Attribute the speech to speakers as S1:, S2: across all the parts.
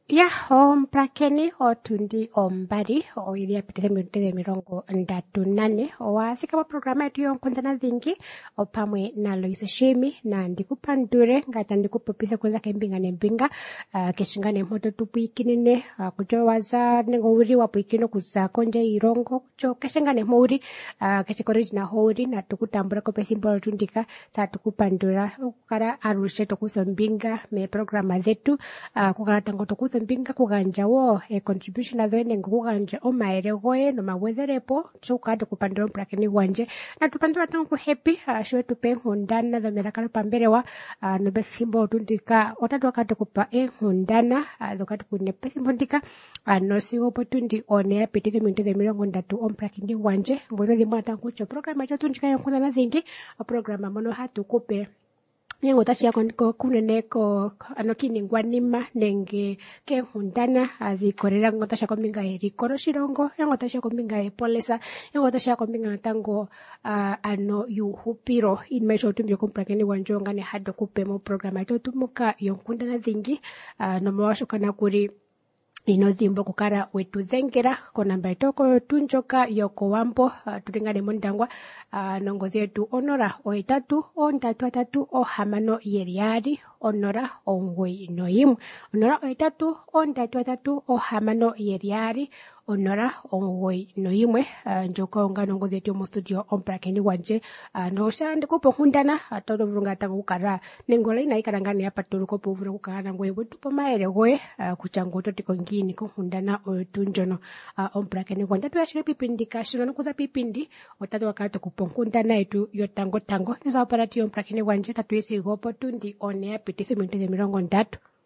S1: Mprakeni otundi ombari oili yapitile minutile mirongo 38 owafika wa programa yetu yonkundana dhingi opamwe na Loise Shimi na ndikupandure ngata ndikupopisa kuza kembinga nembinga keshingane mhoto tupuikinine kujo waza nengo uri wapuikino kuza konje irongo kujo keshingane mhouri keshikoriji na houri na tukutambura kopesimbolo tundika sa tukupandura kukara arushe tokuzo mbinga me programa zetu kukara tango tokuzo mbinga kuganja wo contribution adhoene nguganja omaere goe no mawedherepo chukade kupandura mprakeni wanje na tupandura tango happy shwe tupe hundana dhamira kala pamberewa no besimbo tundika otatu wakati kupa hundana dhokati kune besimbo ndika no sigo potundi one apetithe minuthe mirongo 3 mprakeni wanje ngono dhimwa tango cho programa cho tundika yonkundana dhingi programa mono hatu kupe Nengo tashi ya kunene ko anokini ngwanima nenge ke hundana korera ngo tashi ya kombinga erikoro shirongo ngo tashi ya kombinga epolesa ngo tashi ya kombinga natango ano yuhupiro inmesho tumbyo komprakeni wanjonga ne hado kupemo programa ito tumuka yonkundana dhingi no mwashukana kuri ino dhimbo kukara wetu dhengera konamba itoko tunjoka yoko wampo turingane mondangwa nongozi yetu onora oitatu ontatu atatu ohamano yeriari onora ongoi noimu onora oitatu ontatu atatu ohamano yeriari onora ongoi noimwe njoka onga nongozi yetu mo studio omprakeni wanje no shande kupo hundana todo vurunga tango kukara nengola ina ikarangani hapa turuko povuru kukara ngwe wetu pomaere goe kuchangoto tikongini ko hundana otunjono omprakeni wanje tuyashike pipindika shino kuza pipindi otatu wakati kuponkundana yetu yotango tango niza operati omprakeni wanje tatuisi gopo tundi one apitisi minuthe mirongo 3.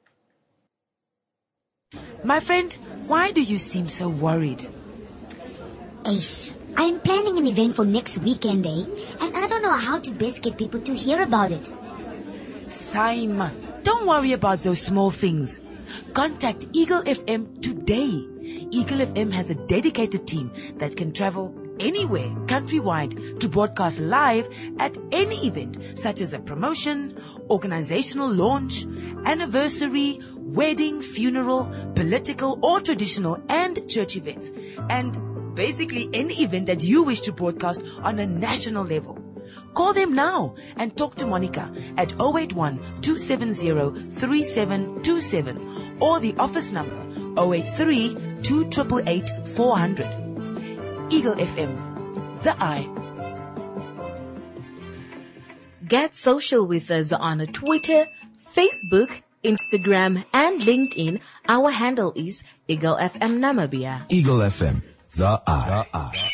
S2: My friend, why do you seem so worried?
S3: Ace, I'm planning an event for next weekend, and I don't know how to best get people to hear about it.
S2: Saima, don't worry about those small things. Contact Eagle FM today. Eagle FM has a dedicated team that can travel anywhere countrywide to broadcast live at any event such as a promotion, organizational launch, anniversary, wedding, funeral, political or traditional and church events, and basically any event that you wish to broadcast on a national level. Call them now and talk to Monica at 081-270-3727 or the office number 083-288-400. Eagle FM, the eye.
S4: Get social with us on Twitter, Facebook, Instagram, and LinkedIn. Our handle is Eagle FM Namibia.
S5: Eagle FM, the eye.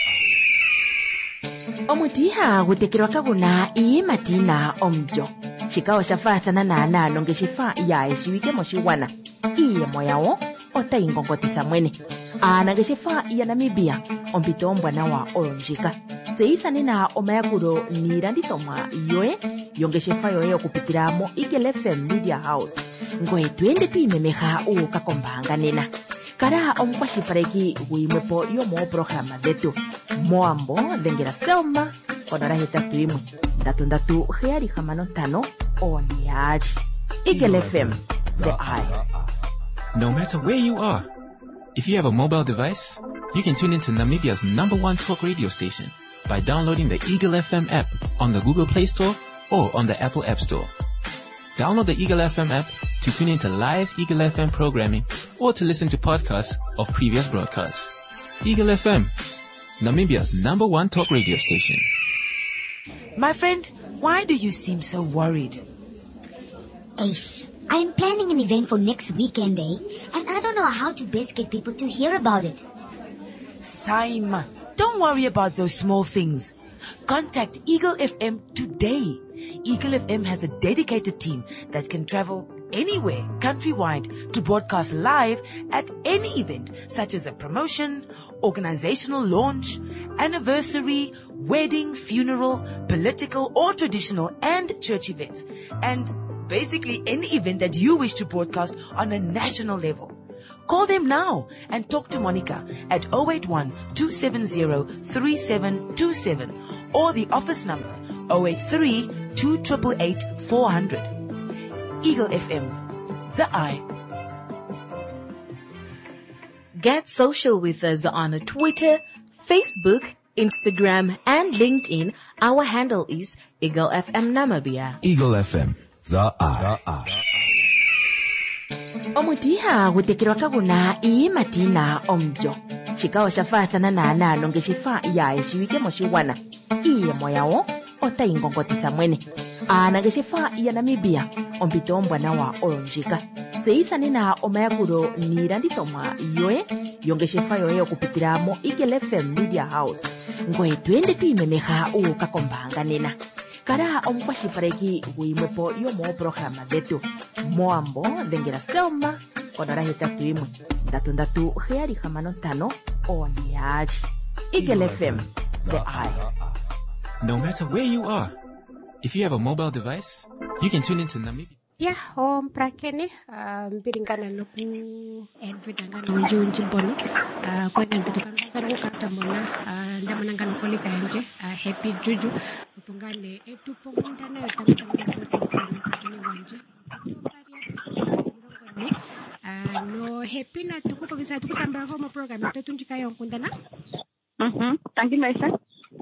S4: Omutiha gutekirwa kaguna iimatina omjo. Chikawa shafathana na nalonge shifa ya eshiwike moshiwana. Iye moyawo otaingongotitha mwene. Anageshefa ya Namibia ompito mbwana wa olonjika. Zeithane na omayakuro nilandithomwa yoe yongeshefa yoe okupitira mo Eagle FM Media House. Ngoe twende tuimemeha ukakombanga nena. Kara omkwashifareki guimwepo yomo programa dhetu. Moambo dhengera Selma onora hetatu imwe. Ndatu heari hamano tano oniari. Eagle FM, the eye.
S6: No matter where you are, if you have a mobile device, you can tune into Namibia's #1 talk radio station by downloading the Eagle FM app on the Google Play Store or on the Apple App Store. Download the Eagle FM app to tune into live Eagle FM programming or to listen to podcasts of previous broadcasts. Eagle FM, Namibia's #1 talk radio station.
S2: My friend, why do you seem so worried?
S3: Ace, I'm planning an event for next weekend, and I don't know how to best get people to hear about it.
S2: Saima, don't worry about those small things. Contact Eagle FM today. Eagle FM has a dedicated team that can travel anywhere countrywide to broadcast live at any event such as a promotion, organizational launch, anniversary, wedding, funeral, political or traditional and church events, and basically any event that you wish to broadcast on a national level. Call them now and talk to Monica at 081-270-3727 or the office number 083-288-400. Eagle FM, the eye.
S4: Get social with us on Twitter, Facebook, Instagram, and LinkedIn. Our handle is Eagle FM Namibia.
S5: Eagle FM, the I.
S4: Omutiha gutekirwa kaguna matina omjo. Chikawa shafathana na nalo ngeshifa ya eshiwike moshiwana. Moyao ota ingongotisa mwene. Ngeshifa ya Namibia ompito ombwana wa onjika. Seithane na omayakuro nilandithomwa yoye yongeshefa yoye okupitira mo Eagle FM Media House. Ngoye twende tuimemeha ukakombanga nena. Kara omukwashipaleki guimwepo yomoprograma dhetu. Moambo dhengera Selma konora 81 oneyali. Eagle FM, the eye.
S6: No matter where you are, if you have a mobile device, you can tune into Namibia.
S1: Ya, prakene mbiringana noku edvedanga nonjunji bono kwa ngantu kambaza ukata mona ndamana ngano kolika nje happy juju upungane etupongunda nayo tamtamwe ni wanje no happy na tukupa bisa tukutambira kwa program yetu njikayo nkundana
S7: Thank you Maisa.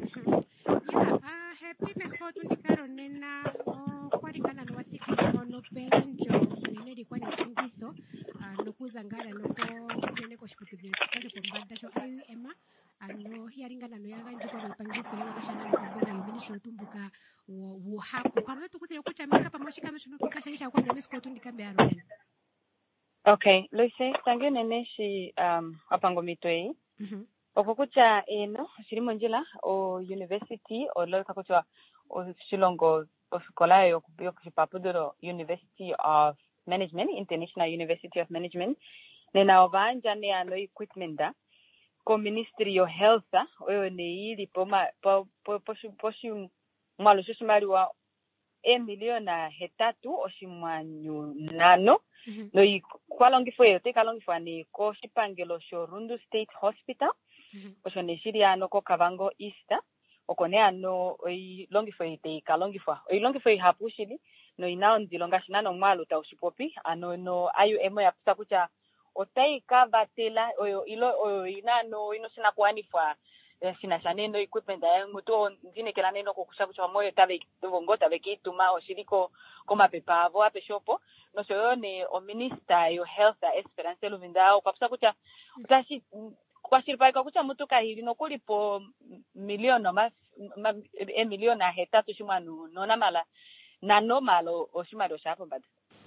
S1: Happiness kwa tunikaro nena kwaringana no wasiki no pelanjo nene dikwa ni kungiso no kuzangara no ko nene ko shiputudire kaje pombanda sho ayu ema no yaringana no yaga njiko no pangiso no kashana no kumbona yuminisho tumbuka wo hako pamwe tukutire kutamika pamoshika no kukashaisha kwa ndemis kwa tunikambe arone.
S7: Okay, Lucy, tangu nene shi apango mitoi. Okukucha eno shirimo njila o university o loka kuchwa o shilongo o skola yo kupapudoro University of Management, International University of Management. Nena obanja ne ano equipment da ko Ministry of Health oyo ne ili poma poshi mwalo shushimari wa miliona hetatu oshimwanyu nano no kwalongi fwe te kalongi fwa ni ko shipangelo sho Rundu State Hospital osho ne shiriano ko Kavango East okone ano longi fwe te kalongi fwa longi fwe hapushili no inao ndilonga shinano mwalo ta ushipopi ano no ayu emo ya pusa kucha otai kavatela oyo inano ino sina kwani fwa sina shaneno equipment ya muto ndine kela neno kokusha kucha moyo tabe ngota bekituma oshiliko koma pepa avo ape shopo no so ne o minister yo health Esperance Luvindao kapsa kucha utashi kwa shirika kucha muto kahiri no kulipo milioni miliona hetatu shimanu nona mala na normalo oshimaro shapo bad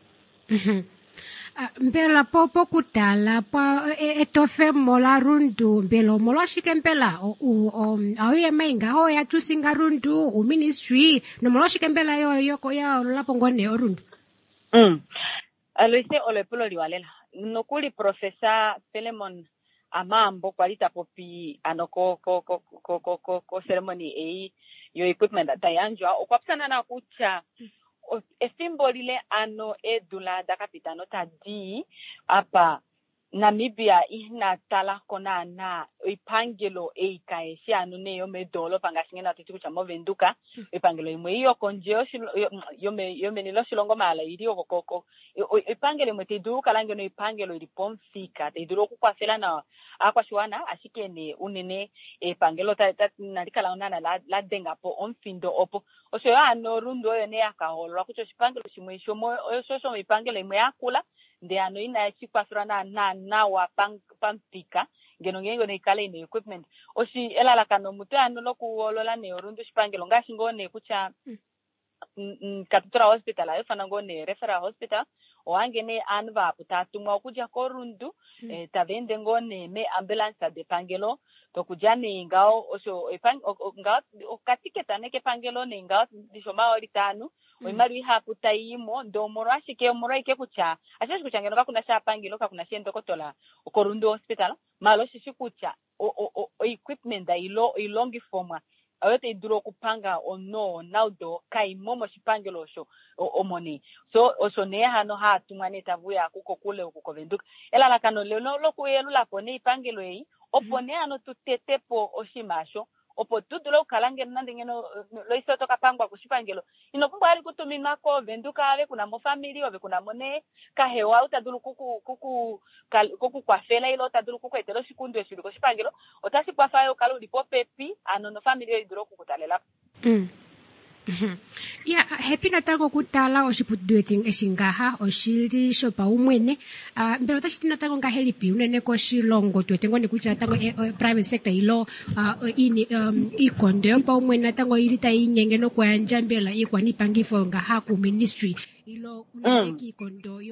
S1: Mbela popo kutala pa etofe mola rundu mbelo mola shikembela awe mainga ho ya tusinga rundu ministry no mola shikembela yo ko ya lapo ngone rundu
S7: Luise ole pulo liwalela no kuli professor Pelemon Amambo kwalita popi anoko ko ceremony yo equipment atayanjwa okwapsana na kucha efimbolile ano edula da kapitano tadi apa Namibia inatala kona na ipangelo ikaeshi anu ne yo medolo pangashinge na tutiku cha movenduka ipangelo imwe iyo konjeo yo menilo shilongo mala iriyo kokoko ipangelo imwe tiduka lange no ipangelo ilipomfika tiduro kukwasela na akwashwana ashikene unene ipangelo nalikala onana la denga po onfindo opo osho ano rundo yo ne akaholo kucho ipangelo shimwe shomo osho ipangelo imwe akula nde ano ina chikwasura na wa pampika ngeno ne kale ne equipment oshi elala kano mutu ano lokuolola ne orundu shipangelo ngashi ngone kucha Katutura Hospital ayo fana ngone referral hospital oange ne anva putatumwa kuja korundu tavende ngone me ambulance de pangelo to kujane ngao osho ngao okatiketa neke pangelo ne ngao dishoma olitanu oimari haputa imo ndo morashi ke moraike kucha ashashi kuchangeno kakuna shapangelo kakuna shendo kotola korundu hospital malo shishi kucha o equipment da ilongi forma ayote iduro kupanga ono naudo kai momo shipangelo sho omoni so osone hano hatumane tavuya kuko kule ukukovenduka ela lakano lelo lokuyelula pone ipangelo ei opone ano tutetepo oshimasho opo tudulo kalangelo nandingeno lo isoto kapangwa kushipangelo inokumbwa ali kutuminwa ko venduka ave kuna mo family ove kuna mone kahewa utadulu kuku kwafela ilo utadulu kukwetelo shikundu eshili kushipangelo otasi kwafayo kaluli popepi no family yo iduro kukutalela
S1: ya happy natango kutala oshiputdueting eshingaha oshili shopa umwene mbero tashi natango ngahelipi unene ko shilongo tuetengo ni kucha natango private sector ilo ini ikondo yopa umwene natango ili tayinyenge no kwanja mbela ikwani pangifo ngaha ku ministry ilo unene ikondo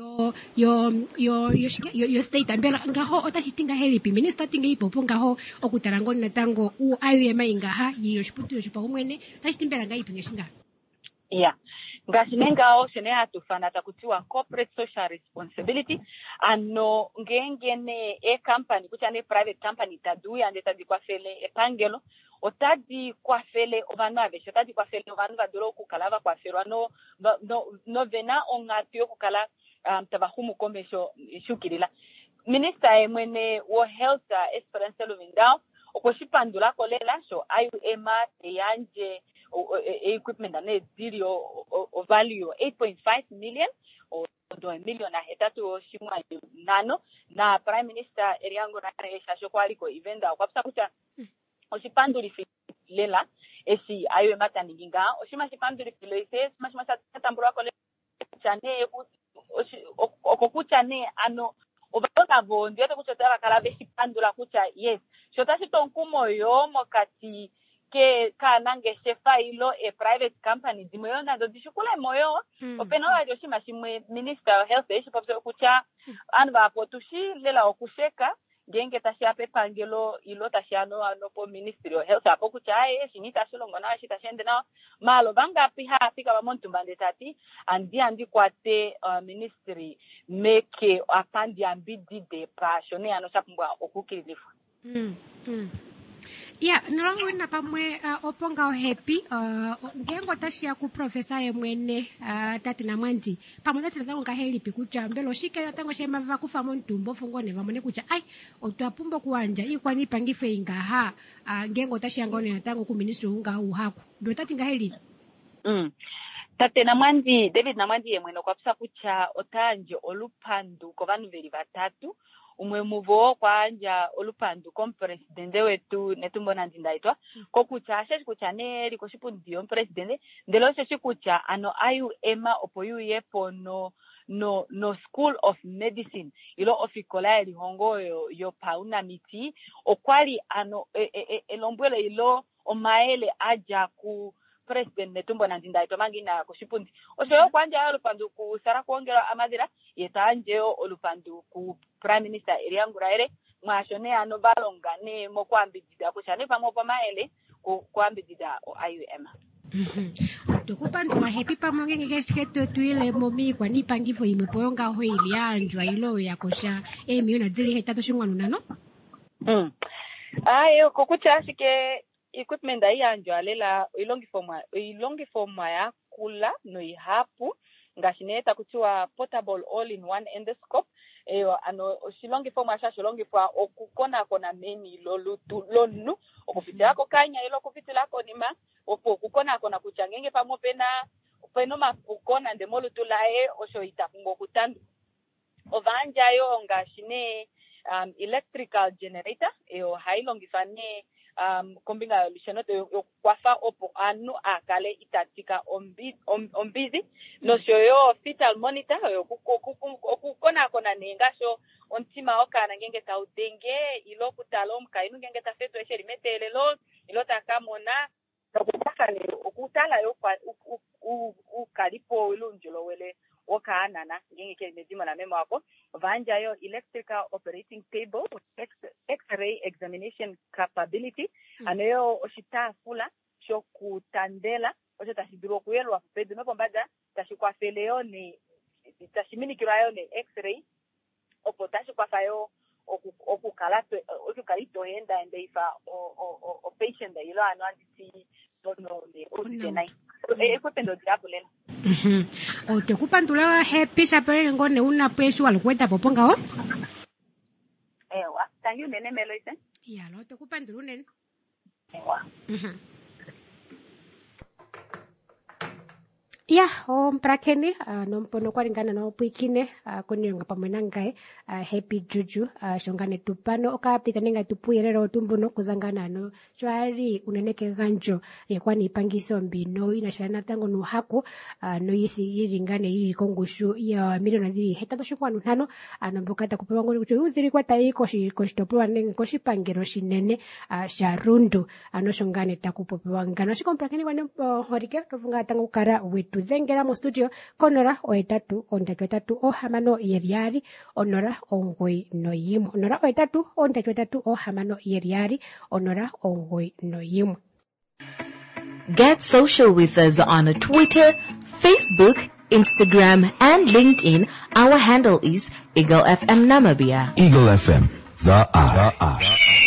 S1: yo state mbela ngaho otashitinga helipi minister tinga ipopo ngaho okutarango natango IUM ingaha yiyo shiputdu shopa umwene tashimbela ngaipi ngeshinga
S7: yeah ngashinengao shene hatufana takutiwa corporate social responsibility ano ngengene company kuchane private company taduya ande tadi kwafele epangelo otadi kwafele ovanu avesho tadi kwafele ovanu vaduro kukalava kwaferwa no vena ongatio kukala tabahumu komesho shukirila minister mwene wo health Esperance Luvindao okoshipandula kolela so IUM yanje equipment ane video value 8.5 million or million na hetatu shimwa nano na prime minister Eriango na shasho kwaliko evenda kwapsa kucha oshipanduli lela esi ayo mataninga oshima shipanduli filese mashima satambura kole chane okokucha ne ano obaka bondi yote kuchotela kala beshipandula kucha yes shotashi tonkumo yo mokati ke kanange shefa ilo private company dimoyo na dodishukula moyo openo wa joshima shimwe minister health eshi popso kucha anba potushi lela okusheka genge tashia pepangelo ilo tashiano anopo ministry of health apo kucha shinita shilongo na shita shende na malo banga piha fika ba montu bande tati andi kwate ministry make apandi ambidi de pasione ano sapmbwa okukilifu
S1: ya nalongo na pamwe oponga o happy ngengo tashia ku professor yemwene tati na mwanzi pamwe tati natango ngahelipi kucha mbelo shike natango shema va kufa montumbo fungone vamone kucha ai otwapumbo kuanja ikwani pangife ingaha ngengo tashia ngone natango ku ministry unga uhaku ndo tati ngahelipi
S7: tate na mwanzi David na mwanzi yemwene kwapsa kucha otanje olupandu ko vanhu veri vatatu umwe muvo kwanja olupandu presidente wetu netumbona ndindaitwa kokucha sheshi kucha neri koshipundiyo presidente ndelo sheshi kucha ano IUM opo yuyepo no school of medicine ilo ofikola elihongo yo pauna miti okwali ano elombwele ilo omaele aja ku president netumbona ndindaitwa mangina koshipundi oshoyo kwanja olupandu ku sara kuongera amadira yetanjeo olupandu ku prime minister Eriango Raere mwashone ano balongane mo kwambidida kushane pamwe pamaele kwambidida IUM
S1: tokupandu happy pamwe ngekeshiketo tuile momi kwani pangifo imepoyonga ho ilianjwa ilo yakosha emiona dzili hetatu shingwanu nano
S7: ayo kokucha shike equipment ayanjwa lela ilongi forma ya kula no ihapu ngashineta kutiwa portable all in one endoscope ano shilongi forma sha shilongi fa okukona kona meni lonu okupitira ko kanya ilo kupitira ko nima opo kukona kona kuchangenge pamo peno mapukona ndemolu tulae osho itakungo kutandu ovanja yo ngashine electrical generator hailongi fane kombinga lushenote kwafa opo anu akale itatika ombizi no shoyo fetal monitor okukona kona nengasho ontima okana ngenge taudenge ilo kutalom kainu ngenge tafeto esheri metelelo ilo takamona okutakane okutala yo ukalipo ilunjulo wele okaanana ngenge kelmedimo na memo wako vanja yo electrical operating table x-ray examination capability anayo oshita fula shokutandela osho tashiduro kuyelwa pedu no pombada tashikwafeleyo ni tashiminikirayo ni x-ray opo tashikwafayo okukalito yenda ndeifa o patient ilo ano anditi no ojenai ekwependo diabulela
S1: otekupandula happy sapele ngone una pesu alkweta poponga o
S7: ewa tangu nene meloise
S1: ya lo tekupandula nene Ya, mprakeni nompono kwaringana no puikine kunionga pamwena ngai happy juju shongane tupano okapita ninga tupuyerero tumbuno kuzangana no chwari uneneke ganjo yekwani ipangiso mbino inashana tango no haku no yisi yiringane yiri kongushu ya milioni ziri hetato shikwanu ntano anombokata kupewa ngoni kucho uziri kwa taiko shitopewa nenge koshipangero shinene sharundu anoshongane takupopewa ngano shikomprakeni kwa horike tofunga tango kara wetu zengera mo studio konora oetatu ontatatu ohamano yeriari onora ongoi no yimu onora oetatu ontatatu ohamano yeriari onora ongoi no yimu.
S4: Get social with us on Twitter, Facebook, Instagram, and LinkedIn. Our handle is Eagle FM Namibia.
S5: Eagle FM, the R.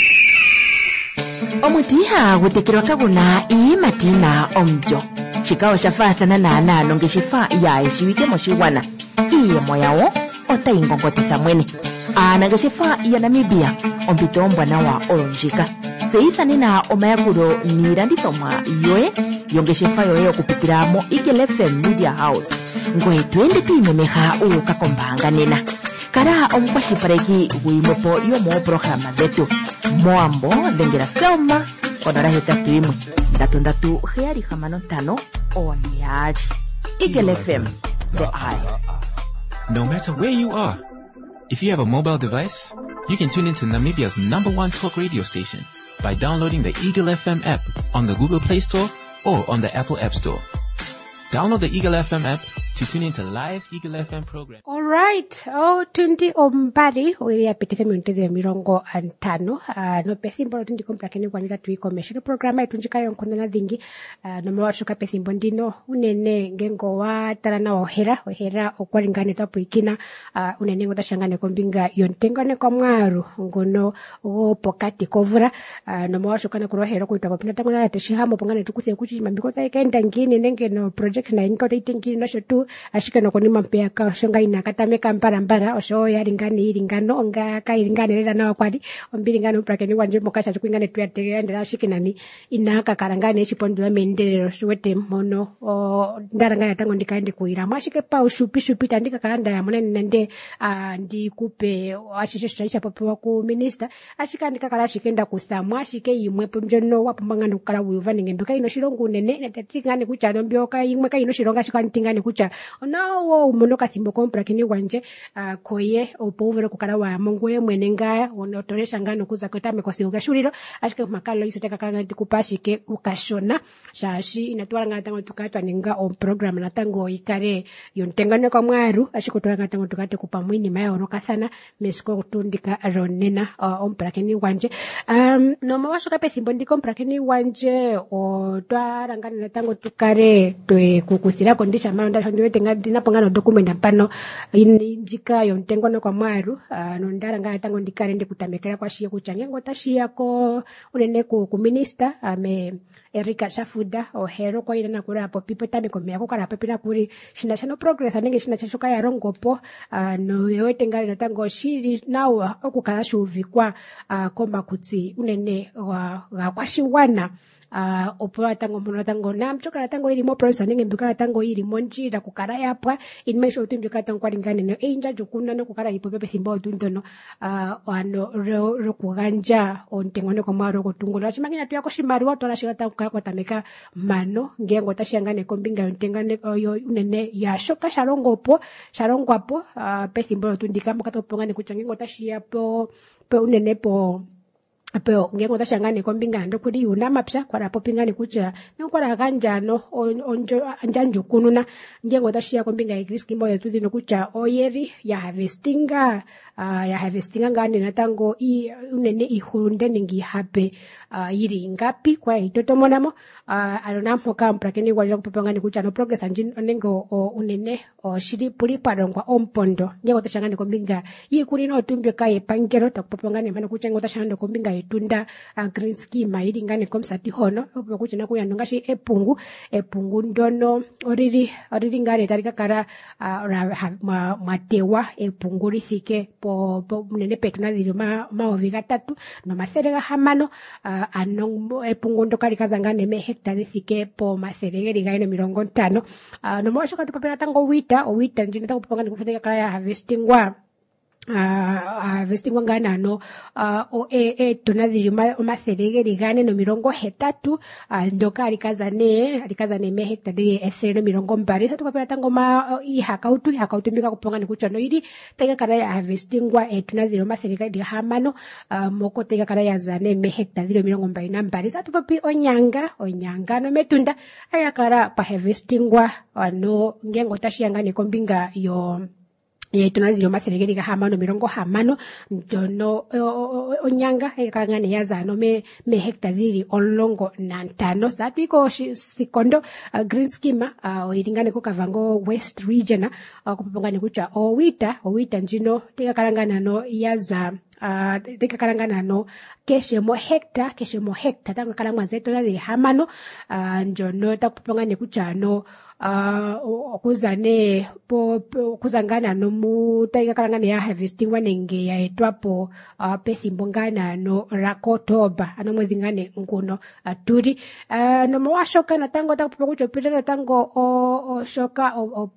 S4: Omutiha gutekirwa kaguna imatina omjo. Chikao shafathana na nalo ngeshifa ya eshiwike moshiwana. Iye moyawo otaingongotisa mwene. Ngeshifa ya Namibia ompito mbwana wa olonjika. Seithani na omayakuro nirandithomwa yoe yongeshifa yoe okupitira Eagle FM Media House. Ngoe twende tuimemeha ukakombanga nena. Kara omukwashipareki wimopo yomo programa zetu. Moambo dengera Selma onora hetatu imwe. Ndatu heari hamano tano oniari. Eagle FM, the eye.
S6: No matter where you are, if you have a mobile device, you can tune into Namibia's #1 talk radio station by downloading the Eagle FM app on the Google Play Store or on the Apple App Store. Download the Eagle FM app to tune into live Eagle FM program.
S1: All right. Tundi ombari oiri apitise mwinteze mirongo antano. No pesimbo tundi komprakeni kwa nita tuikomesho. No programa itunjika yonkondana dhingi. No mwashuka pesimbo ndino unene ngengo wa tarana ohera okwaringane tapu ikina. Unene ngota shangane kombinga yontengane kwa mwaru. Ngono pokati kovura. No mwashuka na kurohera kuitwa papina tangona ya teshihamo pongane tukuse kuchi mambiko taikenda ngini nenge no project na inka utaitingini no shotu ashika no konima mpea ka shonga ina katameka mbara osho yaringani iringano onga kairingane rera na kwadi ombiringano mprakeni wanje mokasha tukwingane tuyatege ndera shikinani inaka karangane chipondula mendelero shwete mono ndarangana tango ndikaende kuira mwashike pa ushupi tandika kaanda ya monene nende ndikupe ashisho cha popewa ku minister ashika ndikakala shikenda kusamwa ashike imwepo mjono wapombangana kukala uyuva ngembuka ino shirongo nene natatingane kucha ndombyoka imwe ka ino shironga shikantingane kucha onawo umonoka thimbo komprakeni wanje koye opovero kukala wa mongwe mwenenga onotoresha ngano kuza kotame kwa siuga shuriro ashike makalo isoteka kanga tikupashike ukashona shashi inatwala ngata tukatwa ninga on program na tango ikare yontengane kwa mwaru ashiko twala ngata tukate kupa mwini maya orokasana mesko kutundika ronena omprakeni wanje no mawashoka pethimbo ndiko omprakeni wanje otwala ngana na tango tukare twe kukusira kondisha mara ndasho tenga dinapongano dokumenta pano injika yontengane kwa mwaru nondara ngata tango ndikare ndikutamekera kwa shiye kuchange ngota shiya ko unene ku minister Erika Shafuda ohero kwa ina nakura hapo pipo tabe komea ko kala pepina kuri shinashano progress anenge shinachashuka ya rongopo no yote ngari natango shiri nawo okukala shuvikwa komba kutsi unene wa kwashiwana opoa tango mona tango na mchoka tango ili mo process nenge mbika tango ili monjira kukara yapwa inmesho utumbika tango kwalingane no enja jukuna no kukara ipo pepe simbo tundono ano ro kuganja ontengone kwa maro kutungula chimangina tuyako shimari watu la shika tango kwa tameka mano ngengo tashangane kombinga yontengane yo unene ya shoka sharongo apo pesimbo tundika mkato pongane kuchangengo tashia po unene po Apeo ngengo tashangane kombinga ndo kuri una mapsha kwa rapo pingani kucha nkwara kanjano onjo anjanju kununa ngengo tashia kombinga igriski moyo tudino kucha oyeri ya harvestinga ngane natango unene ihunde ningi hape yiri ngapi kwa itoto monamo alona mhoka mprakeni kwa kupanga ni kucha no progress anjin nengo unene shiri puri parongwa ompondo ngengo tashangane kombinga yikuri no tumbyo kai pangero takupanga ni mana kucha ngengo tashangane kombinga etunda green scheme ili ngane komsati hono okuchina kuyano ngashi epungu ndono oriri ngane tarika kara matewa epungu rithike po munene petuna dhiri maovi gatatu no maserega hamano ano epungu ndokali kazangane me hekta rithike po maserega ligane 50 no mwasho katupapela tango wita njina tango popanga nikufundika kala ya harvestingwa ngana no tunadhiri maserege ligane no 3 ndoka alikazane me hekta de esere no 20 satu kapela tango ihakautu mbika kuponga nikucho no ili tega kala ya harvestingwa tunadhiri maserege de hamano moko tega kala ya zane me hekta de 22 satu papi onyanga no metunda aya kala pa harvestingwa no ngengo tashianga ne kombinga yo tunadhiri maserege ga hamano 50 ndono onyanga ekangane yazano me hekta dhiri olongo na 5 satwiko sikondo green scheme oiringane ko kavango west region kupongane kucha owita njino tekakalangana no yaza tekakalangana no keshe mo hekta tanga kalangwa zetu na dhiri hamano njono takupongane kucha no kuzangana no mutaiga kalangana ya harvesting wanenge ya etwapo pethimbo ngana no rakotoba ano mwezi ngane nguno turi no mwashoka na tango takupongana kuchopita na tango shoka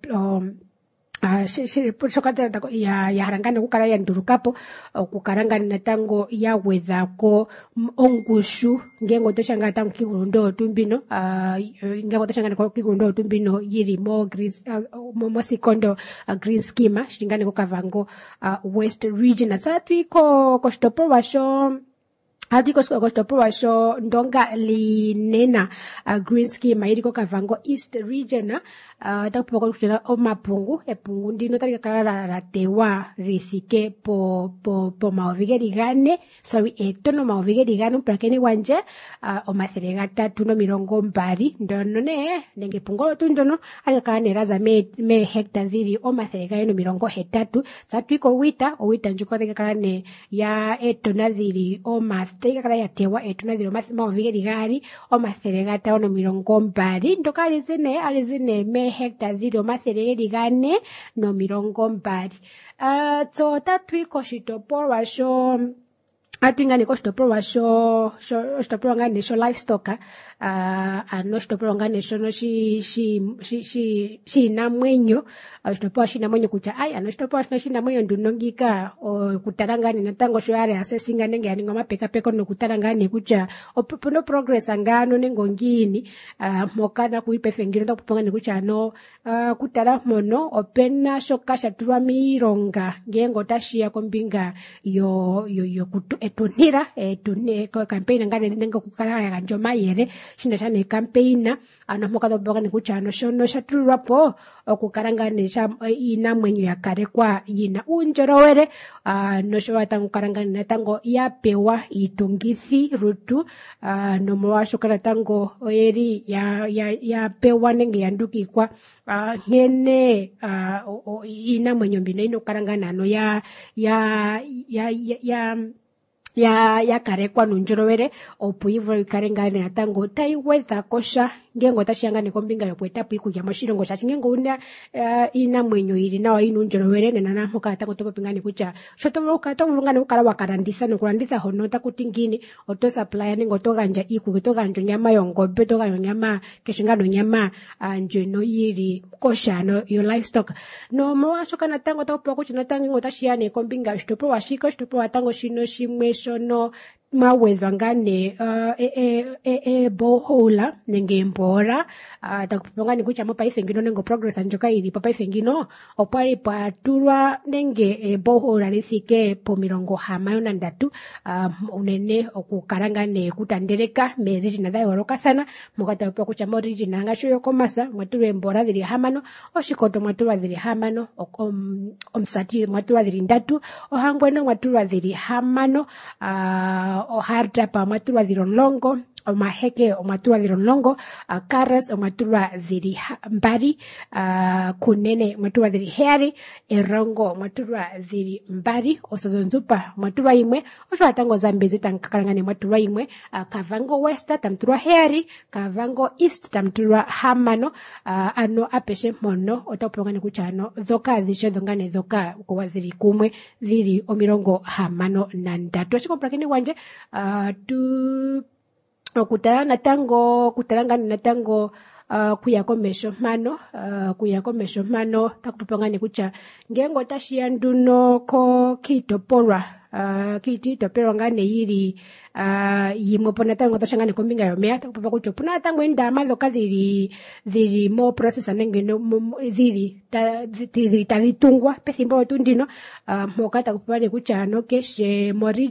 S1: shoka ya harangana kukala ya ndurukapo kukarangana na tango ya wedhako ongushu ngengo toshanga tango kigurundo otumbino ngengo toshanga kwa kigurundo otumbino yiri mo green mo sikondo green scheme shingane kukavango west region asatwi ko stopo washo Kostopo washo ndonga linena green scheme iriko kavango east region takupoko kuchena omapungu epungu ndino tarika kala ratewa rithike po maovige ligane etono maovige ligane mprakeni wanje omaserega 320 ndono nenge pungo tundono alika neraza me hekta dhiri omaserega 30 satwiko wita njuko tarika kala ne ya etona dhiri tega kala ya tewa etuna dhiro maovige ligari omaserega 520 ndoka alizine me hekta dhiro maserege ligane no 20 so tatwiko shitopolwa sho atwingane ko shitopolwa sho ngane sho livestock ano shitopolwa ngane sho no shi namwenyo shitopolwa shi namwenyo kucha ano shitopolwa shi namwenyo ndunongika kutarangane natango sho yare assessing nenge yani ngoma peka no kutarangane kucha no progress angano nengo ngini mokana kuipefengiro ndakupongana kucha no kutara mono opena shoka shaturwa mironga ngengo tashia kombinga yo etunira campaign ngane nengo kukala ya njoma yere shinda shane campaign ano mokado bogane kucha no shono shaturwa po okukarangane ina mwenyo ya karekwa ina unjorowere no showa tango karangane natango yapewa itungithi rutu no mwasho kana tango oyeri ya pewa nenge yandukikwa ngene ina mwenyo mbino ino karangana no ya karekwa nunjorowere opuivro ikarengane natango taiwetha kosha ngengo tashangane kombinga yokwetapo ikulya moshilongo shachi ngengo una inamwenyo ili nawa inunjorowere nena mpoka tango topingane kucha shotovuka tovungane ukala wakaranditha nokuranditha hono takutingini oto supply ningo toganja iku toganja nyama yongombe toganja nyama keshingano nyama njeno yiri kosha no yo livestock no mwashoka natango topo kucha tango tashiane kombinga shitopo washiko shitopo watango shino shimwe shono mawedha ngane bohola nenge mbora takupongani kucha mopa ifengino nengo progress anjoka ili papa ifengino opwari paturwa nenge bohola lithike po 53 unene okukarangane kutandereka me region dha yorokasana mukata opa kucha mo region ngasho yokomasa mwatulwe mbora dhiri hamano oshikoto mwatulwa dhiri hamano omsati mwatulwa dhiri 3 ohangweno mwatulwa dhiri hamano oharta pa mwatulwa dhiri longo omaheke omwaturwa dhili 10, karas omwaturwa dhili 2, kunene omwaturwa dhili 7, erongo omwaturwa dhili 2, osozonzupa omwaturwa 1, osho atango zambezi tankakalangane omwaturwa 1, kavango west tamturwa 7, kavango east tamturwa 5, ano apeshe mpono otapongane kutya ano dhoka dhishe dhongane dhoka kuwa dhili kumwe dhili 53. Ashikomprakeni wanje kutala ngani natango kuya komesho mpano takupangane kutya ngengo tashiya nduno ko kitopolwa kitopolwa ngane yili yimwe pona tango tashangane kombinga yomeya takupapa kutya puna tango endama dhoka dhili mo process nenge dhili tadhitungwa pethimbo otundino mpoka takupane kutya ano keshe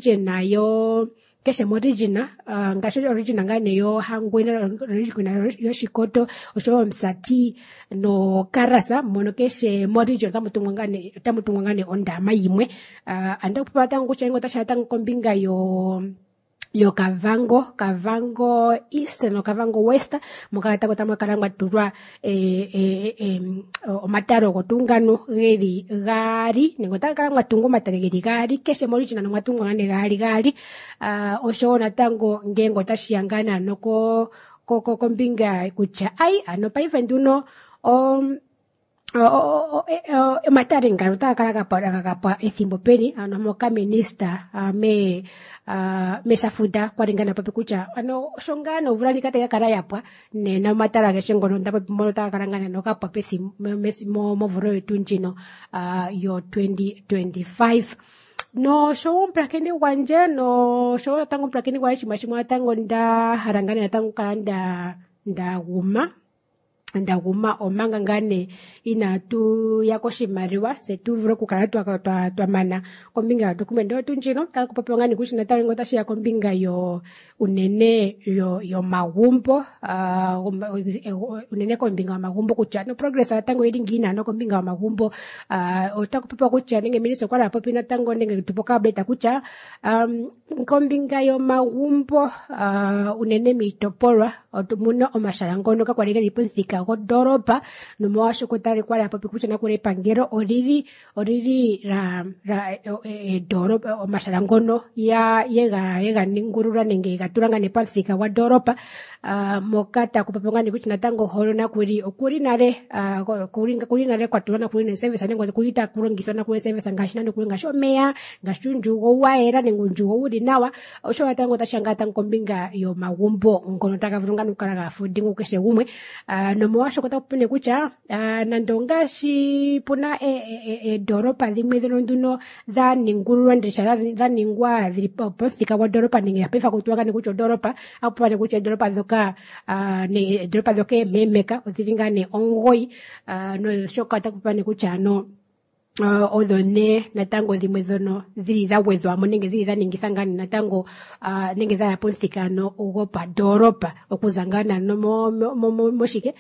S1: morigina ngasho origina ngane yo hangwena origina yo shikoto osho msati no karasa mono keshe morigina tamutungwa ngane ondama yimwe anda kupata ngucha ngo tashata kombinga yo kavango east no kavango west mukata kotama karangwa turwa omataro gotungano geri gari ningota karangwa tungo matare geri gari keshe morigina no matungwa ngane gari osho natango ngengo tashiyangana noko kombinga kucha ai ano paive nduno matare ngaro takakapa ethimbo peni ano moka minister meshafuda kwaringana papi kucha ano shongano uvulani kata yakara yapwa nena matara geshengono ndapapi mono takarangana nokapwa pesi movuro yetunjino yo 2025 no show mprakeni wanje no show tango mprakeni wa shimashimo tango nda harangana tango kanda ndaguma omanga ngane inatu yakoshimariwa setuvuro kukala twamana kombinga ya dokumento tunjino takupapewa ngani kushina tawengo tashiya kombinga yo unene yo magumbo unene kombinga wa magumbo kucha no progress atango yidingina no kombinga wa magumbo otakupapewa kucha nenge ministro kwala popina tango nenge tupoka beta kucha kombinga yo magumbo unene mitopolwa otumuno omasharangono kakwalega lipunthika godoropa nomwasho kotale kwala papi kucha na kule pangero oriri doropa omasharangono yega ningurura nenge gaturanga ne panthika wa doropa mokata kupapangani kucha natango horona kuri nare kwatulana kuri ne service nengo kulita kurongizwa na kuri service ngashina no kuri ngasho meya ngashunjugo waera nengunjugo uri nawa osho atango tashangata kombinga yo magumbo ngono takavunga nukaraga fudingo keshe umwe no mwasho kota kupune kucha nandongashi puna doropa limwe nduno dha ningurwa ndishara dha ningwa dhilipothika wa doropa ninge apefa kutuwaga nikucho doropa apane kucha doropa dhoka ne doropa dhoke memeka othilingane ongoi no shoka takupane kucha no odhone natango dhimwe dhono dhili dhawedhwa nenge dhili dhaningithangana natango nenge dhayaponthikano ugopa doropa okuzangana no moshike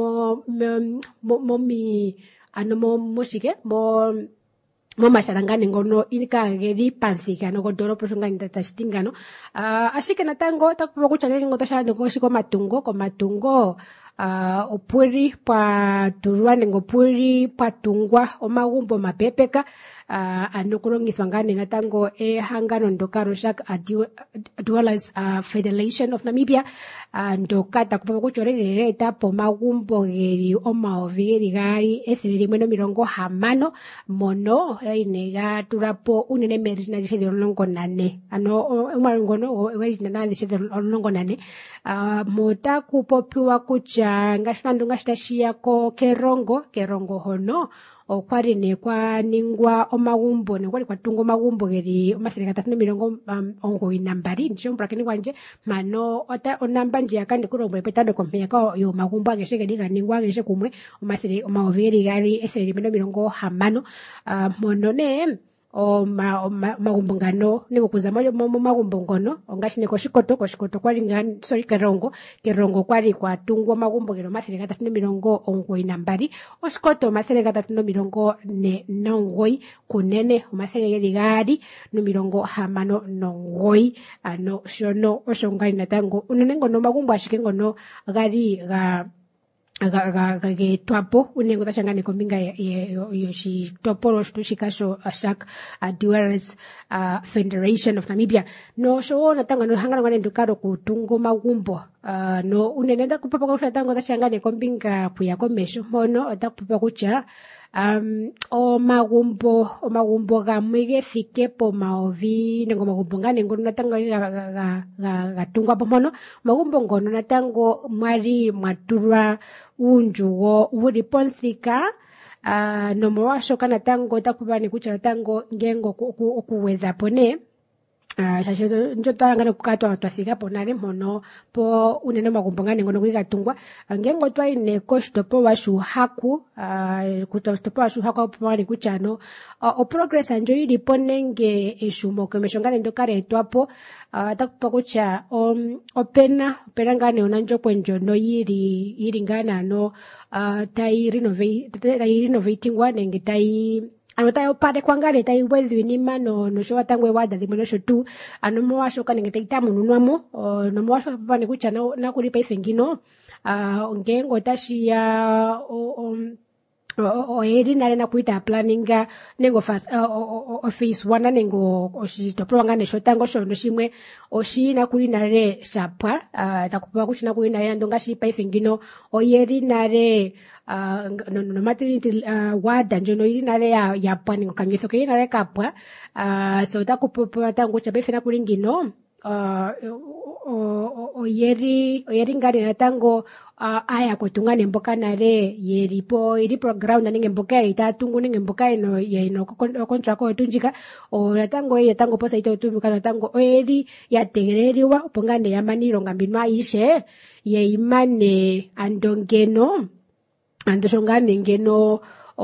S1: momasharangane ngono inikageri panthikano godoropa shungani tatashitingano ashike natango takupa kucha nengo tashano koshiko komatungo opuri paturwa nengo puri patungwa omagumbo mapepeka anokulongithwa ngane natango ehangano ndoka Roshak Dwellers Federation of Namibia ndoka takupapa kuchorere etapo magumbo geri omaovi gari 150 mono inega turapo unene merina disede olongo nane ano umarongono na disede olongo nane mota kupopiwa kucha ngashando ngashitashia ko kerongo hono okwari nekwa ningwa omagumbo nekwali kwatunga omagumbo geri 392 ndicho mprakeni wanje mano onamba nje yakandi kurombo petado kompeya ko yo magumbo ageshe geri ganingwa ageshe kumwe omaoveri gari 150 mono ne magumbo ngano ningo kuzama magumbo ngono ongashine koshikoto kwali ngani kerongo kwali kwatungwa magumbo gero 392 oshikoto 349 kunene 259 ano shono oshongali natango unene ngono magumbo ashike ngono gali getwapo unengo tashangane kombinga yoshitopolo shitushikasho ashak Dwellers Federation of Namibia no sho natango no hangana ngane ndukaro kutungo magumbo no unene ndakupapa kwa tango tashangane kombinga kuya komesho mono otakupapa kucha omagumbo gamwe gethike pomaovi nengo magumbo ngane ngono natango gatungwa pomono magumbo ngono natango mwali mwatulwa unjugo wuli ponthika nomolwashoka natango takupani kucha natango ngengo okuwedhapo ne shasho njo twalangana kukatwa twathikapo nale mpono po unene magumbo ngane ngono kuli gatungwa ngengo twaine koshitopolwa shuhaku kushitopolwa shuhaku opomani kucha no progress anjo yilipo nenge eshumokomesho ngane ndokaletwapo takupa kucha opena ngane onanjo kwenjono yili ngana no tai renovatingwa nenge tayi opade kwangale tayi wedhi nima no sho watangwe wada dhimono sho tu mwasho kanenge taitamu nunwamo no mwasho papani kucha na kulipa ifengino ngengo tashiya eri nale na kuita planninga nengo phase 1 nengo oshitopolwa ngane shotango shono shimwe oshina kuli nale shapwa takupa kuchina kuli nale ndonga shipa ifengino oyeri nale no maternity wada njono iri nale yapwa ningo kanyweso kiri nale kapwa so takupa tango chabe fena kuli ngino oyeri ngane natango aya kutungane mboka nale ilipo ground ninge mboka itatungu ninge mboka ino contract otunjika natango yatango posa itotumika natango oyeri yategereriwa pongane yamaniro ngambino aishe yeimane andongeno andoshongane ngeno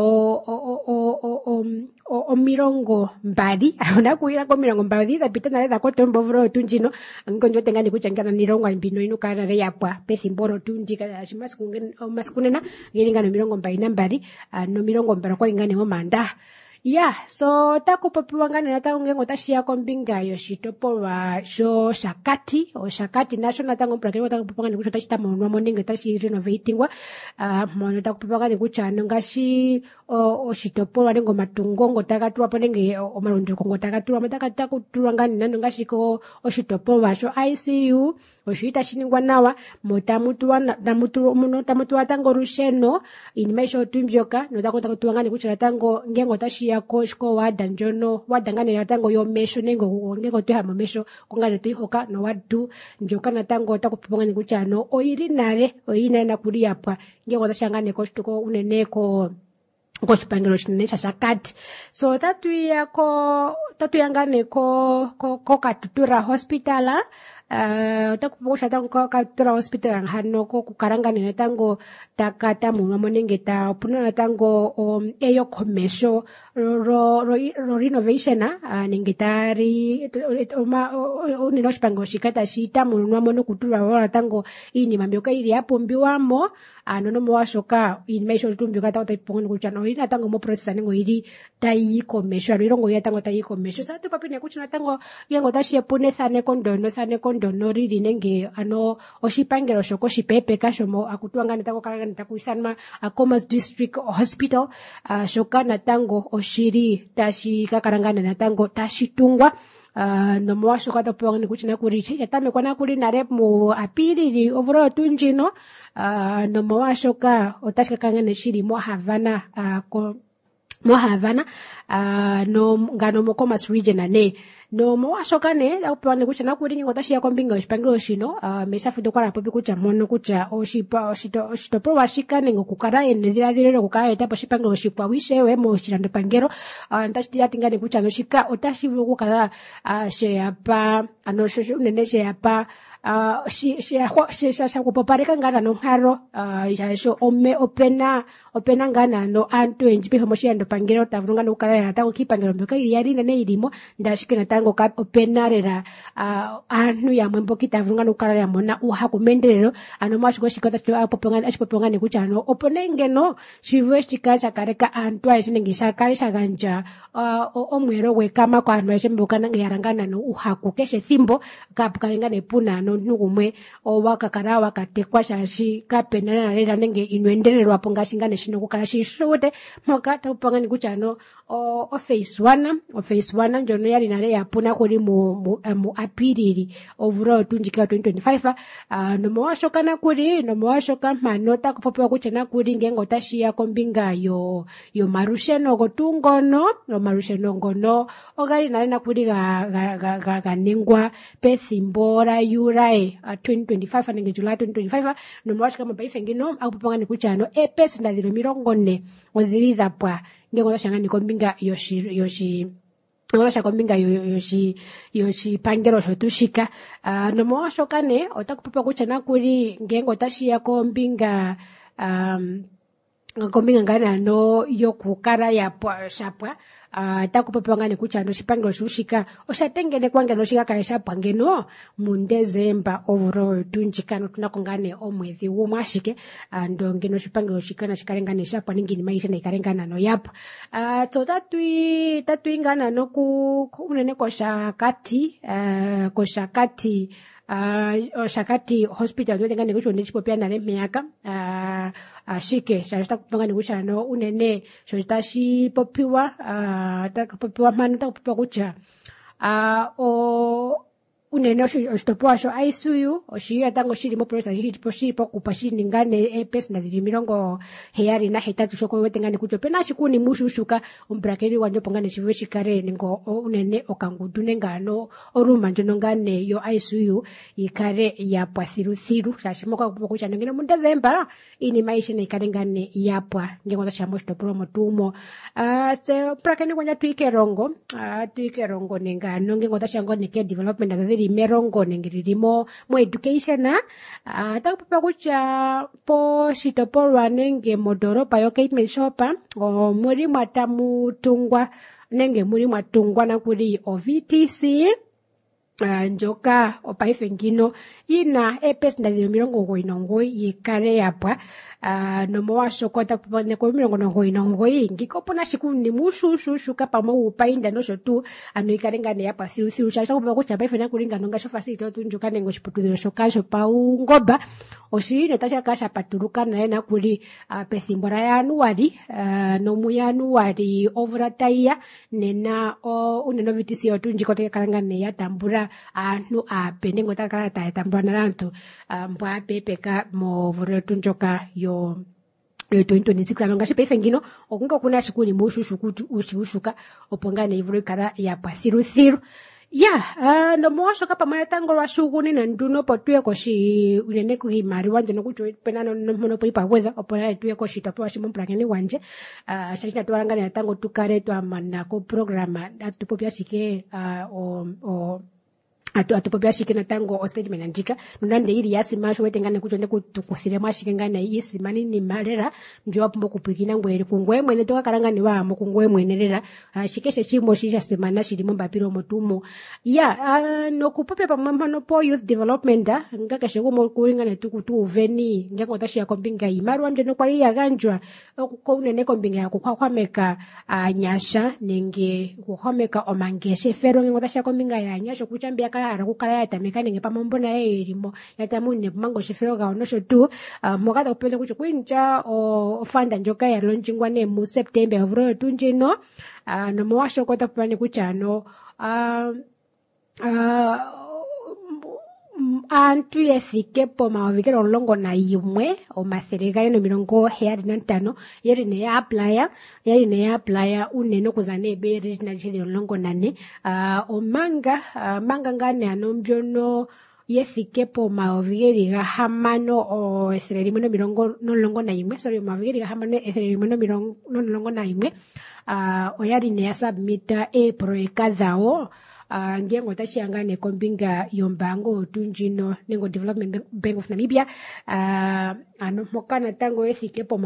S1: omirongo mbali unakuira komirongo mbali dhapita nale dhakoto mbovuro tunjino ngonjo tengani kuchangana nirongo mbino inu kana re yapwa pesimboro tunjika shimaskunena ngilingana mirongo mbali no mirongo mbali kwa ingane mo manda so takupopiwa ngane natango ngengo tashiya kombinga yoshitopolwa sho Shakati national tango mprakeni takupopiwa ngane kucho tashita monwamo nenge tashi renovatingwa mono takupopiwa ngane kucha ngashi oshitopolwa nengo matungongo takatulwapo nenge omalondokongo takatulwa matakatulwa ngane nando ngashiko oshitopolwa sho ICU oshita shiningwa nawa tamutulwa tango rusheno inima isho tumbyoka notakutulwa ngane kucha tango ngengo tashi yako shiko wada njono wada ngane natango yomesho nengo tuhamo mesho kungane tuihoka no wadu njoka natango takupongane kuchano oyiri nale nakuli yapwa ngengo tashangane koshtuko uneneko koshipangelo shinene Shakati so tatuyangane ko Katutura hospital takupokosha tango Katutura hospital hano ko kukarangane natango takatamunwa monenge puna natango eyo komesho ro renovation nenge tari uninoshpango shikata shitamunwa mono kutura natango inima mbyoka ili yapombiwamo no mwashoka inima isho tumbyoka taipongana kuchano ina tango mo process nengo ili taikomesho irongo yatango taikomesho sa tupapine kuchana tango yengo tashiyepune thane kondono riri nenge oshipangelo shoko shipepeka shomo akutwangane tango karangane takuithanwa Comas District Hospital shoka natango oshiri tashikakarangana natango tashitungwa no mwashoka tapongane kuchana kuriche yatamekwa nakuli nare mu apiriri ovuro tunjino no mwashoka otashikakangane shiri mo Havana no ngano mo Comas region ne no mwashoka ne akupane kucha nakuri ngo tashiya kombinga oshipangelo shino mesafudo kwala popi kucha mono kucha oshitopolwa shikane ngo kukara enedhiradhirero kukara etapo shipangelo shikwawishewe mo shirando pangero ntashitira tingane kucha no shika otashivulu kukara sheyapa unene sheyapa kupopareka ngana no nharo opena ngana no antu enjipe homo shirando pangero tavunga no kukara ya tango kipangelo mboka yari nene irimo ndashikena tango ka openarera antu yamwe mboka itavunga nokukala yamona uhakumendelelo ano mwashiko shikota cho apopongane kuti ano oponengeno shivo shika chakareka antu aishinenge shakale shaganja omwero wekama kwa antu aishemboka nange yarangana no uhaku keshe thimbo kapukalengane puna ano nugumwe owakakala wakatekwa shashi kapenana lela nenge inwendelelwa pongashingane shino kukala shishute moka tapongane kuti ano o phase 1 njono yali nale yapuna kuli mu apiriri ovuro tunjika 2025 nomowashokana kuli nomowashoka mano takupopewa kuchana kuli ngengo tashiya kombinga yo marusheno gotungono marusheno ngono ogali nale nakuli ganingwa pethimbo la July 2025 nenge July 2025 nomowashika mabaife ngino akupopanga kuchano epesi ndaziro 40 odhili dhapwa ngengo tashangani kombinga Olasha kombinga yoshi pangero shotushika nomowashokane otakupopa kuchana kuli ngengo tashiya kombinga ngana no yokukara yapwa shapwa takupopewa ngane kuchano shipangelo shushika oshatengene kwangeno shika kale shapwa ngeno mu December ovuro tunjikano tunakongane omwezi umwashike ndo ngeno shipangelo shikana shikalengane shapwa ningini maisha na ikalengana no yapo so tatuingana no unene koshakati hospital twetengane kucho ndichipopya nale miaka shike shashita kupanga nikucha no unene shotashi popiwa takupopiwa mano takupopiwa kucha unene oshitopowa sho ICU oshiya tango shiri mo presa shiri pokupa shiri ngane epes na dhiri mirongo heyari na hetatu shoko wetengane kucho pena shikuni mushushuka umbrakeri wanjo pongane shivu shikare ningo unene okangudu nengano oruma njono ngane yo ICU ikare yapwa thiru shashimoka kupokucha nengene mu December ini maisha na ikare ngane yapwa ngengo tashamo shitopowa motumo prakeni kwanya tuike rongo nengano ngengo tashango neke development na merongo nengiririmo mo education takupopa kucha po shitopolwa nenge modoropa yo Kate Shopa muri mwatamutungwa nenge muri mwatungwa nakuli OVTC njoka opaife ngino ina epes ndaziro 90 yikale yapwa nomowashokota kupone ko 90 ngikopona shikundi mushushuka pamwe upainda noshotu ano ikalengane yapwa siru shasha kuba kucha paife nakulinga nonga shofasito tunjuka nengo shiputudiro shokasho paungoba oshine tashakasha patuluka naye nakuli pethimbo la January no mu January overtime nena uneno vitisi otunjikote kalengane yatambura antu apendengo takala tatambura narantu mbwa pepeka mo vuro tunjoka yo 2026 alonga shipe ngino okunga kuna shikuni mushushu kuti ushushuka opongane ivuro kara ya pathiru no mwashoka pamwe tango lwa shuguni na nduno potuye koshi unene kuhimari wanje nokucho penano nomono poipa weza opona tuye koshi topo shimomplakeni wanje shashina tuwarangana ya tango tukare tuamana ko programa atupopya shike atupopya shike na tango o statement andika nunande iri yasimasho wetengane kucho nekutukusire mwashike ngana yisimani ni malera njo apumbo kupikina ngwere kungwe mwene toka karangani wa mu kungwe mwenerera shikeshe chimo shisha semana shirimo mbapiro motumo no kupopya pamwe no po youth development ngaka shego mo kuringana tukutu uveni ngako tashia kombinga imarwa mje no kwali yaganjwa ko unene kombinga yakwakwameka nyasha nenge kuhomeka omangeshe fero ngako tashia kombinga ya nyasho kuchambia kala kukala yatameka nenge pamombona erimo yatamune mango shefero ga onosho tu mokata kupele kucho kwinja ofanda njoka ya launchingwa ne mu September ovro tunjino no mwasho kota pani kuchano antu yethike po mawavikero longo na yimwe o maserikali no 75 yeri ne apply unene kuzane beri na chili longo nane o manga ngane anombyono yethike po mawavikeri ga hamano o esereri mono mirongo no longo na yimwe sorry mawavikeri ga hamano esereri mono mirongo no longo na yimwe o yari ne submita proeka zao ngengo tashiyangane kombinga yombango tunjino nengo Development Bank of Namibia ano mpoka natango ethike po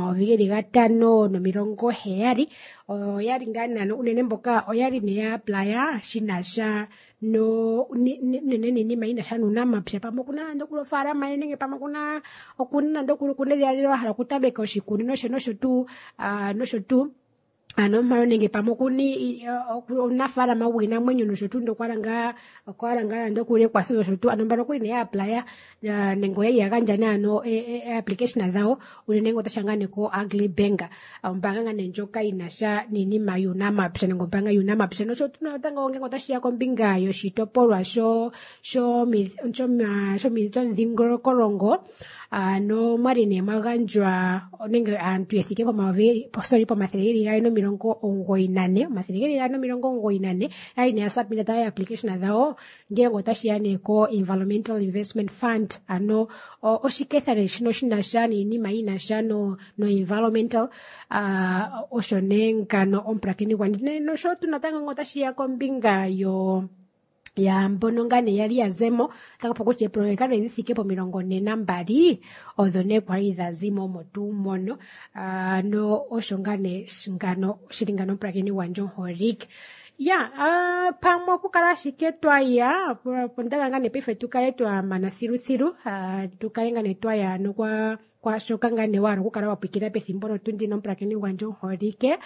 S1: 2007 oyali ngana unene mboka oyali ne ya playa shinasha no nini maina shanu namapya pamwe kuna ndokulu farama nenge pamwe kuna okuna ndokulu kunedhi adiro hala kutabeka oshikunino nosho tu ano maro nenge pamwe kuni unafalama wina mwenyo nosho tu ndokwalanga ndokule kwaso nosho tu ano mbano kuli ne apply nengo ya ganja nano application zawo unengo tashangane ko Ugly Benga mbanga nenjoka inasha nini mayuna mapya nengo mbanga yuna mapya nosho tu natanga ongengo tashiya kombinga yoshitopolwa sho ndingoro korongo no marine maganjwa nenge antu yethike po 94 aine asapinda ta application zawo ngengo tashiyane ko Environmental Investment Fund ano oshikethane shino shinashani ni maina shano no environmental oshonenga no omprakini kwandine no sho tunatanga ngotashiya kombinga yo ya mbono ngane yali yazemo takapokuche proekano izithike po 42 odhone kwali dhazimo motumono no oshongane shingano shiringano prakini wanjo horik ya pamwe kukala shiketwa ya pondala ngane pefe tukale twa manathiru tukale ngane twa ya no kwa shoka ngane waro kukala wapikira pethimbo no tundi no prakini wanjo horike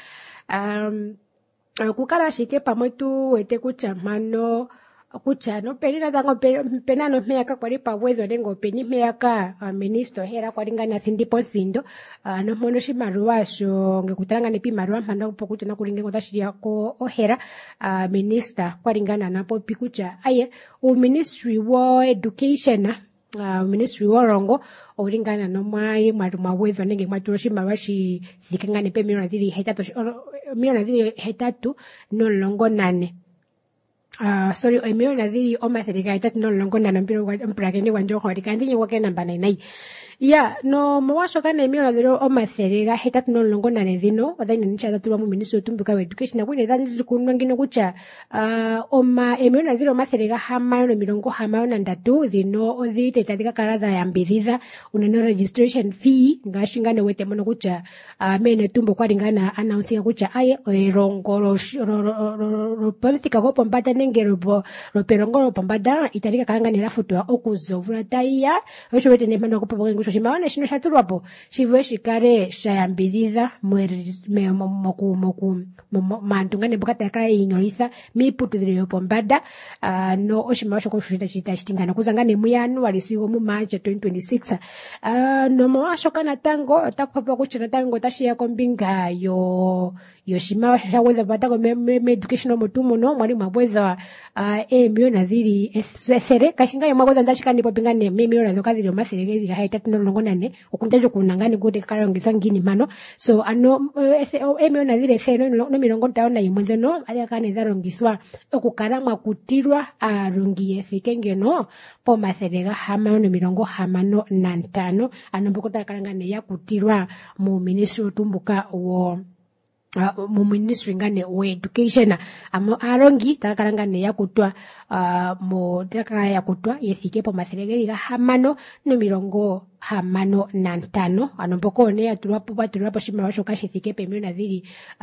S1: kukala shike pamwe tu wete kuchamano kuchano penina tango penano meyaka kwali pabwezo nengo peni meyaka minister hera kwalingana thindipo thindo no mono shimaruwa sho ngekutanga ne pimaruwa mpanda pokucha na kulingengo tashiya ko ohera minister kwalingana napo pikucha aye u ministry wa education ministry wa rongo olingana no mwai mabwezo nenge mwaturo shimaruwa shi thikangane pe milioni 3 no longo 8 milioni 3 omathirika 3 no longo na mpiro mprakeni wanjo hori kandi nyiwoke namba 9 ya no mwasho kana milioni 3 omathirika 3 no longo na dhino odhaini nicha tatulwa mu ministry otumbuka wa education kwine dhanzi kunwangino kucha milioni 3 omathirika 5 dhino odhite tadika karadha yambidhiza uneno registration fee ngashingane wete mono kucha mene tumbo kwalingana announce kucha aye rongoro politika ko pombata nengero roperongoro pombada italika kalanganira futwa okuzovula taiya osho wete nemano kupopo ngusho shimaone shino shatulwapo shivwe shikare shayambidhiza moku mantungane bukata kala inyolitha miputudhiro yopombada no oshimawo shoko shushita shitingana kuzangane mu January sigo mu March 2026 no mwasho kana tango takupapa kuchina tango tashiya kombinga yoshima shaweza batako me education motumo no mwali mabweza milioni 3 esere kashinga mwagweza ndashikani popingane milioni zokadhiro masere ga haita longo 8 okuntajo kunangani kuti kalongisa ngini mano so ano milioni 3 esere no milongo taona imwenze no ali akane zarongiswa okukaramwa kutirwa arungi efike ngeno po masere ga hamano milongo hamano na 5 ano mbokota kalangane ya kutirwa mu ministry otumbuka wo mu ministry ngane we education arongi takalangane yakutwa mo takala yakutwa yethike po mathirigeri ga hamano no milongo hamano na 5 anompoko ne atulwapo shimawa shoka shithike pe milioni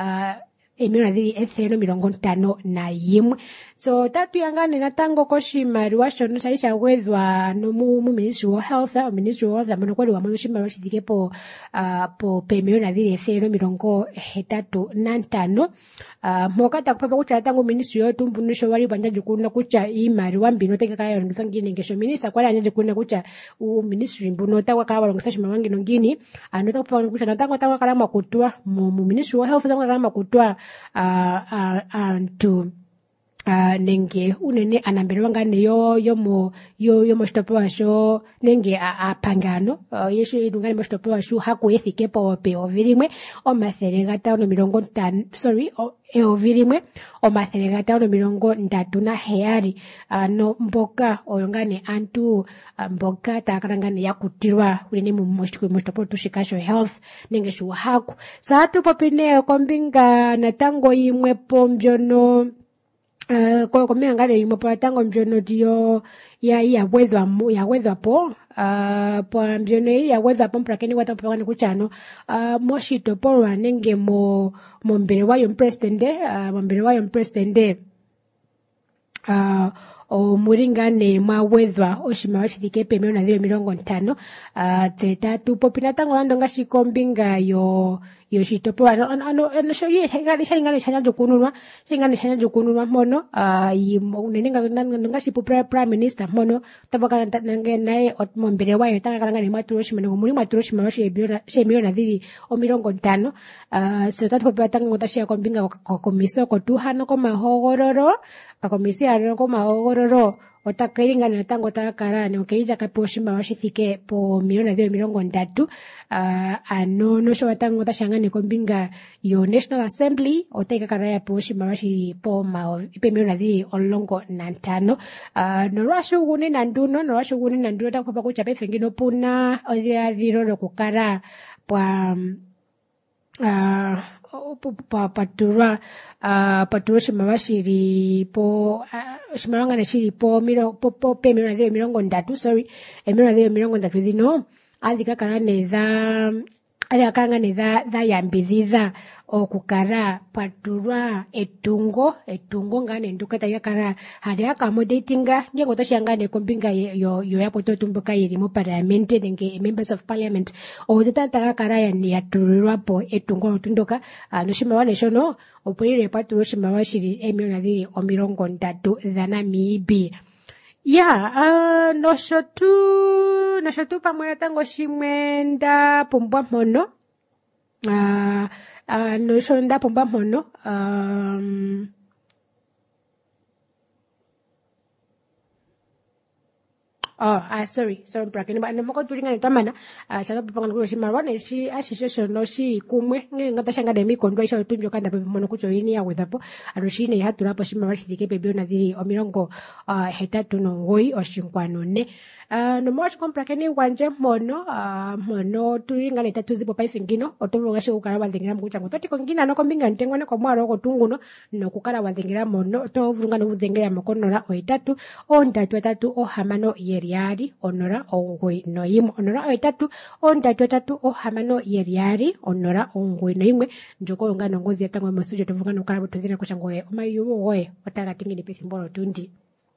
S1: 3 milongo 51 so tatu yangane natango koshimaliwa shono shali shagwezwa no mu ministry of health mono kwali wa mu shimaliwa shithike po milioni 3 milongo 35 moka takupapa kucha tango ministry yotumbunisho wali banja jukuna kucha imaliwa mbino teka kaya ngisa ngini ngesho minister kwali anje jukuna kucha u ministry mbuno takwa kala ngisa shimaliwa ngino ngini anota kupapa kucha natango takwa kala makutwa mu ministry of health takwa kala makutwa to nenge unene anambelewa ngane yo moshitopewa sho nenge apangano yesho idungane moshitopewa sho haku ethike po ovirimwe omathele 550 ovirimwe omathele 537 no mboka oyongane antu mboka takalangane yakutirwa unene moshitopewa tushikasho health nenge sho haku saatu popine kombinga natango imwe po mbyono Kwa miangane imopola tango mbyono diyo ya wedwa po po mbyono ya wedwa po mprakeni wata po ngani kuchano moshito polwa nenge mo mbere wayo presidente o muringane mwa wedwa oshimaliwa shithike pemiliyoni 50 teta tupopina tango lando ngashi kombinga yo shitopolwa ano sho ye shingane shanya jokununwa mono ngashi prime minister mono tabaka naye mombere wayo tanga ni maturo shimene muri maturo shimaliwa shemiliyoni 50 so tatupopina tango tashia kombinga komiso ko tuhano ko mahogororo kakomisi ano ko mahogororo otakailingana tango takarane okeija kapo shimaliwa shithike po miliyoni 30 ano nosho watango tashangane kombinga yo National Assembly otaikakaraya po shimaliwa shi po miliyoni 15 norwashuguni nanduno takupapa kucha pefengino puna odhiadhiro lokukara pwa paturwa shimaliwa shiri po shimaliwa ngane shiri po miliyoni 30 sorry miliyoni 30 dhino adhikakanga nedha yambidhidha okukara paturwa etungo ngane nduka taikakara hadi accommodatinga ngengo tashangane kombinga yo yapo totumbuka yiri mu parliament nenge members of parliament otataka ya turirwa po etungo otundoka noshimaliwa neshono opoire paturwa shimaliwa shiri miliyoni 30 dhanamibi noshotu pamwe tango shimwe ndapumbwa mpono nosho ndapumbwa mpono sorry mprakeni ba nemoko tulingana tamana shaka panga ngo shimaliwa neshi ashisho no shi kumwe ngata shanga de mikondo isha tunjo kanda pe mono kucho yini ya wedhapo anoshine yahatura po shimaliwa shithike pe biliyoni 3.9 nomoshi komprakeni wanje mono tulingana tatuzipo paifingino otobulunga shi ukara wadhingira mkucha ngototi kongina no kombinga ntengo ne komwaro ko tunguno no kukara wadhingira mono tovulunga no udhingira mokonora o3 3 hamano yeriari onora ongoi noyimo onora o3 3 hamano yeriari onora ongoi noyimwe njoko longa no ngozi yatango mosujo tovulunga no kukara butudhira kushangoe omayuwo goe otagatingini pesimbolo tundi.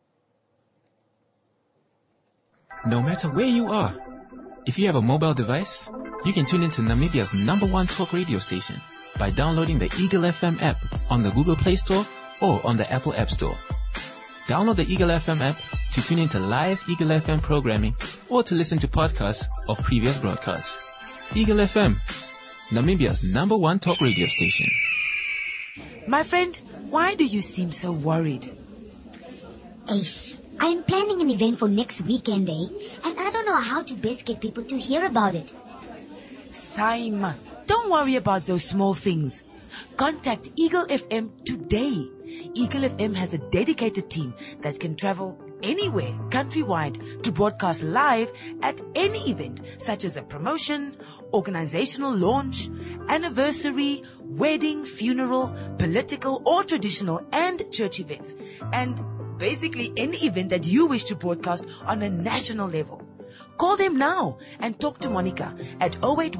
S6: No matter where you are, if you have a mobile device, you can tune into Namibia's #1 talk radio station by downloading the Eagle FM app on the Google Play Store or on the Apple App Store. Download the Eagle FM app to tune into live Eagle FM programming or to listen to podcasts of previous broadcasts. Eagle FM, Namibia's #1 talk radio station.
S2: My friend, why do you seem so worried?
S3: Ace, I'm planning an event for next weekend, and I don't know how to best get people to hear about it.
S2: Saima, don't worry about those small things. Contact Eagle FM today. Eagle FM has a dedicated team that can travel anywhere countrywide to broadcast live at any event, such as a promotion, organizational launch, anniversary, wedding, funeral, political or traditional and church events, and basically any event that you wish to broadcast on a national level. Call them now and talk to Monica at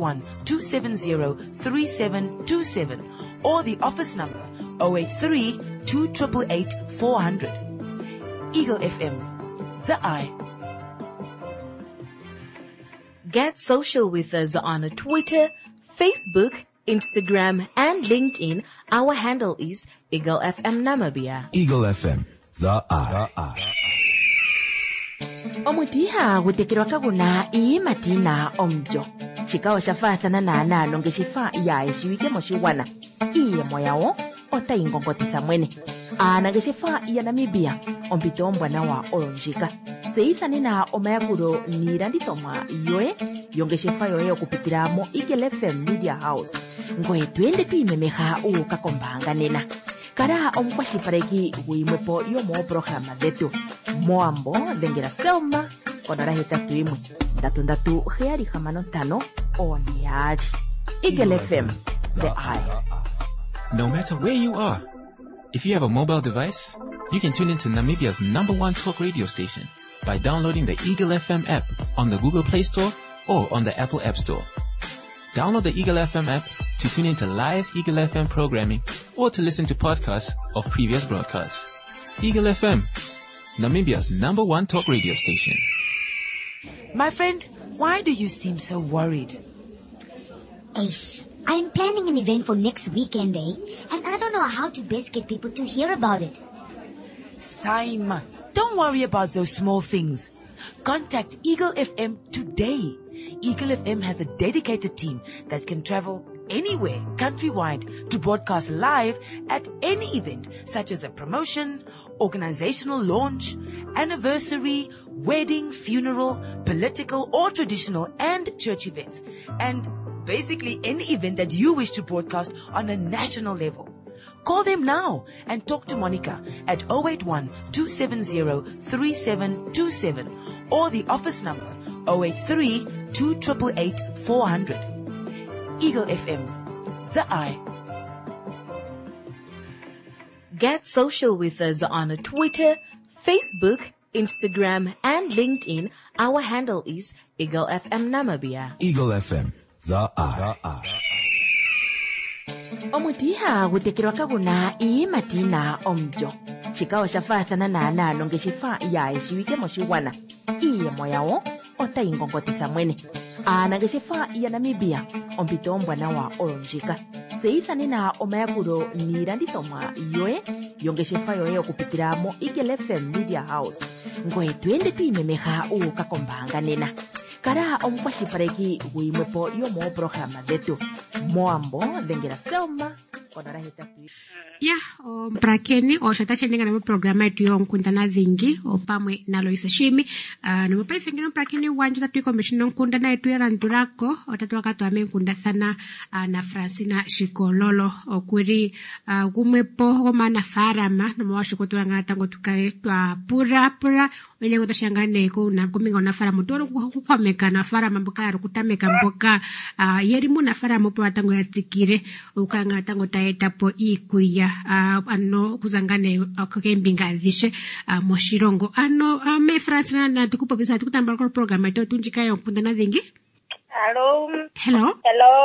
S2: 081-270-3727 or the office number 083-288-400. Eagle FM, the eye.
S4: Get social with us on Twitter, Facebook, Instagram, and LinkedIn. Our handle is Eagle FM Namibia.
S5: Eagle FM, the eye.
S4: Omutiha gutekerwa kaguna matina omjo. Chikao shafathana na nalonge shifa ya eshiwike moshiwana. Iye moyao otaingongotitha mwene. Anange shifa ya Namibia ompito ombwana wa olonjika. Seithani na omayakuro niranditomwa yoe yonge shifa yoe okupitira mo Eagle FM Media House. Ngoe tuende tuimemeha ukakombanga nena. Kara omkwashifareki huimwepo yomo programa dhetu. Moambo dengera Selma onora hetatu imwe. Ndatu heari hamano tano oneari. Eagle FM, the eye.
S6: No matter where you are, if you have a mobile device, You can tune into Namibia's #1 talk radio station by downloading the Eagle FM app on the Google Play Store or on the Apple App Store. Download the Eagle FM app to tune into live Eagle FM programming or to listen to podcasts of previous broadcasts. Eagle FM, Namibia's #1 talk radio station.
S2: My friend, why do you seem so worried?
S3: Ace, I'm planning an event for next weekend, and I don't know how to best get people to hear about it.
S2: Saima, don't worry about those small things. Contact Eagle FM today. Eagle FM has a dedicated team that can travel anywhere countrywide to broadcast live at any event, such as a promotion, organizational launch, anniversary, wedding, funeral, political or traditional and church events, and basically any event that you wish to broadcast on a national level. Call them now and talk to Monica at 081-270-3727 or the office number 083-288-400. Eagle FM, the eye.
S4: Get social with us on Twitter, Facebook, Instagram, and LinkedIn. Our handle is Eagle FM Namibia.
S5: Eagle FM, the eye.
S4: Omutiha gutekirwa kaguna ii matina omjo. Chikawa shafathana na nalo ngeshifa ya ishiwike moshiwana. Iye moyawo ota ingongotisa mwene. Nangeshifa ya Namibia ompito ombwana wa olonjika. Zeithani na omayakuro nirandithomwa yoe yongeshifa yoe okupitira mo Eagle FM Media House. Ngoe tuende tuimemeha ukakombanga nena. Kara omukwashipareki guimwepo yomo programa detu. Moambo dengera Selma konara hetatu.
S1: Ya, mprakeni oshatashenga na programa yetu yonkundana dhingi opamwe na Loisa Shimi. Namupefengino mprakeni wanju tatu komishino nkundana yetu yarandurako otatu wakatu amenkunda sana na Francina Shikololo okwiri gumwepo goma farama na mwashikotu ngata ngotukae twa pura wenye ngotashangane ko na kuminga na farama toro kukwameka na farama mboka yarukutameka mboka yerimu na farama po atango yatikire ukanga tango taeta po ikuya ano kuzangane akembinga zishe moshirongo ano me Francina na tukupa bisa tukutamba kwa program ito tunjika yonkundana dhingi. Hello.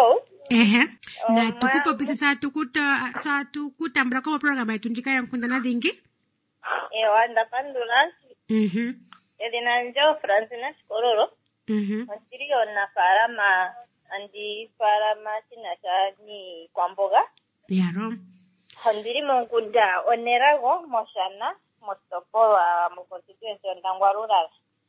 S1: Na tukupa bisa tukutamba kwa program ito tunjika yonkundana dhingi.
S8: Wanda pandula. Elinanjo Francina Shikololo. Masirio na farama andi farama sinachani kwamboga.
S1: Yaro.
S8: Handiri mungunda onerago moshana mostopora mu constituency ndangwa rural.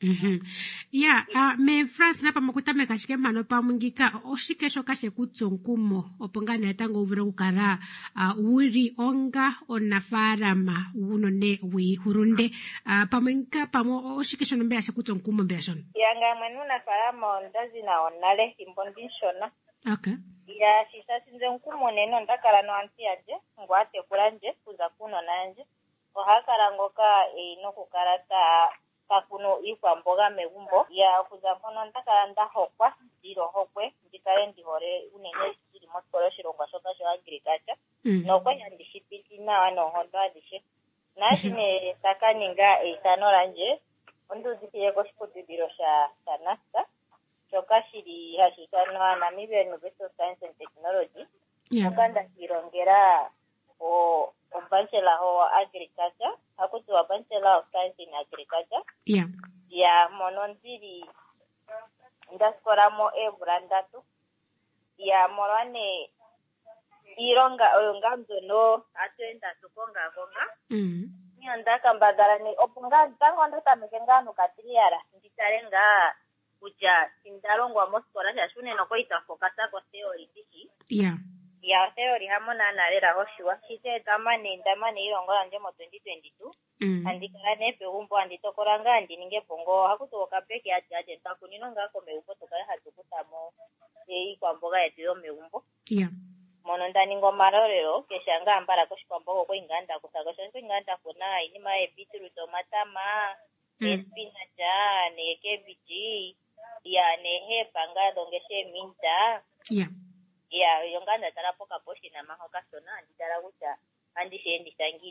S1: Ya, me France napa makutame kashike mano pa mungika oshikesho kashe kutsonkumo opongane yatango uvira kukara uri onga onafarama unone wi hurunde pamengika pamo oshikesho nombe ashe kutsonkumo mbeshon.
S8: Yanga manuna farama ondazi na onale imbondishona.
S1: Okay.
S8: Ya sisa sinze nkumo neno ndakala no antiaje ngwate kulanje kuza kuno nanje ohakala ngoka no kukarata kakuno ikwa mboga megumbo ya kuza kono ndakala ndahokwa ndiro hokwe ndikale ndihore unene siri motoro shirongo shoka sho agriculture no kwa yandishipiti na wano hondo adishe nashine takaninga isanolanje ondu dikiye ko shipudiro sha sanasta shoka shiri hashikanwa Namibia University of Science and Technology. Okanda kirongera o bachelor of agriculture hakuti wa bachelor of science in agriculture. Ya mononziri ndaskoramo brandatu ya morane ironga oyongamzo no atenda tukonga gonga nyandaka mbadarani opunga tango ndatamekengano katiliara nditarenga kuja sindarongwa moskora shashune no koita fokasa ko theory tishi ya theory hamona nalera hoshiwa shite tamani ndamani irongola nje mo 2022 andikala nepe umbo anditokoranga ndininge pongo hakuto kapeke aje takuninonga ko meupo tokala hatukutamo kwa mboga yetu yo meumbo mono ndani ngomarorero keshanga ambara ko shikwambogo ko inganda kusagosha ko inganda kuna inima epitu tomatama spinach ne cabbage ya nehe panga dongeshe minta ya yonganda tarapoka poshi na mahoka sona nditara gucha andi shendi sangini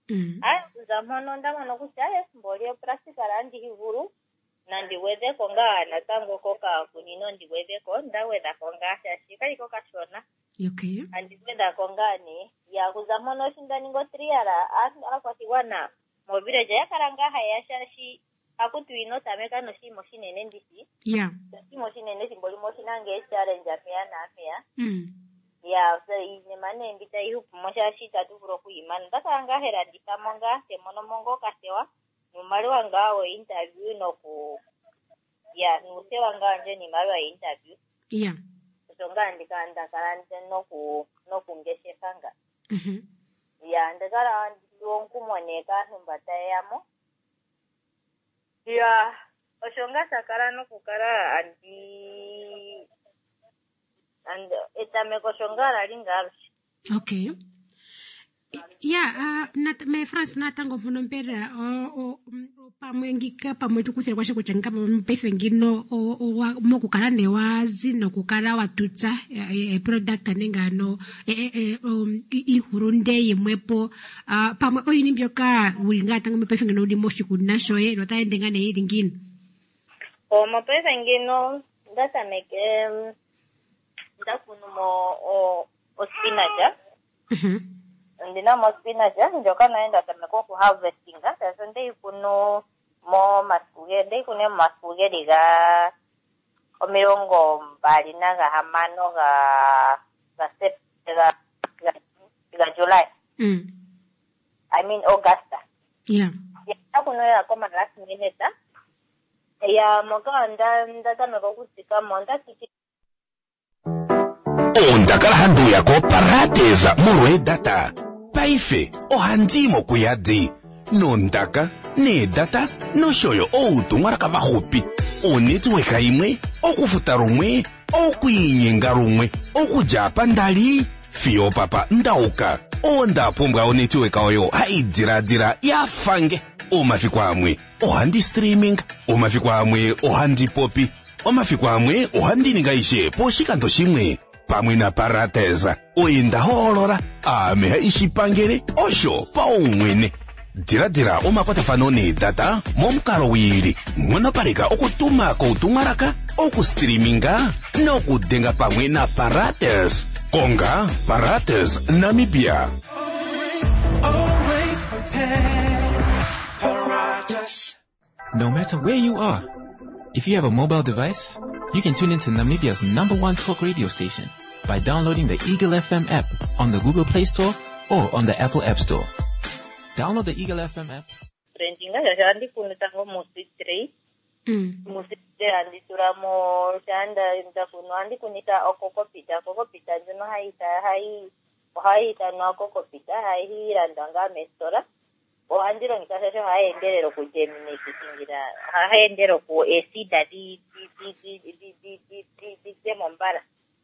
S8: Kuzamono ndamano kuti mboli practical andihivuru nandiwedheko nga natango koka kunino ndiwedheko ndawedhako nga shashika iko kashona.
S1: Okay.
S8: Andiwedhako ngani ya kuzamono shindaningo 3 yara akwatiwana mo village yakaranga hayashashi akutwino tameka no shimo shinene ndisi.
S1: Yeah.
S8: Shimo shinene simboli mo shinange challenge apya na apya. Ya so ine mane mbita ihupu moshashi tatu bro kuimana ndakanga hera ditamonga temono mongo kasewa numali wangawe interview no ku ya nuse wanganje ni mali wa interview.
S1: Yeah.
S8: So ngandikanda kalante no ku ngeshe kanga. Ya ndakara ndonkumoneka humbata yamo. Ya oshonga sakara no kukara and etameko shongara linga.
S1: Okay. Yeah, me France natango monompera o pamwengika pamwe tukusira kwashe kuchanga pampefe ngino o mokukara newazi no kukara watutsa product anengano ihurunde yemwepo pamwe oyini mbyoka ulinga tango mpefe ngino uli moshi kunasho no taendenga ne iringino
S8: o mpefe ngino ndatameke ndakuno mo spinach. Ndina mo spinach njoka naenda tameko ku harvesting sasa ndei kuno mo maspuge diga omirongo mbali na ga hamano ga July. I mean August.
S1: Yeah.
S8: Ya kuno ya koma last minute ya moga nda tameko kutika monda kiki
S5: ondakala handu yako parateza murwe data paife ohandimo kuyadi nondaka ne data no shoyo outumwara kava hupi onetiweka imwe okufuta rumwe okuyinyenga rumwe okujapa ndali fiyo papa ndauka onda pumbwa onetiweka oyo haidiradira yafange omafikwa amwe ohandi streaming omafikwa amwe ohandi popi omafikwa amwe ohandi ningaishe poshikando shimwe pamwe na parateza oinda holora ameha ishipangere osho paumwene diradira omakwatafano ne data momukalo wili mwonopareka okutuma koutumwaraka okustreaminga nokudenga pamwe na parates konga parates Namibia.
S9: Always prepare. Paratus.
S6: No matter where you are, if you have a mobile device, you can tune into Namibia's #1 talk radio station by downloading the Eagle FM app on the Google Play Store or on the Apple App Store. Download the Eagle FM app.
S8: Rentinga jandi kunutango musitri. Musitri andi turamo shanda imta kuno andi kunita okokopita njono haita no okokopita hai randanga mestora. Ohandiro nikasha haendelero ku Gemini kisingira haendero ku esida di mombara.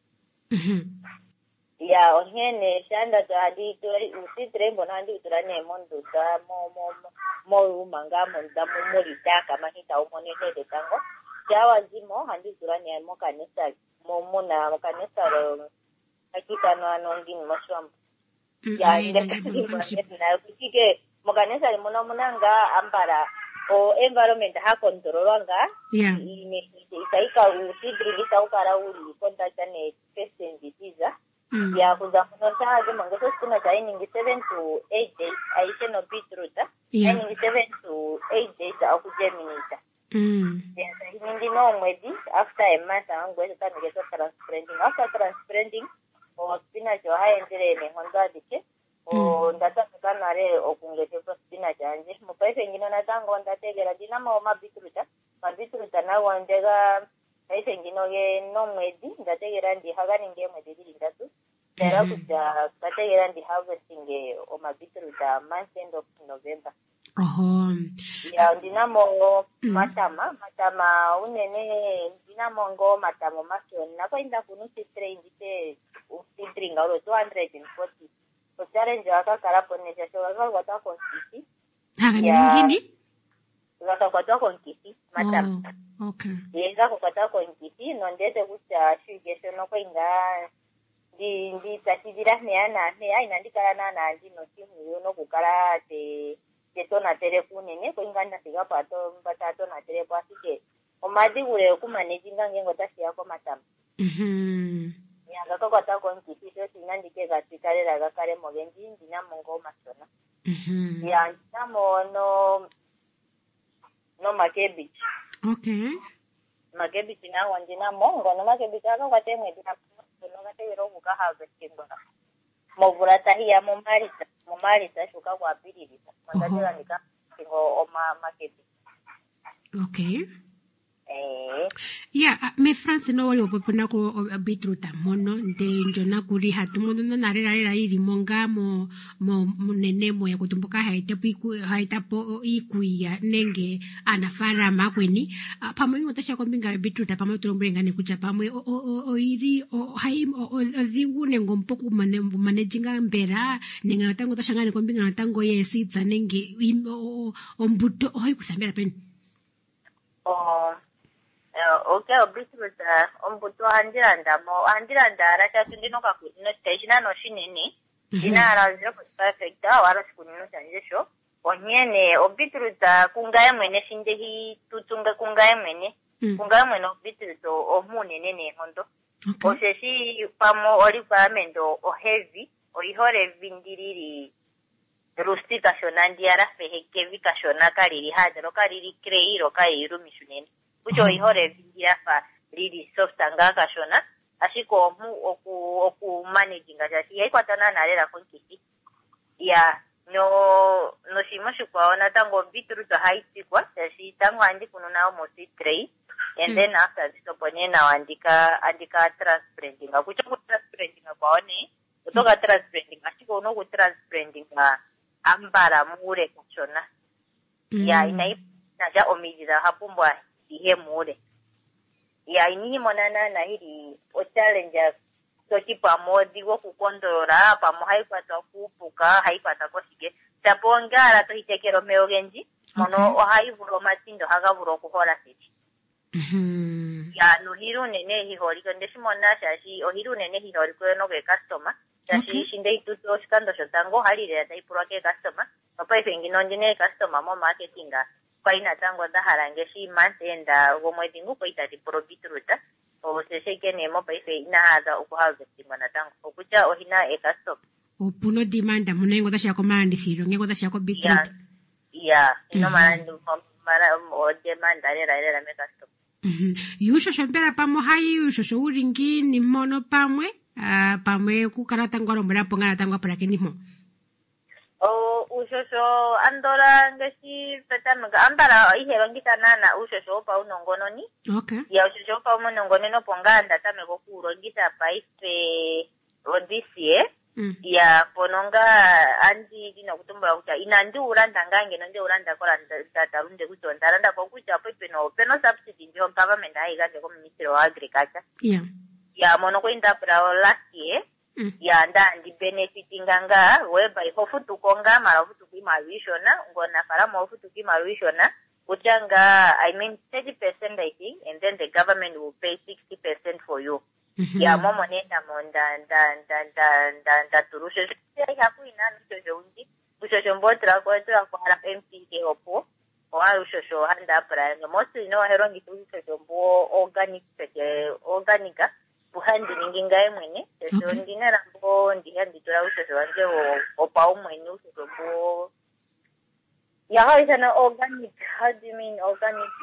S8: Ya onyene shanda to adi to usitre mbona andi uturane mondo da mo manga monda mo morita kama hita umone hede tango jawa zimo handi uturane mo kanisa mo na kanisa hakika no anongi moshwam ya na kike mokanisa limona munanga ambara o environment ha controlanga isaika usidri bisa ukara uli kontakta ne pest and disease ya kuzamuno chaje mangeso kuna chaini 7 to 8 days aishe no beetroot yani 7 to 8 days akujeminita ya hindi no mwedi after a month angwe tatangeso transplanting o spinach o haendele ne honda dike o ndata kanare okungete spinach anje mupaife ngino natango ndategera dinamo beetroot na wandega paife ngino ge no mwedi ndategera ndi hagani nge mwedi ndatu tera kuja ndategera ndi harvesting o beetroot month end of November. Ya dinamo matama unene dinamo ngo matamo masio nakwenda kunusi train ndite usitringa ro 240 challenge akakara ponesha shoga wata konkisi
S1: ngini
S8: wata konkisi matam
S1: okay
S8: yenga kokata konkisi nondete kucha shugesho no kwinga ndi tachidira neana inandikala nana ndino timu yono kukala te tona telekunene kuingana siga pato batato na telepo asike omadi ule kumanejinga ngengo tashia kwa matama yanga kwakwata konkisisho sinandike gatikalera gakale mogenji ndina mongo masona ya ndamo no makebi makebi na wandina mongo no makebi kaga kwatemwe dina no gatero buka harvesting bona movula tahia momarisa shuka kwa pililisa mandajela nika ngo oma makebi
S1: me France no wali opopona ko beetroot mono nde njona kuri hatu mono no narera iri monga mo nene mo ya kutumbuka haita po ikuya nenge anafara makweni pamwe ngotasha kombinga beetroot pamwe tulombrenga ne kucha pamwe iri hai odhigune ngompoku manejinga mbera nenga natango tashangane kombinga natango yesidza nenge ombuto hoyi kusambera peni
S8: okay, beetroot ombuto andiranda racha tundino kakutino station no shinene ina ara 0.5 hectare wala sikunino chanjesho onyene beetroot kungaye mwene shindehi tutunga kungaye mwene beetroot omunene ne hondo osheshi pamo oli pamendo heavy olihore vindiriri rustika shona ndiara fehekevi kashona kaliri hadro kaliri kreiro kairu mishunene kucho ihore vingira fa lili soft anga kashona ashiko oku managing ajashi yaikwatana nalela konkisi ya no shimoshu kwaona tango beetroot haitsikwa yashi tango andi kununa almost 3 and then after zitoponena andika transplanting kucho transplanting kwaone kutoka transplanting ashiko unoku transplanting ambara mure kashona ya inaja omijira hapumbwa ihe mure ya ini monana na hili o challenge toki pamodi wo kukondora pamo haikwata kupuka haikwata koshige tapongara to hitekero meogenji mono o haivuro matindo hagavuro kuhola siti ya no hiru nene hihori kondeshi mona shashi o hiru nene hihori kweno ke customer shashi shinde ituto shikando shotango halire ya taipuro ke customer papa ifengino njine customer mo marketinga kwa ina tango da harangeshi mantenda gomwedingu kwa itati pro beetroot o sesheke nemo pa ife ina hada ukuharvesting wana tango okucha ohina eka-stop
S1: opuno demanda munengo tasha ko mandisiro ngengo tasha ko beetroot
S8: ino mara o demanda lera meka-stop
S1: yusho shombera pamo hai yusho uringi ni mono pamwe kukara tango rombera pongana tango para kenimo
S8: ushosho andora ngesi petanuga ambara ihe bangita nana ushosho pa unongononi ya ushosho pa unongoneno ponganda tame gokuro ngita pa ife odisia ya pononga andi dina kutumbura kucha inandi uranda ngange nande uranda kola tatarunde kutonda kwa kucha peno subsidy ndio government aigaje kwa ministry of agriculture ya mono ko inda pra last year ya ndandi benefiting nga whereby hofutu konga mara futu kimarishona ngona farama hofutu kimarishona uchanga 30% I think, and then the government will pay 60% for you ya momo nenda monda nda turushe ya kuina njojo unji ushosho mbotra kwa hala MPK opo wa ushosho handa pra most herongi ushosho mbo organica buhandi ninginga emwene so ndinera mbo ndihanditura ushosho wanje opa umwene ushosho mbo ya haisana organic. How do you mean organic?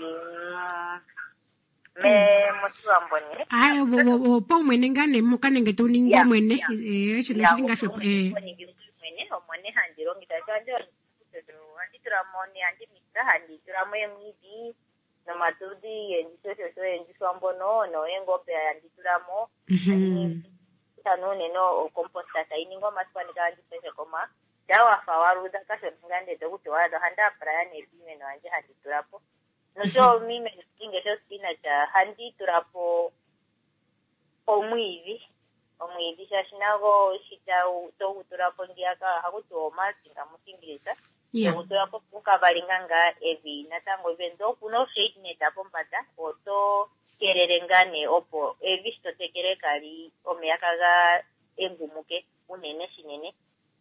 S8: Mosu ambone
S1: ayo bo mwene ngane mukane ngeto ningo mwene shino singa shop
S8: mwene omwene handiro ngitachanje anditura moni andimita handitura mwemidi no matudi endisoso endiswambono no engope andituramo tanone no composta tainingo maspanika andipese koma dawa fawaruda kasho ngande dokuti wada handa prayane bime no anje handiturapo no so mime ingesho spinach handiturapo omwivi shashinago shita to uturapo ndiaka hakuto masinga musingirisa uturapo kukabalinganga evi natango vendo kuno shade netapo mbata oto kererengane opo evi sto tekere kali omyaka ga engumuke unene shinene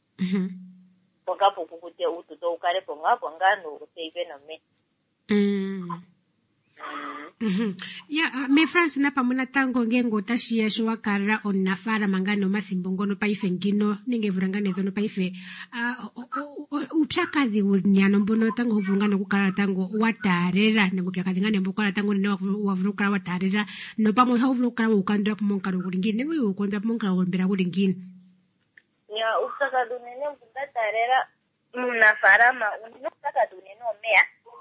S1: Mhm.
S8: Kukute ututo ukale pongapo ngano useive no me.
S1: Me France na pamuna tango ngengo tashiya shwa karra onnafara mangano masimbo ngono paife ngino ninge vurangane zono paife upyakazi unyano mbono tango huvurungana kukara tango watarera ningo pyakazi ngane mbukara tango nene wavurukara watarera no pamwe havurukara ukandwa pamonkaro kulingine ningo ukondwa pamonkaro kulimbira kulingine
S8: Ya usaka dunene mbukatarera munafarama unusaka dunene omea.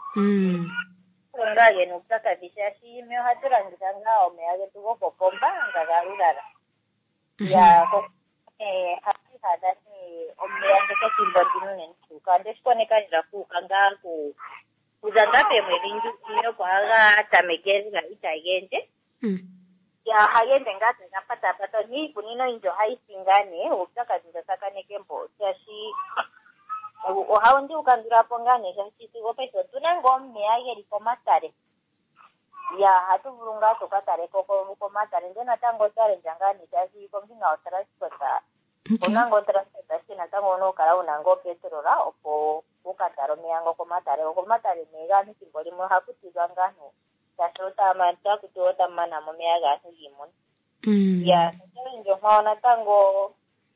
S8: Ngage no kusaka bishashi me haturangisa ngao me age tugo popomba ngagarurara. Ya ko hati hadasi omea ngeke kimbotinu nentu kande shkone kanira ku kanga ku uzangape mwelinju iyo kwa tamegeza itagende. Ya hayende ngate napata pato ni kunino injo haisingane usaka zingasaka nekembo shashi ohaundi ukandura pongane shashi sigopeso tunango meage likomatare ya hatuvurunga tukatare koko matare ndena tango tare njangani shashi kombinga otransporta unango transporta sina tango no kara unango petrora opo ukataro meango komatare megani simbolimo hakutizwa ngano shashota manta kutuota mana momeaga asugimon ya njo maona tango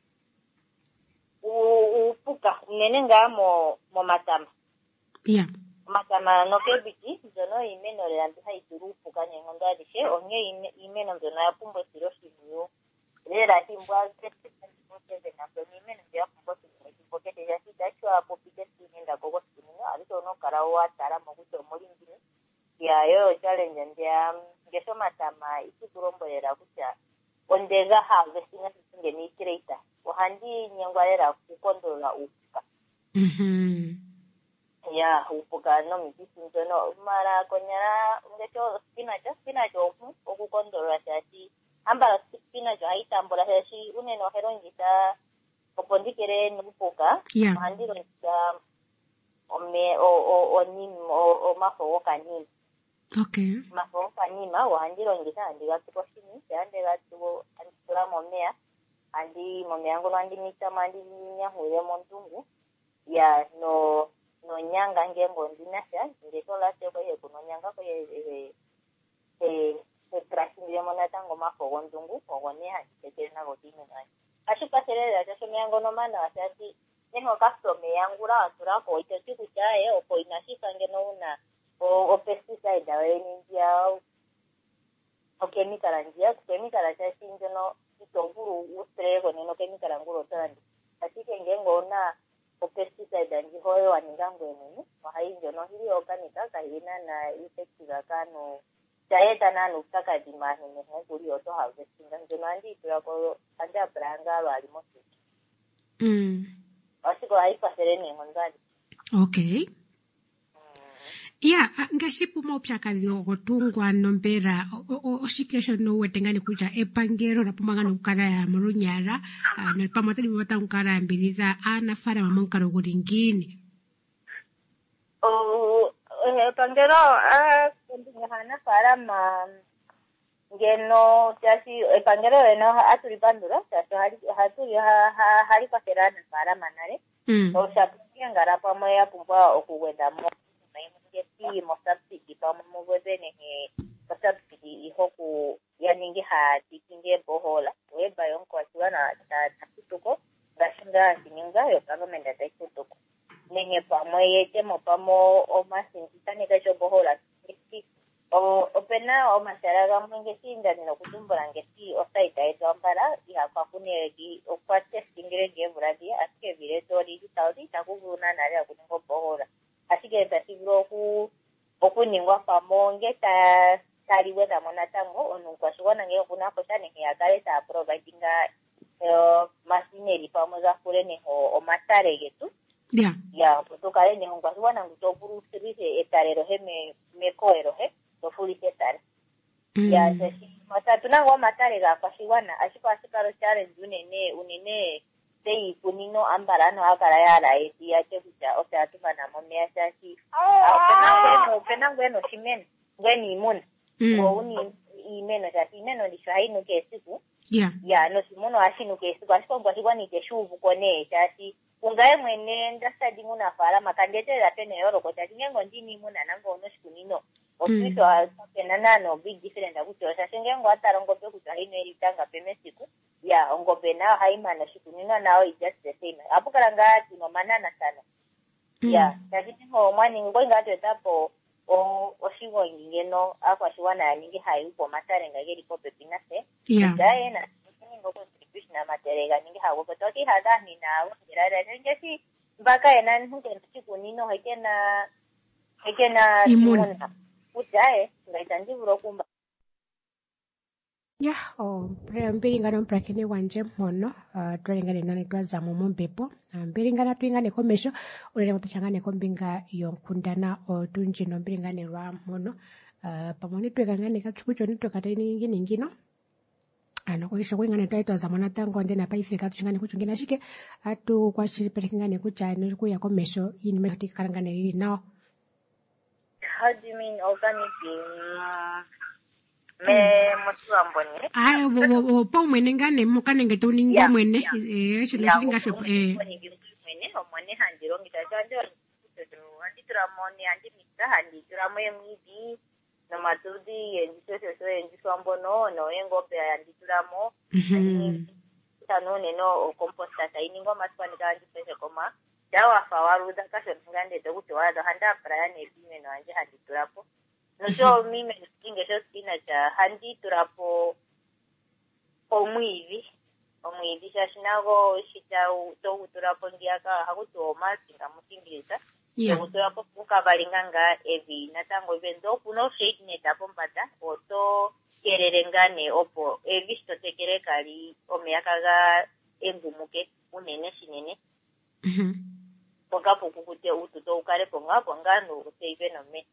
S8: upuka nene ngamo matama matama no kebiti zono imeno landu haituru upuka nyengonda dishe onye imeno zono yapumbo siroshimu lera timbwa kete na so imeno ya pumbo siroshimu ya sitachwa popite sinenda gogo sinino alito no karawa tara moguto molingini ya yo challenge ndia ngeso matama ikikurombolera kucha ondega harvesting ngeni creator ohandi nyangwarera kukondola upuka ya upuka no mitisinto no mara konyara ngecho spinach okukondola shashi ambara spinach aitambola shashi uneno herongita opondikere nupuka ohandi ronita o mafo kanini.
S1: Okay.
S8: Mafoka nima wahandirongeza andiga tukoshini yandiga tuko andikura momea andi momea ngo andi mita mandi nyahure montungu ya no nyanga ngembo ndinasha ndetola teko ye kuno nyanga ko ye trashing ya mona tango mafo ndungu ogone hajitete na godime ngai ashukaserera tasomea ngono mana asati neho kasome yangura atura ko itochi kuchae opo inashika ngeno una o pesticide awenjia o chemical cha sinjono itonguru ustrego neno chemical nguro tandi atike ngengo na o pesticide njihoyo waningango enene wahainjo no hili okanika kahina na effective kano chaeta nanu kaka dimani ne kuri oto harvesting njono andi turako anja branga bali mosi asiko haipaserene ngondali.
S1: Okay. Ngashipu mopyakazi ogotungwa nombera oshikesho no wetengani kuja epangero na pumanga no kukara ya murunyara na pamatali bota nkara ambiliza anafara mamonkaro guringini
S8: epangero kundihana para ma ngeno tasi epangero eno aturibandura tasi hari paserana para manare o shapuki ngara pamoya pumba okuwenda mo yesi mosabsidi pamuvozene mosabsidi ihoku yaningi hatikinge bohola weba yonko asiwana takituko gashinga sininga yo government ataikutuko nenye pamoye temo pamo o masintitane gacho bohola opena o masaraga mwengesi ndani no kutumbura ngesi osaita eto ampara iha kwa kunegi o kwa testingire gevuradi aske viretori itaudi takuvuna nare akuningo bohola asige tasibro okuningwa pamonge taliwe da monatango onukwa shona nge kuna koshane ya galeta providinga machinery pamoja kule ne o matare getu ya kutokale ne ngwa shona ngutopuru sirite etarero heme mekoero he to fuli etare ya sesi matatu nango matare ga kwashiwana ashikaro challenge unene sei kunino ambarano akara yara ya chekucha osatuma na momea shashi penangweno shimeno ngweni imun uni imeno shashi imeno lishaino kesiku ya no simuno ashinuke sikwa shikwanite shuvu kone chasi ungaye mwene ndasadi muna fara makandetera pene yoroko chati ngengo ndini muna nango ono shikunino ofiso apenana no big different akuti osashengengo atarongo pe kuti haino ilitanga pemesiku ya ongope na haimana shikunino nao is just the same apukala ngati no manana sana ya chati tingo mwani ngoinga tetapo oshigo ngeno akwashiwana yaningi hayupo matarenga geri pope pinase jaye na ngo contribution na materega ningi hawo pototi hada ni nawo ngira ngesi baka ena nhuke chikunino hakena imuna ujaye ngaitandi burokumba
S1: ya mbiringano mprakene wanje mono twalingane nane twazamu mumbepo mbiringana twingane komesho ulele mutuchangane kombinga yonkundana otunjino mbiringane lwa mono pamoni twekangane kachukucho nitwekataini ngino anokoisho kwingane twazamu natango ndena paifika tuchangane kuchungina shike atu kwashiriperekingane kuchane kuya komesho yini mehotikarangane lili nao.
S8: How do you mean organic? Me motua mboni.
S1: Ayo po mwene ngane mukane ngeto ningo mwene shino shilinga shop
S8: mwene omwene handiro ngitajanjo andi turamoni andi mita handi turamo mwidi no matudi endi swambono no engo pe andi turamo tano neno composta tainingo maswani kandi pese koma dawa fawaruda kasho ngande dokuti wada handa prayane bime no anje handi turapo no so mime nginge so spinach handi turapo omwivi shashinago shita to turapo ndiaka hakuto masinga mutingiriza turapo kukabalinganga evi natango bendo kuno shade netapo mpata oto kererengane opo evi stotekere kali omeyakaga engumuke unene shinene pongapo kukute ututo ukale pongapo ngano useive no me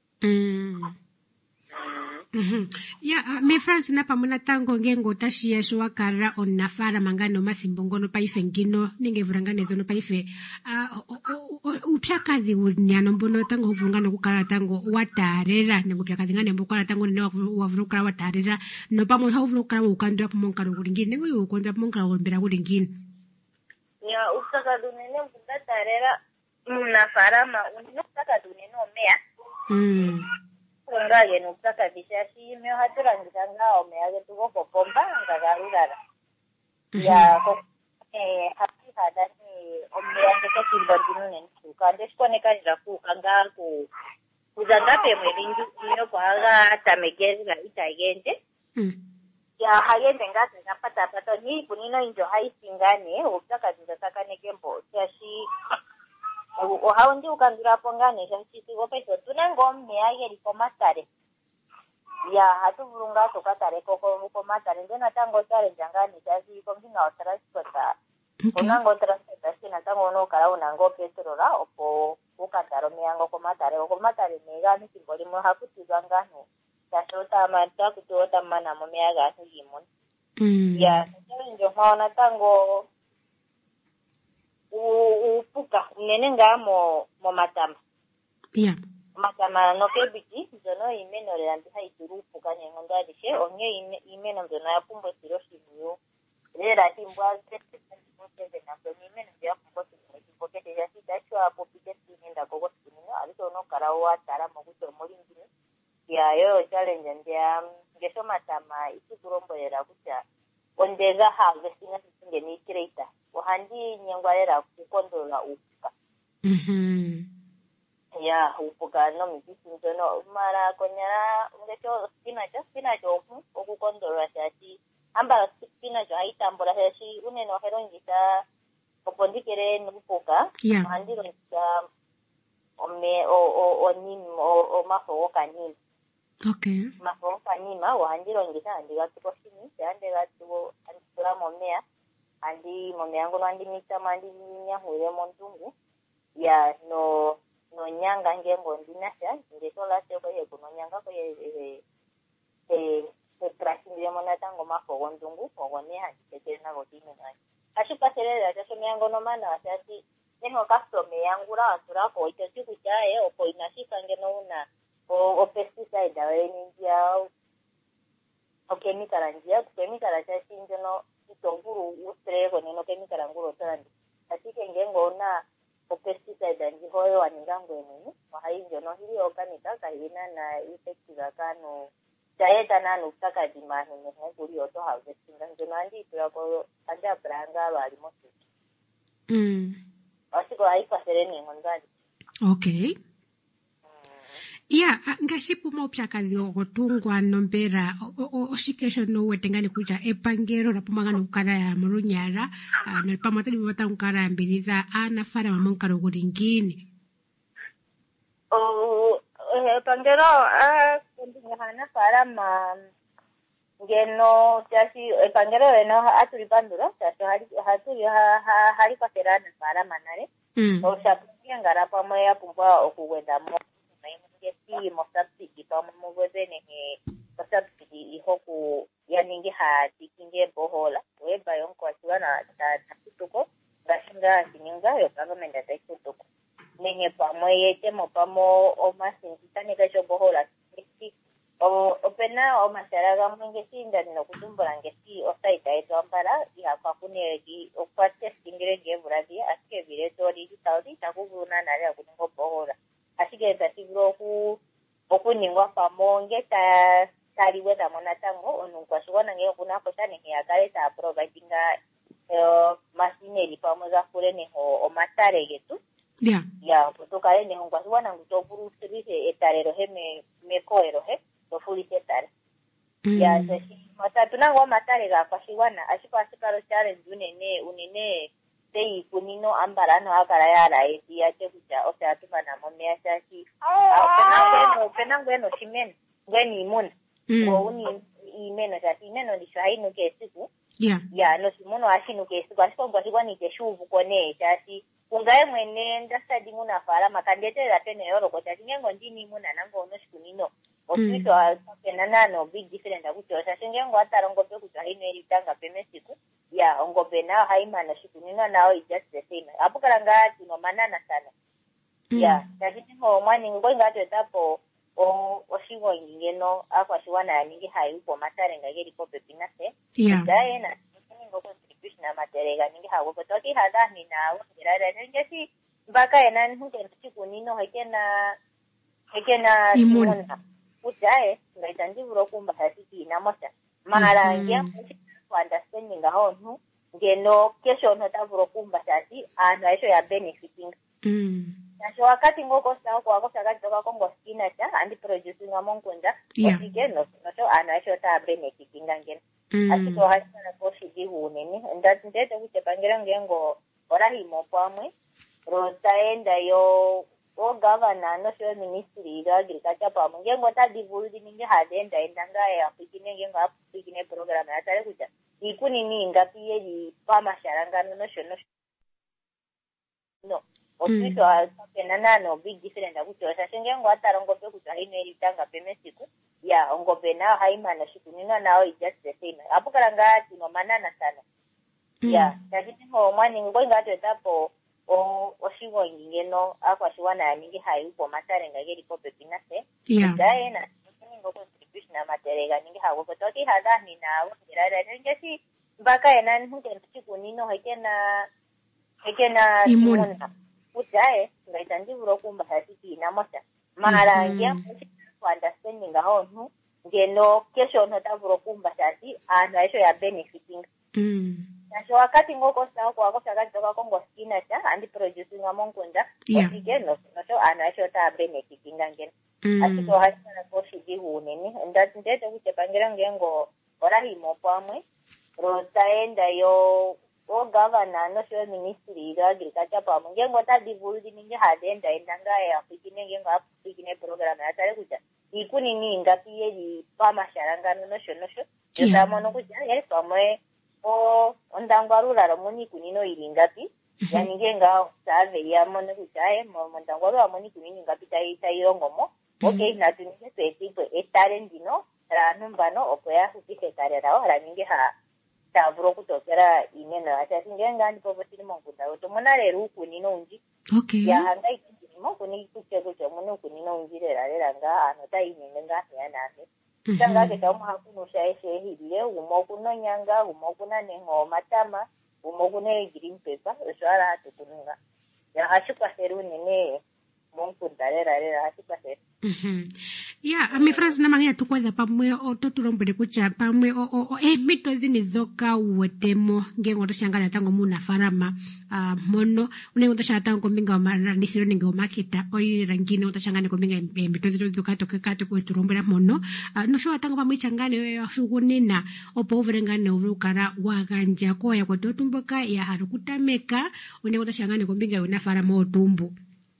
S1: ya me France na pamuna tango ngengo tashiya shwa kara onafara mangano masimbo ngono paife ngino ninge vurangane zono paife upyakazi unyano mbono tango huvurungano kukara tango watarera ningo pyakazi ngane mbukara tango nene wavurukara watarera no pamwe havurukara ukando apo monkaro kulingine ningo yukonda apo monkaro kulimbira kulingine
S8: ya usaka dunene mbukatarera munafarama unusaka dunene omea ngage no saka bishashi me haturangisa ngao me age tugo popomba ngagarurara ya ko hati hada ni omea ngeke kimbandino nentu kande shkone kanira ku kanga ku uzangape mwebindu niyo kwaga tamegeza itagende ya hayende ngate napata pato ni kunino injo haisingane usaka zindasaka nekembo shashi ohaundi ukandura pongane shanchiti gopeso tunangombe ayeri komatare ya hatuvurunga tokatare komatare ndena tango tare jangani chazi komjinga otraskota unango transporta sina tango no kara unango petrora opo ukataro miango komatare megani kimbolimo hakutizangano tashota manta kutota mana momeaga himun ya njo maona tango upuka nenenga mo matama matama no kebiti zono imeno landi haituru upuka nengonda dishe onye imeno zono yapumbo siroshibu rera timbwa tete na so imeno ya pumbo siroshibu ya sitachwa hapo pite sinenda gogo sinino aliso no karawa tara moguto molingini ya yo challenge ndia ngeso matama isikurombolera kucha ondeza harvesting singe ni creator ohandi nyangwarera kukondola upuka ya upuka no mitisinzo no mara konyara ngecho spinach okukondola shati amba spinach aitambula shashi uneno herongita opondikere nupuka ohandi ronita o mafo kanini mafo kanima ohandi ronita andiga tukoshini andiga tuko anditura momea andi mome yangu andi mita mandi nyahure montungu ya no nyanga ngengo ndinasha ngesola seko ye kuno nyanga ko ye prasi ya mona tango mafo gondungu ogone handi tekena godime nai ashuka serera ya somi yangu no mana asati neho custom yangu ra asura ko ite kujae opo inashika ngeno una o pesticide aweni ya okay chemical njia chemical cha chinjo no itonguru ustrego nino chemical nguru tandi asike ngengona pesticide njihoyo waningango enini wahainjo no hili organika kahina na effective kanu jaeta nanu utaka dimani nguri oto harvesting ngeno andi tuyako anja branga bali mosi asiko haipa sereni ngondani.
S1: Okay. Yeah, ngashipu mopyakazi ogotungwa nombera oshikesho no wetengani kuja epangero rapumanga nukara ya murunyara no pamata libota nkara ambiriza anafara mamonkaro guringini.
S8: Epangero kundingana para ma ngeno jasi epangero eno aturipandura jasi hari paserana para manare. Oshapunya ngara pamoya pumba okuwenda mo ngesi mosabsidi pamomuweze nehe mosabsidi ihoku yaningi hatikinge bohola weba yonko asiwana takituko gashinga sininga yo government atakituko nehe pamoye temo pamo omasintitane gasho bohola ngesi opena omasaraga mwengesi ndani kutumbula ngesi osaita eto ampara ihapa kunegi okwa testingire gevuradi asike vireto digitali takuguna nare akuningo bohola asike tasibro okuningwa pamonge taliwe tamona tango onunkwa shikona ngeo kuna kotane ya kaleta providinga masineri pamoza kule neho omatare getu ya kutokale neho kwa shikona ngutopuru service etarero he mekoero he tofuli setare ya seshi matatu nango matare ga kwa shikona ashikalo challenge unene sei kunino ambarano akara yara eti ate kuja osatuma na momea shashi penangweno shimeno ngweni imuna uni imeno shashi imeno lishainu kesiku ya no shimono ashinu kesiku ashikongwa shikwa shuvu kone shashi ungae mwene ndasadi muna fara makandete ratene yoro kwa shashi ngengo ndini imuna nango ono shikunino osito penanano big different akucho shashi ngengo atarongo pe kuja hinu elitanga pemesiku ya ongope nao haimana shikunino nao is just the same apukala ngati no manana sana ya takiti ngo mwani ngo ngato tapo oshigo ngeno akwa shiwana yaningi hayupo matare ngageri pope pinase gae na ngo contribution na materega ningi hawo pototi hada ni nawo irara ngesi baka enan hunde shikunino hekena imuna ujae ngaitandi urokumba hasiki namosa marangia understanding aho ngeno kesho notavuro kumba tati aisho ya benefiting nasho wakati ngoko sawa kwa wakati toka kongo skina cha andi producing amonkunda okigeno nasho aisho ta benefiting ngene asiko hasana koshi dihu nene ndate kuchepangira ngengo orahimo pamwe rotaenda yo governor no show ministry ya agriculture pamwe ngengo ta divuldi ninge hadenda endanga ya pikine ngengo apikine program ya tare kucha ikuni ni ngapi yeli pama sharangano no osito apena no big different akuchosha shengengo atarongo pe kucha hino elitanga pemesiku ya ongope nao haimana shikunino nao is just the same apukala ngati no manana sana ya takiti ngo mwani ngo ngato tapo oshigo ngeno akwa shiwana yaningi hayupo matare ngageri pope pinase gae na ngo contribution na materega ningi hawo pototi hada ni nawo irara ngesi baka enan hunde chikunino hekena imuna ujae ngaitandi urokumba hasiki namosa marangia understanding aho ngeno kesho notavuro shati aisho ya benefiting nasho wakati ngoko sawa kwa wakati toka kongo skina cha andi producing amonkunda okigeno nasho aisho ta benefiting ngene asiko hasana koshi dihu nene ndate kuchepangira ngengo orahimo pamwe rotaenda yo governor no show ministry ya agriculture pamwe ngengo ta divuldi ninge hadenda endanga ya pikine ngengo apikine program ya tare kucha ikuni ni ngapi yeli pama sharangano no show yotamono kucha yeli pamwe ondangwarura romoni kunino ilingapi yani ngenga save ya mono kucha mondangwarura romoni kunino ngapi tairongomo okay na tunise petipo etare ndino ranumbano opoya kupike karerao raninge tavuro kutokera imeno asasi ngenga ndipo potiri monguda utomona lero kunino unji ya hanga ikimo kuni kucheko chomuno kunino unji rera nga anotai nenga yana Changa ke tamu hakuno shaeshe hile umokuno nyanga umokuna nengo matama umokune green pepper ushara hatukununga ya hashuka heru nene monku darera hashuka heru
S1: ya amefrase na mangia tukweza pamwe ototulombele kucha pamwe mito zini zoka uwetemo ngengo toshangana tango muna farama mono unengo toshangana tango kombinga wa marandisiro nenge wa maketa ori rangine utoshangana kombinga mito zino zoka toke kuitulombela mono nosho tango pamwe changane shugunina opo uverengane uvukara waganja koya kwa totumboka ya harukutameka unengo toshangana kombinga wa farama otumbu.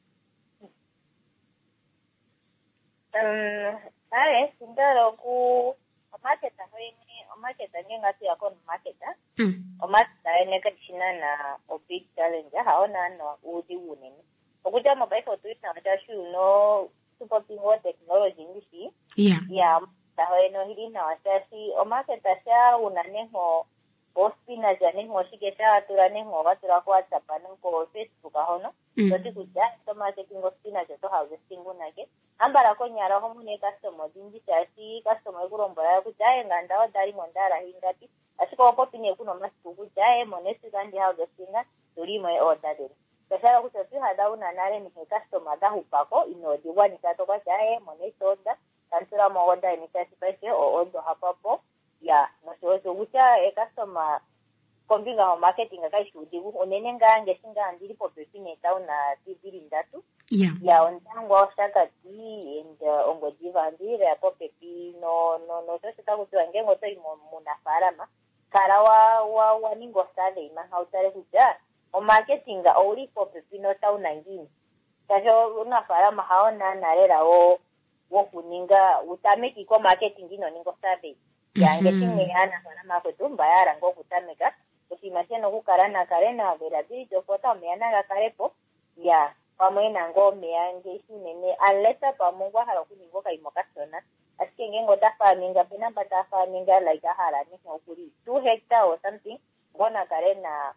S8: Sindaro ku marketa hoini marketa ngenga tu yako marketa marketa ene kachina na big challenge haona no udi uneni okuja mobile for tweet na tashu no super pingo technology ngishi ya tahoeno hili na wasasi marketa sha unaneho ospina jane ngo shiketa aturane ngo watura kwa WhatsApp ko Facebook ahono toti kuja to marketing ospina to house singu nage ambara ko nyara ho mune customer dingi tasi customer kurombora kuja nganda wadari mondara hingati asiko ko pinye kuno masiku kuja monesi kandi house singa turi mo order de kasara kutoti hada una nare ni customer da hupako inodi wani kato kwa jae monesi order kansura mo order ni kasi pese o ondo hapapo ya noso gucha customer kombinga ho marketing ka shudi unene ngange singa ndiri po pepine tauna tibiri ndatu ya ontangwa shakati and ongo diva ndire po pepino no so sitakutu ngengo to muna farama karawa wa ningo sale ima hautare kuja o marketing ori po pepino tauna ngini kajo una farama haona narera wo kuninga utameki ko marketing ino ningo sale yange tinge ana sana makutumba yara ngo kutameka usimasheno kukarana karena availability ofota meana ga karepo ya pamwe nango meange sinene aleta pamungwa hala kuningoka imokasona asike ngengo tafaminga pena batafaminga like hala ni okuri 2 hectare or something ngona karena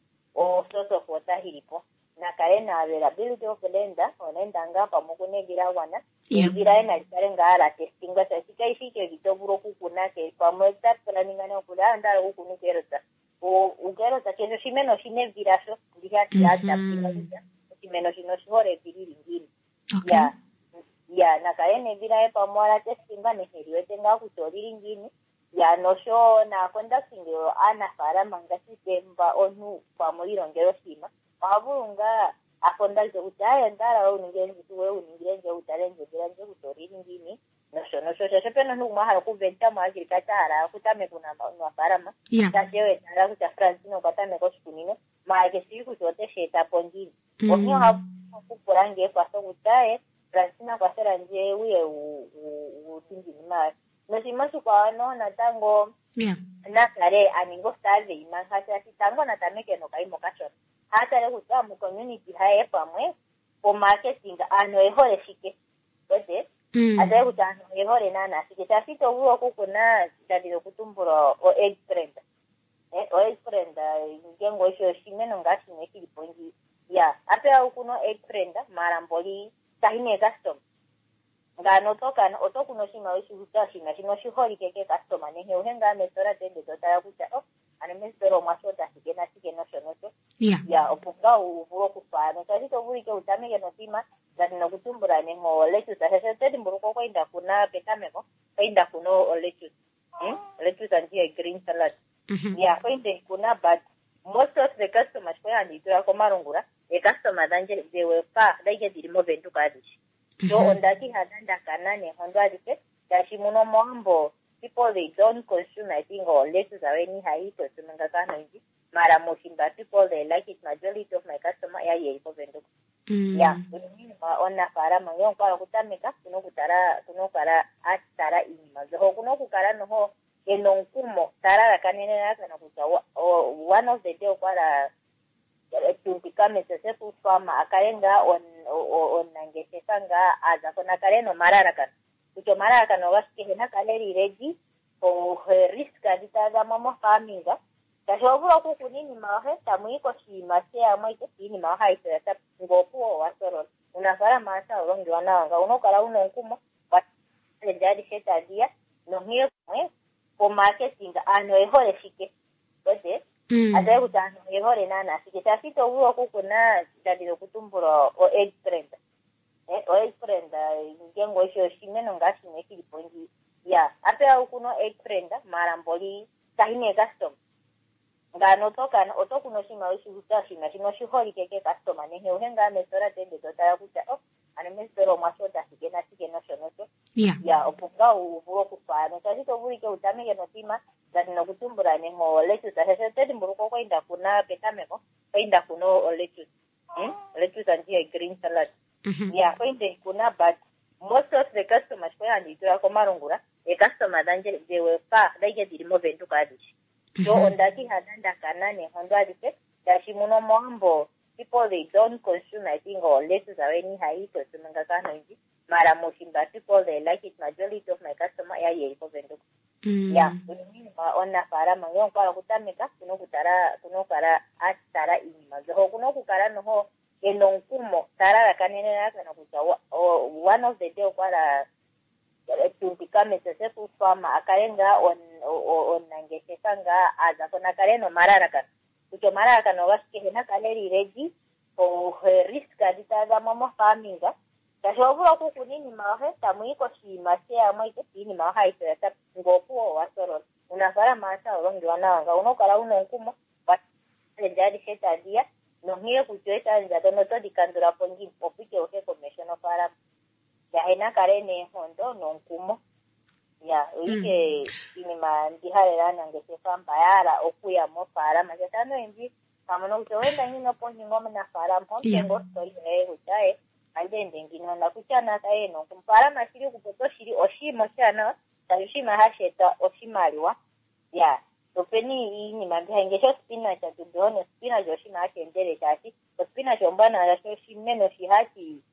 S8: o source of water hilipo na karena availability of lenda onenda ngapa mukunegira wana ngira ina ikarenga ala testing ba sika ishike vitoburo kukuna ke pamwe tap planning ana kula ndara kukunu kerota o ugerota kezo shimeno shine viraso ndiga tiata pinga shimeno shino shore piriri ngini ya na karene vira pamwe ala testing ba neheriwe tenga kutoriri ngini ya nosho na kwenda singiro ana fara mangasi temba onu pamwe irongero shima abunga akonda je utaya ndara uningenzi tuwe uningenze utarenze biranze kutoriri ngini no shepeno numa ku venta ma agricultura kutame kuna farama tajewe tara kuta francino katame ko skunino ma ke siku zote sheta pongini onyo hapo kurange kwa so utaye francina kwa sera nje uye utingi ma nosimasu kwa no na tango na kare aningo stave imangasa tango na tameke no kai mokasho hata le kuta mu community hae pamwe o marketing ano ehore shike wete ade kuta ano ehore nana shike tafito huo kukuna dadiro kutumburo o egg trend o egg trend ngengo isho shimeno ngashi neki pongi ya apea ukuno egg trend maramboli tahine custom ngano toka no otokuno shima ishi hutashi na shino shihori keke customer ne henga mesora tende tota kuta anemesero masota shike no shonoto ya opuka uburo kufana kasi to buri ke utameke no sima ngati no kutumbura ne ngo lechu sasa tedi mburuko ko inda kuna petameko inda kuno lechu lechu sanjia green salad ya ko inde kuna but most of the customers ko yani tura ko marungura customer danje they were pa daike dirimo ventu kadishi so ondaki hadanda kanane honda dike dashi muno mombo people they don't consume I think or lettuce are any high consume ngakana nji mara moshimba people they like it majority of my customer ya yeko vendo ya ona para manyo kwa kutameka kuno kutara atara inima zo kuno kukara no ho enonkumo tara kanene na kana kutawa one of the day kwa to become a successful farmer akaenga on nangese sanga aza kona kareno mararaka kucho mararaka no wasike hena kaleri ready for risk aditaga mama farminga kashobura kukunini mahe tamuiko shima sea maite ini maha iseta ngopo wasoro unafara masa urongi wananga unokala unonkumo but jadi sheta dia no ngiye ko marketing ano ehole shike bose ate kutano ehole nana shike tafito huo kuna dadilo kutumbura o eggplant o eggplant ngengo isho shimeno ngashi nekili pongi ya apea kuno eggplant maramboli tahine custom ngano toka otokuno shima wishuta shima shino shiholi keke customer ne uhenga mesora tende dotara kuta anemesoro mwasota sikena shonoto ya opunga uvuro kufana tazito vurike utamike notima datino kutumbura nengo lettuce asesete mburuko kwenda kuna petameko kwenda kuno lettuce lettuce anti green salad ya kwenda kuna but most of the customers kwa nditura komarungura customer danje they were far they get remove into kadish so ondaki hadanda kanane hondo adise dashimuno mombo people they don't consume I think or lettuce or any high consume ngakano inji mara moshimba people they like it majority of my customer ya yeko vendo ya onna para mango para kutameka kuno kara atara inima zo kuno kukara no enonkumo tarara kanene nakana kutawa one of the day para to become a successful farmer akarenga on nangesekanga aza kona kareno mararaka kucho mararaka no wasike na kaleri ready for risk aditaza mama farminga tashovura kukunini mahe tamuiko shimasea moite ini maha iseta ngopuo wasoro unafara masa olongi wananga unokala unonkumo but jadi seta dia no hiyo kuchoeta nja no to dikandura pongi opike oke commission para ya hena karene hondo nonkumo ya uike ini mandihare rana ngesefamba yara okuya mo para majetano inji kamono kuchoenda hino pongi ngome na para mpongo story utae andende ngino na kuchana taeno kumpara mashiri kupoto shiri oshimo chana tayushima hasheta oshimaliwa ya topeni ini mandihangesho spinach to be honest spinach oshima hashendele chati spinach ombana ya shimeno shihachi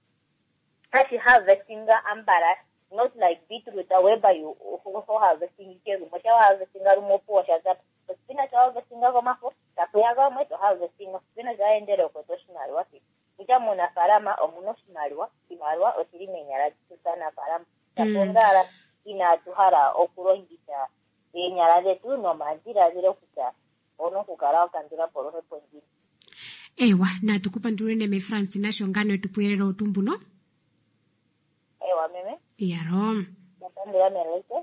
S8: harvesting ambara not like beetroot whereby you harvesting ke mocha harvesting rumopo shaza spinach harvesting komafo tapuyaga mweto harvesting spinach aendele ko toshimaliwa muna farama omuno simalwa osirimenyala tusana farama tapongala ina tuhara okulongisa enyala zetu no manjira zile kuta ono kukala okandira porohe ponji
S1: ewa na tukupa ndurene me France nashongano tupuyerera utumbu no
S8: ewa meme
S1: yaro
S8: natandira meleke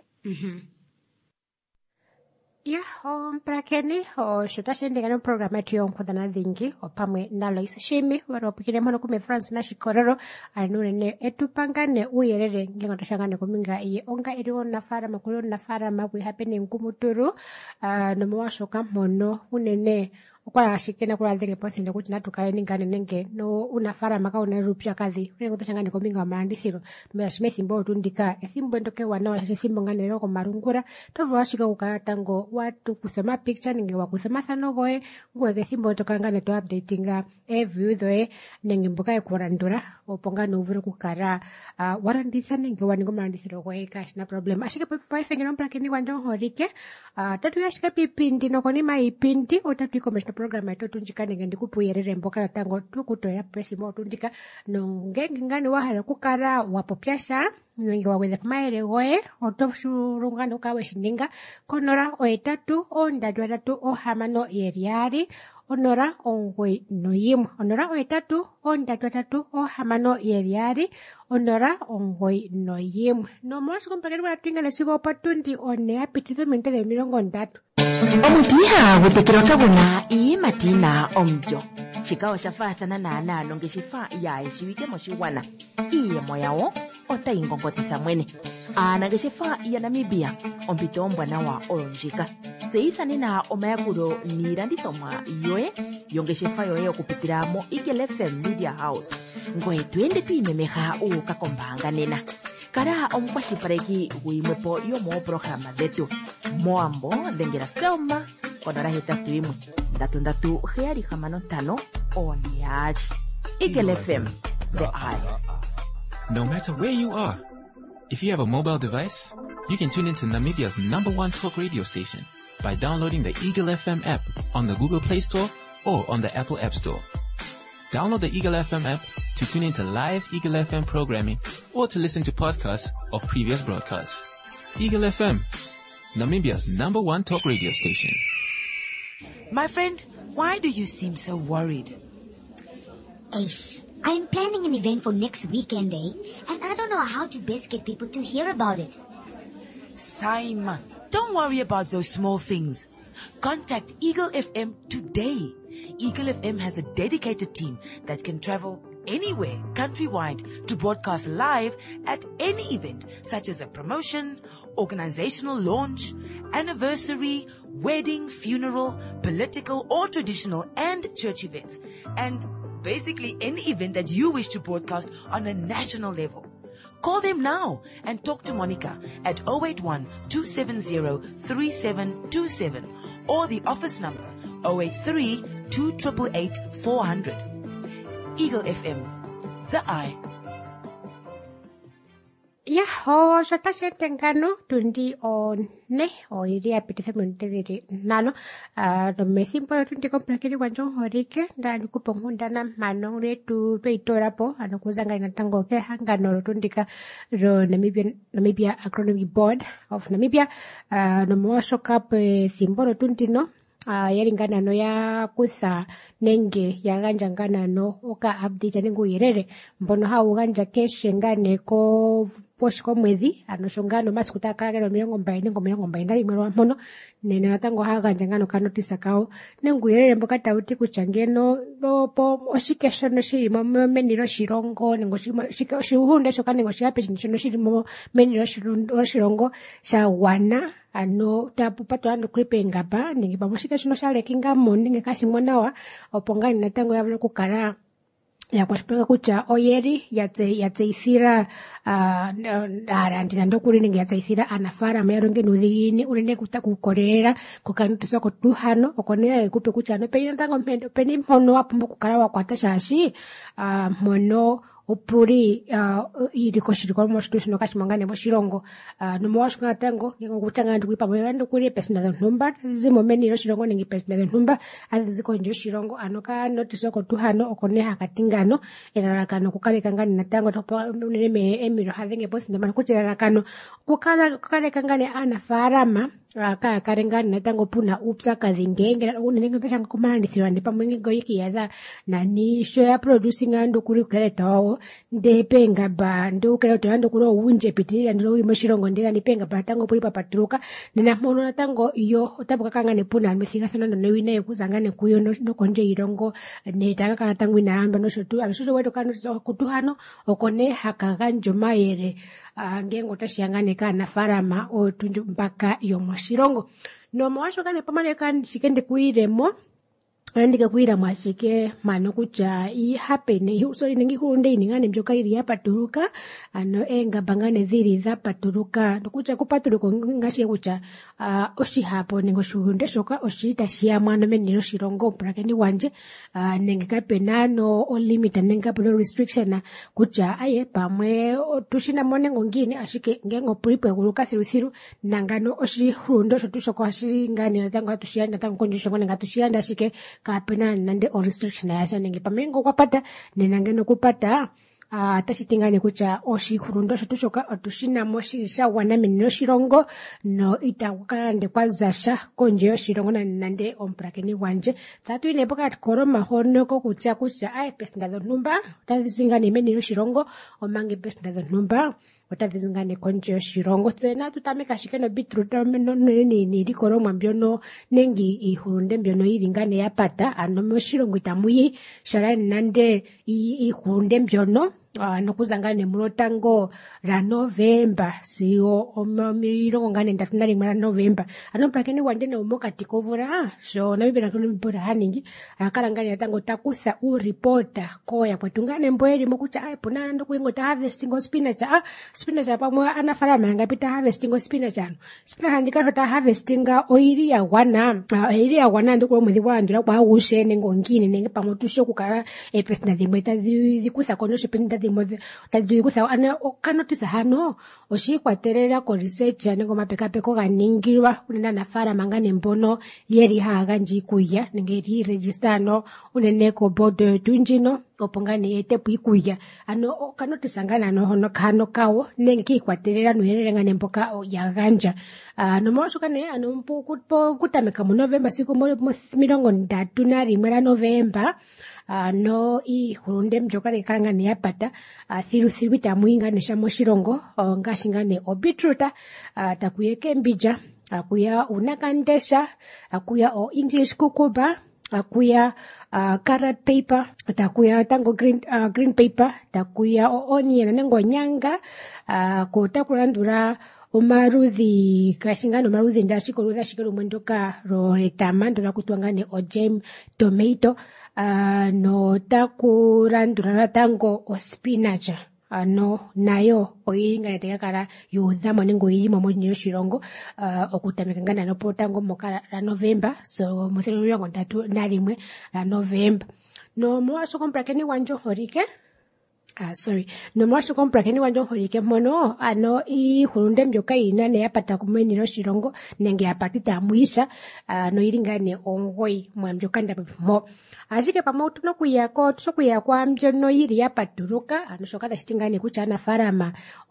S1: ya mprakeni shutashindikana programa yetu yonkudana dhingi opamwe nalo isishimi waropikire mano kume France na shikorero anurene etupangane uyerere ngenga toshangane kuminga iye onga iriwo nafara makulu nafara makwi hapene ngumuturu nomwashoka mono unene okwala shikena kula dhenge posende kuti natukale ningane nenge no unafara maka unarupia kazi unengo toshangane kuminga wa marandisiro mea simbo utundika esimbo ndoke wanawa simbo ngane roko marungura tovu washika kukatango watu kusema picture ninge wakusema sanogoe nguweke simbo ntokangane to updatinga view zoe nenge mbuka kurandura oponga novuro kukara warandisa nenge waningo marandisiro goe cash na problem ashika pepe fengeno mprakeni wanjong horike tatu yashika pipindi nokoni maipindi otatu ikomeshna programa ito tunjika nenge ndikupuyerere mboka na tango tukutoya presi mo tunjika no ngenge ngani wahala kukara wapopyasha nenge waweza pamaere goe otoshurungano kawe shininga konora oetatu ondadwadatu ohamano yeriari onora ongwe noyim onora oetatu ondadwadatu ohamano yeriari onora ongwe noyim no mos kompagero watinga lesigo patundi one apitizo mente de mirongo ndatu
S4: omutiha gutekera kabona matina omjo chikawa shafathana na longe shifa ya eshiwike moshiwana moyawo otaingongotisa mwene anange shifa ya Namibia ompito mbwana wa olonjika seithanina omayakuro nilandithomwa yoe yonge shifa yoye okupitiramo Eagle FM Media House ngoye twende twimemeha ukakombanga nena kara omukwashipareki guimwepo yomo programa dhetu moambo dhengera Selma konora 81 335 oneyali Eagle FM the eye.
S6: No matter where you are, if you have a mobile device, you can tune into Namibia's #1 talk radio station by downloading the Eagle FM app on the Google Play Store or on the Apple App Store. Download the Eagle FM app to tune into live Eagle FM programming or to listen to podcasts of previous broadcasts. Eagle FM, Namibia's #1 talk radio station.
S2: My friend, why do you seem so worried?
S3: Ace, I'm planning an event for next weekend, and I don't know how to best get people to hear about it.
S2: Simon, don't worry about those small things. Contact Eagle FM today. Eagle FM has a dedicated team that can travel anywhere countrywide to broadcast live at any event, such as a promotion, organizational launch, anniversary, wedding, funeral, political or traditional and church events, and basically any event that you wish to broadcast on a national level. Call them now and talk to Monica at 081-270-3727 or the office number 083-288-400. Eagle FM, the eye.
S1: Yaho, sota sentengano tundi on ne o iria pitese mente diri nano no me simple tundi komplekini wanjong horike dan kupongunda na manong re tu peitora po ano kuzanga ina tango ke hangano tundika ro Namibia Agronomy Board of Namibia no mo shokap simbolo tundi no yaringana no ya kusa nenge yaganja ngana no oka update ningu irere mbono ha uganja keshe ngane ko poshko mwezi anoshongano masikutaka kero 20 mwezi mmono nene natango haganja ngano kanotisa kao ningu irere mboka tauti kuchangeno lopo oshikesho no shirimo meniro shirongo ningo shika shuhunde shokane ngo shape no shirimo meniro shirongo sha wana ano tapu pato ando kripe ngapa ningi pamoshika shino shale kinga moninge kashimonawa opongani natango yablo kukara ya kwashpeka kucha oyeri yatseithira arandina ndokuri ninge yatseithira anafara meronge nuthigini urinde kutakukorera kukanutisa ko tuhano okonera ekupe kucha no peina tango mpendo peni mhono apumbu kukara wakwata shashi mono upuri iriko shiriko moshitushino kashimangane moshirongo no mwashkuna tango ngo kutanga ndi kuipa mwendo kuri pesina the number zimo meni ro shirongo ningi pesina the number aziko njo shirongo anoka notice ko tuhano okoneha katingano erarakano kukaleka ngani natango topa neme emiro hadenge bosi ndamana kuchirakano kukaleka ngani ana farama aka karengani natango puna upsa kazingenge unenge tashanga kumandisirwa ndi pamwe goyiki yaza nani show ya producing ando kuri kukeletawo ndepenga ba ndukela tolando kulo unje pitirira ndilo uri moshirongo ndela nipenga ba tango puli papaturuka nina mono natango iyo otabuka kangane puna mesiga sana ndo wina yekuzangane kuyo no konje irongo ne tanga kana tangu inamba no shotu alusho weto kanu kutuhano okone hakaganjo mayere ngengo tashiyangane kana farama otunju mpaka yo moshirongo no mwasho kane pamane kan shikende kuiremo andika kuira mwashike mano kucha I happen so ningi hunde iningane mjoka iri hapa turuka ano enga bangane dhiri za paturuka kucha kupaturuko ngashi kucha oshi hapo ningo shuhunde shoka oshi tashia mwana meniro shirongo prakeni wanje nenge kapenano o limit nenga polo restriction kucha aye pamwe tushina mone ngongine ashike ngengo pripe kuruka thiru nangano oshi hundo shotushoko ashi ngani natanga tushia natanga konjisho nga tushia ndashike kapena nande o restriction yasha nenge pamengo kwapata nenangeno kupata tashitingane kucha oshi kurundo shotushoka otushina moshi sha wana menino shirongo no itawukande kwazasha konje yoshirongo nande omprakeni wanje tatu inepoka koroma hono ko kucha ai pesnda do numba tazingane menino shirongo omange pesnda do numba otazingane konje yoshirongo tsena tutameka shikeno beetroot ni rikoroma mbyono nengi ihurunde mbyono iringane yapata ano moshirongo itamuyi sharani nande ihurunde mbyono nokuzangane mulotango la November siyo omirongo ngane ndatunali mwa November ano prakeni wandene umoka tikovura so na bibera tuni mpora haningi akala ngane yatango takusa u reporter koya kwetungane mbweli mokucha ai punana ndokuingo ta harvesting spinach spinach pamwe anafara manga pita harvesting spinach ano spinach handika ta harvesting oili ya wana ndoko mwezi wa ndira kwa ushene ngongini nenge pamwe tusho kukara pesna dimwe tazikusa konoshe pinda tadikusa ana kanotisa hano oshikwaterera ko research yango mapekapeko ganingirwa kunena nafara mangane mbono yeri haga njikuya ningeri register no unene ko board tunjino opongane etepu ikuya ano kanotisangana no hono kano kawo nenge kikwatelera no hererengane mpoka yaganja no moshukane ano kutameka mu November siku mo 31 November no ihurunde mjoka lekalangane yapata thiru bitamuinga nesha moshilongo ngashingane obitruta takuyeke mbija akuya unakandesha akuya o English kukuba akuya carrot paper takuya tango green paper takuya o onion nengo nyanga kotakulandura omarudhi kashingano marudhi ndashikoruza shikero mwendoka ro etama ndona kutwangane o jam tomato no takurandura tango o spinach no nayo oyiringana tekakala yudhamo nengo irimo mo shilongo okutameka ngana no potango mokala la November so mo 31 la November no mwaso compra keni wanjo horike no mwaso compra keni wanjo horike mono ano ihurunde mbyoka inane yapata kumweni no shilongo nenge yapatita muisha no iringane ongoi mwambyoka ndapimo ashike pamautu no kuyako tusokuya kwa mbyo no yiri yapaturuka ano shokata shitingane kuchana farama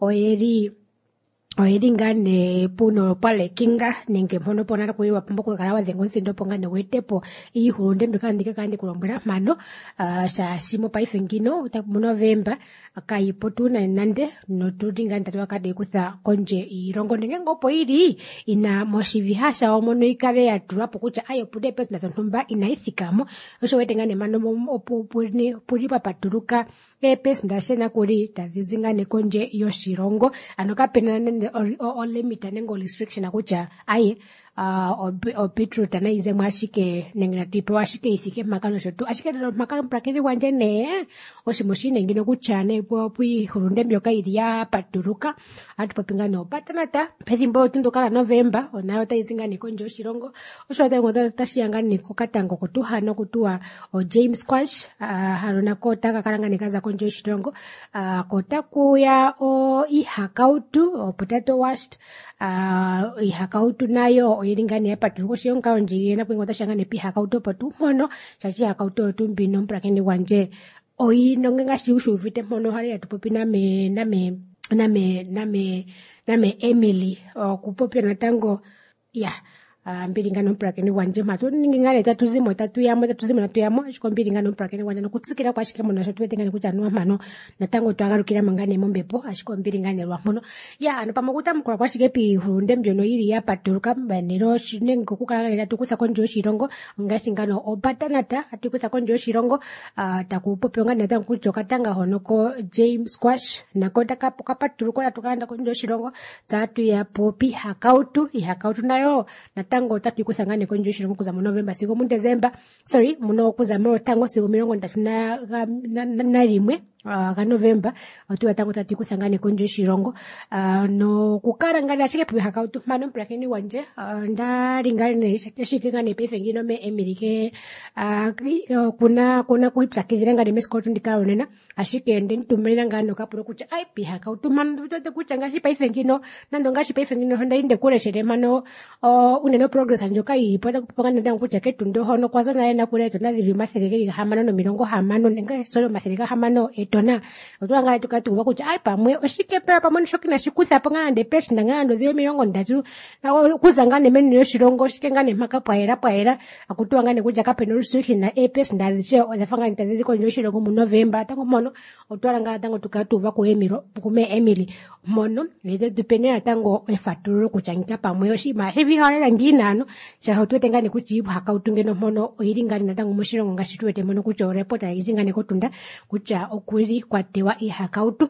S1: oyiringane puno pale kinga nenge mpono ponara kuyiwa pamboko kalawa dhengonzi ndopo ngane wetepo ihurunde mbyoka ndike kandi kulombera mano shashimo paifengino utaku November akayipotuna nande no tudinga ndatu akade kutha konje irongo nenge ngopo iri ina moshivihasha omono ikale ya turapo kucha ayo pude pes na tontumba inaithikamo osho wetengane mano puri papaturuka pes ndashena kuri tadhizingane konje yoshirongo anokapena nende o limit nengo restriction akucha aye o beetroot na ize mwashike nengina tipe washike ithike makano shotu ashike makano prakeni wanje ne osimoshine ngino kuchane pwi hurunde mbyoka iria paturuka atupapingano patanata pethimbo tundokala November onayo taizingane konjo shirongo oshote ngoda tashiyangane kokatango kutuhano kutua o James squash harona kota kakalangane kaza konjo shirongo kota kuya o ihakautu o potato washed ihakautu nayo oyiringane yapaturuko shionka onjiyena pwingota shangane pihakautu potu mono shachi hakautu tumbino mprakeni wanje oyi nongenga shiushu vite mono hari atupopi name Emily kupopia natango ya mbiringano mprakeni wanje mato ningingane tatuzimo natuyamo ashikombiringano mprakeni wanje nokutsikira kwa shike mono shotwetengane kuchanwa mano natango twagarukira mangane mombepo ashikombiringane lwa mono ya ano pamakuta mukura kwa shike pi hurunde mbyono iri ya paturuka banero shinengo kukalangana tukutha konjo shirongo ngashingano obatanata atukutha konjo shirongo takupopionga natango kuchoka tanga honoko James squash nakota kapoka paturuko natukanda konjo shirongo tatu ya popi hakautu nayo tango tatu kusangane konjo shirongo kuza mu November sigo mu December muno kuza mu tango sigo 31 na rimwe ga November otu tango tatu kusangane konjo shirongo no kukarangana chike pwe hakautu mano mprakeni wanje ndaringane shikingane pefengino me emirike kuna kuipsakiranga de meskot ndikaonena ashike ndentumena ngano kapuro kucha ai pi hakautu mano tote kucha ngashi pefengino nando ngashi pefengino honda inde kure shere mano uneno progress anjoka ipota kupanga ndangu kucha ketundo hono kwaza naenda kure to nadhi masereke hamano no mirongo hamano nenga solo masereka hamano etona otwanga tukatuwa kucha ai pamwe oshike pera pamwe shokina shikusa pangana de pes ndangando 30 na kuzangane menu yoshirongo shikengane makapaera akutwangane kuja kapeno rusuki na epes ndaziche odafanga ntazizi konjo shirongo mu November tango mono otwanga tango tukatuwa ku Emily mono lede dupene tango efaturo kuchangika pamwe yoshima hevi hala ndinano cha hotwetengane kuchibu hakautungeno mono oyiringane natango mushirongo ngashitwete mono kucho reporta izingane kotunda kucha okuri kwatewa ihakautu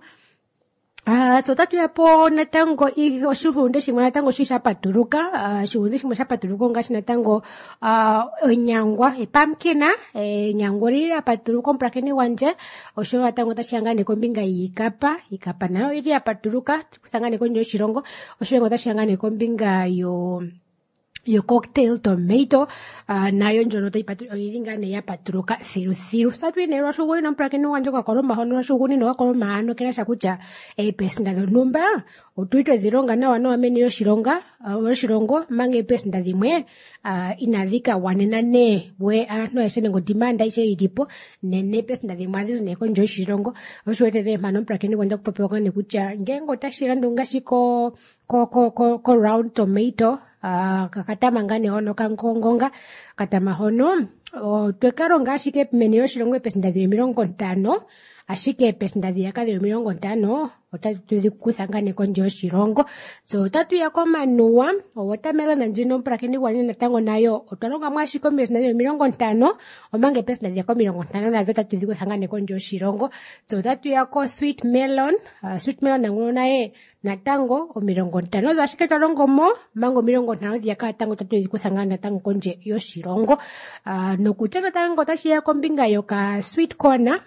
S1: so tatu yapo natango oshuhunde shimwe natango shishapaturuka shuhunde shimwe shapaturuko ngashi natango nyangwa pumpkina nyangwa rira paturuko mprakeni wanje osho natango tashangane kombinga ikapa nayo iri apaturuka kusangane konjo shirongo osho ngo tashangane kombinga yo yo cocktail tomato nayo njono iringane yapaturuka thiru satwine lwashuguni nompulakeni wanje kwakolomba hono lwashuguni nowakolomba ano kena shakucha epesinda dhonumba utuitwe dhilonga nawa amene yoshilongo mange epesinda dhimwe inadhika wanena ne we ano yashene ngo dimanda iche ilipo nene epesinda dhimwe adhizineko njo yoshilongo oshuwetere mano mpulakeni wanje kupopewa ne kucha ngengo tashira ndungashi ko round tomato kakatama ngane hono kankongonga katama hono twekaronga ashike mene yoshilongo epesinda dhili 50 ashike epesinda dhili yakadhili 50 otatuthikutha konje yoshilongo so otatuya komanuwa watermelon njino mpulakeni wanye natango nayo otwalonga mwashike epesinda dhili 50 omanga epesinda dhili 50 nazo tatuthikutha konje yoshilongo so otatuya ko sweet melon nanguno naye natango 50 dho ashike twalongomo mango 50 dhiyaka natango tatuthikutha natango konje yoshilongo nokucha natango tashiya kombinga yoka sweet corner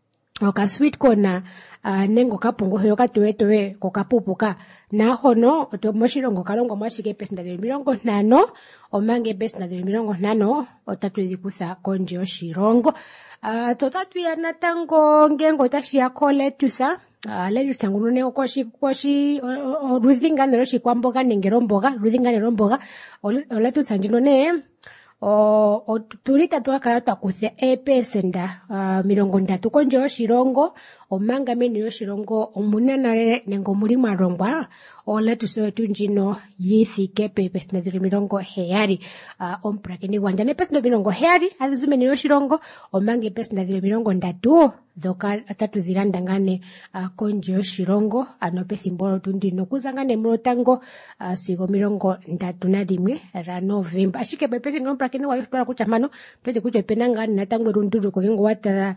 S1: nengo kapungu yoka tuwe kokapupuka na hono moshilongo kalongo mwashike epesinda dhili 50 omanga epesinda dhili 50 otatuthikutha konje yoshilongo totatuya natango ngengo tashiya ko lettuce lettuce ngune koshi oludhingane loshikwamboga nenge lomboga oludhingane lomboga lettuce njino ne tulita twakala twakutha epesinda 30 konje yoshilongo omanga meni yoshilongo omuna nale nengo muli mwalongwa lettuce wetu njino yithike pepesinda dhili 70 ompulakeni wanje nepesinda 70 adhizi meni yoshilongo omanga epesinda dhili 30 dhoka tatudhilanda konje yoshilongo ano pethimbo lotu ndino kuza mulotango sigo 31 la Novemba ashike pepethimbo ompulakeni wayifutwala kutya mano twete kutya pena natango elunduluko ngengo watala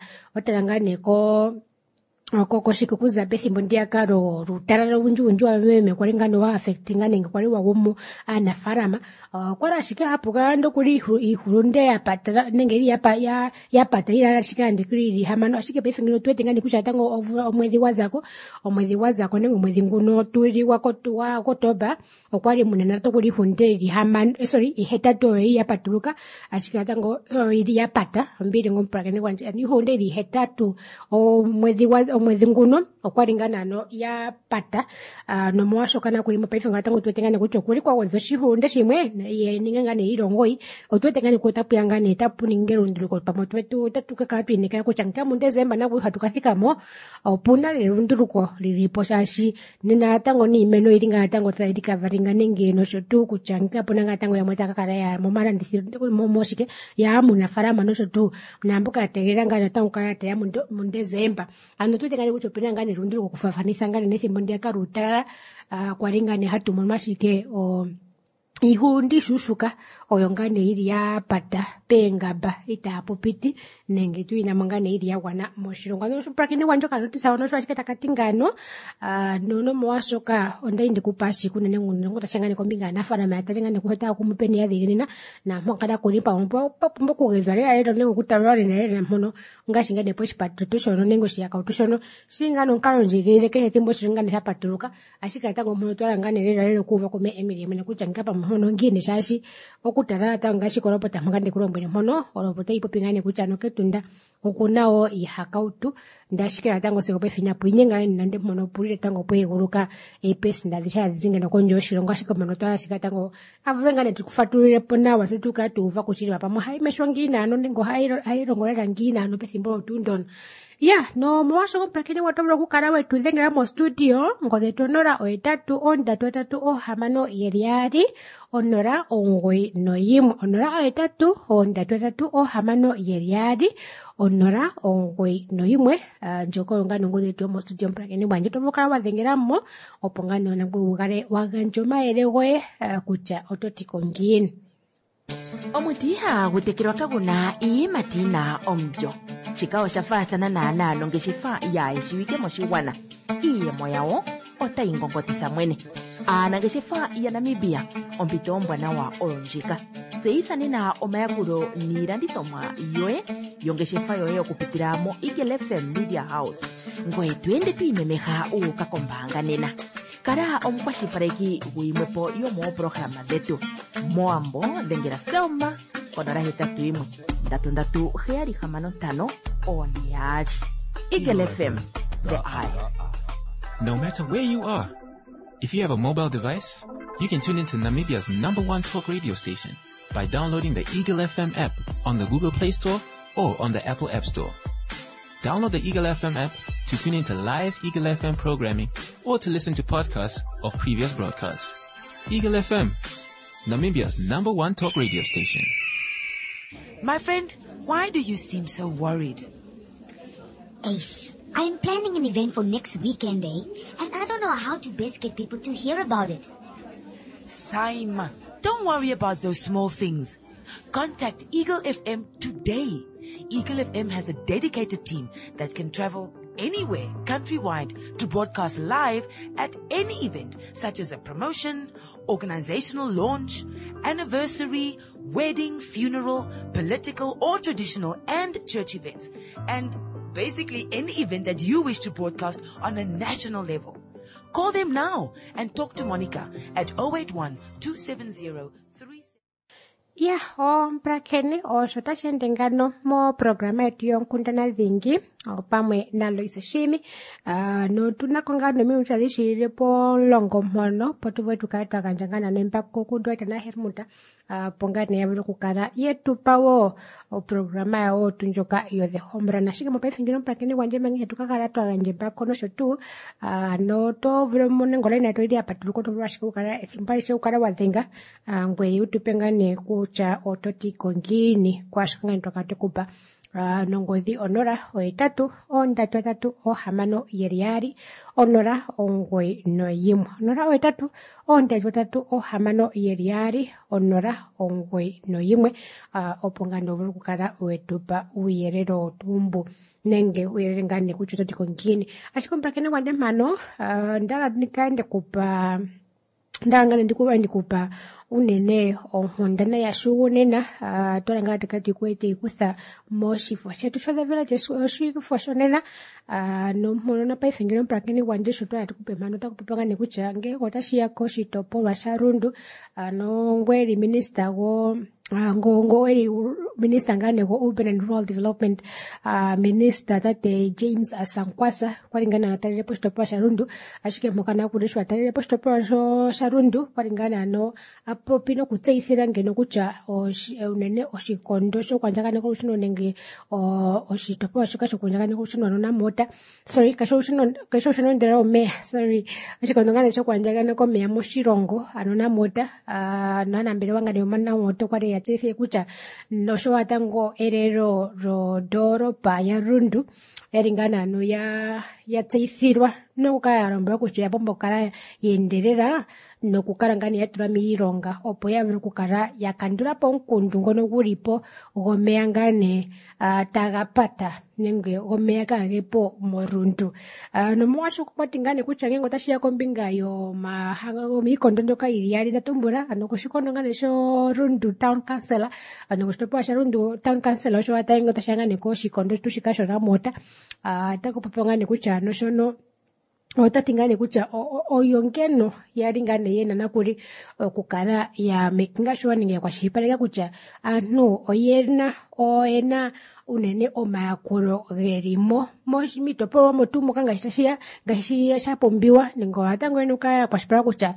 S1: koshike kuza pethimbo ndiyakalo lutalala unji wameme kwali wa affecting nenge kwali wagumu aanafalama kwala ashike hapo kando kuli ihulunde yapata nenge ili yapata ila ashike andikuli ili hamano ashike pethimbo twete kucha tango omwezi wazako nenge omwezi nguno tuli wako Oktoba okwali munena tokuli hunde ili hamano ihetato yapatuluka ashike tango ili yapata mbili ngompulakeni wanje ani hunde ili hetatu omwezi nguno okwaringana ano yapata nomwashokana kuli mopaife ngatango twetengane kucho kuli kwagonza oshihulunde shimwe ningangane ilongoi otwetengane kutapuyangane etapuninge elunduluko pamwe twetu tatukakala twinekela kutya nkamu Desemba naku hatukathikamo opuna elunduluko lilipo shashi nena tango niimeno ilinga tango tadikavaringa nenge nosho tu kutya nkapuna ngatango yamwe takakala ya momalandithilo moshike ya munafalama nosho tu namboka yategelela ngana tango kala ya mu Desemba ano twetengane kucho pena ngane elunduluko kufafanitha ngane nethimbo ndiyakalutalala kwalingane hatu momashike ihundi shushuka oyo ngane ili yapata pengaba itapupiti nenge tuinamo ngane ili yagwana moshilongo ano mpulakeni wanje kanotisa ono shwashike takatingano nono mwashoka onda indi kupashi kunene nguno tashangane kombinga nafalama yatalingane kuheta kumupeni yadhiginina na mokada kulipa mpo kugezwa lero nengo kutalwa lero mpono ngashingane poshipatu tushono nengo shiyaka tushono shingano nkalonjigire kene timbo shingane yapatuluka ashika tango mpono twalangane lero kuva kome Emily mene kucha ngapa mpono ngine shashi okutalala tangashi kolopota mangande kulombwele mpono olopota ipopingane kuchano ketunda okunawo ihakautu ndashikira tango sikope finyapo inyenga nande mpono pulire tango pweguluka epesinda dhishaya dhizingena konje yoshilongo ashika mpono twalashika tango avulengane tukufatulire pona wasituka tuva kuchiliwa pamwe haimeshwa ngina ano nengo hailongolera ngina ano pethimbo otundono no mwasho kompakini watobula kukala wetu dhengela mo studio ngode tonora oetatu ondatu etatu ohamano yeriari onora ongoi noyimu onora oetatu ondatu etatu ohamano yeriari onora ongoi noyimwe njoko ngano ngode tu mo studio mpakini bwanje tobukala wadhengela mo opongane onabwe ugale waganjoma elegoe kucha ototiko ngini
S4: omutiha gutekirwa kaguna iyimatina omjo chikawo shafathana naanalo ngeshifa ya eshiwike moshigwana iyemo yawo otayingongotitha mwene aanangeshefa ya Namibia ompito ombwanawa olonjika tseyithanena omayakulo niilandithomwa yoye yongeshefa yoye okupitila mo Eagle FM Media House ngoye twende twiimemeha uuka kombaanga nena kara omukwashilipaleki gwiimwepo yomoopolohalama dhetu moambo dhengela Selma konola 81 33765 Eagle FM, the eye.
S6: No matter where you are, if you have a mobile device, you can tune into Namibia's #1 talk radio station by downloading the Eagle FM app on the Google Play Store or on the Apple App Store. Download the Eagle FM app to tune into live Eagle FM programming or to listen to podcasts of previous broadcasts. Eagle FM, Namibia's #1 talk radio station.
S2: My friend, why do you seem so worried?
S3: Ace, I'm planning an event for next weekend, and I don't know how to best get people to hear about it.
S2: Saima, don't worry about those small things. Contact Eagle FM today. Eagle FM has a dedicated team that can travel anywhere countrywide to broadcast live at any event, such as a promotion, organizational launch, anniversary, wedding, funeral, political or traditional and church events, and basically any event that you wish to broadcast on a national level. Call them now and talk to Monica at 081-270-37.
S1: Ya, mprakeni shotashentengano mo programa yetu yonkundana dhingi pamwe na Loisa Shimi. No tunakongano mi uchadishire po longo mono po tuwe tukaitwa kanjangana nempako kudwaita na hermuta pongane ya vile kukara yetu pawo programa ya tunjoka yo the hombra na shika mpa fingino mprakeni wanje mengi tukakara to ganje bako no shotu no to vile mone ngola ina to idi apa tuko to vashika kukara esimpari she kukara wadhenga ngwe utupengane kucha ototi kongini kwa shikanga ntokate kupa nongothi onora oitatu ondatu hamano yeriari onora ongwe no yimu onora oitatu ondatu hamano yeriari onora ongwe no yimwe opongano vulukukara wetupa uyerero tumbu nenge uyerere ngane kuchuto tikongini ashikomprakene wande mano ndala nikaende kupa ndangane ndikupa unene ohondana ya shugunena tolanga tikati kwete ikusa moshifo shetu shoda village shifo shonena no monona pa ifingiro mprakeni wanje shoto atikupe mano takupanga nekuchange kotashia koshi topo wa Sharundu no ngweri minister go ngo eri minister ngane go urban and rural development minister tate James Asankwasa kwaringana na tare posto pa Sharundu ashike mokana kudishwa tare posto pa Sharundu kwaringana no apo pino kutseithira ngeno kucha unene oshikondo sho kwanjagane ko ushino nenge oshitopo shikasho kwanjagane ko ushino na mota sorry kasho ushino ndera ome sorry oshikondo ngane sho kwanjagane ko me mushirongo anona mota nana mbere wanga de manna moto kware yatsithie kucha no sho atango erero rodoro pa ya rundu eringana no ya tseithirwa no kayaromba kucha bombo kara yenderera no kukarangani yatura miironga opo yavire kukara yakandura po nkundu ngono guripo gomeangane tagapata nenge gomeaka gepo morundu no mwasho kwatingane kuchange ngotashia kombinga yo mahanga mikondo ndoka iriari datumbura anokoshikondo ngane sho rundu town council anokostopa Sharundu town council sho ataingo tashangane ko shikondo tushikasho na mota takupopongane kuchano shono otatingane kucha oyongeno yaringane yena nakuri kukara ya making sure ninge kwa shipaleka kucha no oyena oena unene omayakuro gerimo moshimito po motumo kanga ngashia shapombiwa ningo atango enuka kwa shipala kucha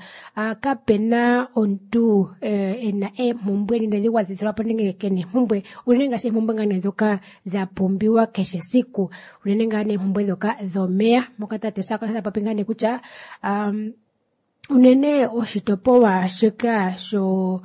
S1: kapena ontu ena mumbwe ninde wazitsira po ninge kene mumbwe unenga se mumbwe ngane zoka za pombiwa keshe siku unenga ne mumbwe zoka zomea mokata saka papingane kucha unene oshitopo wa shika sho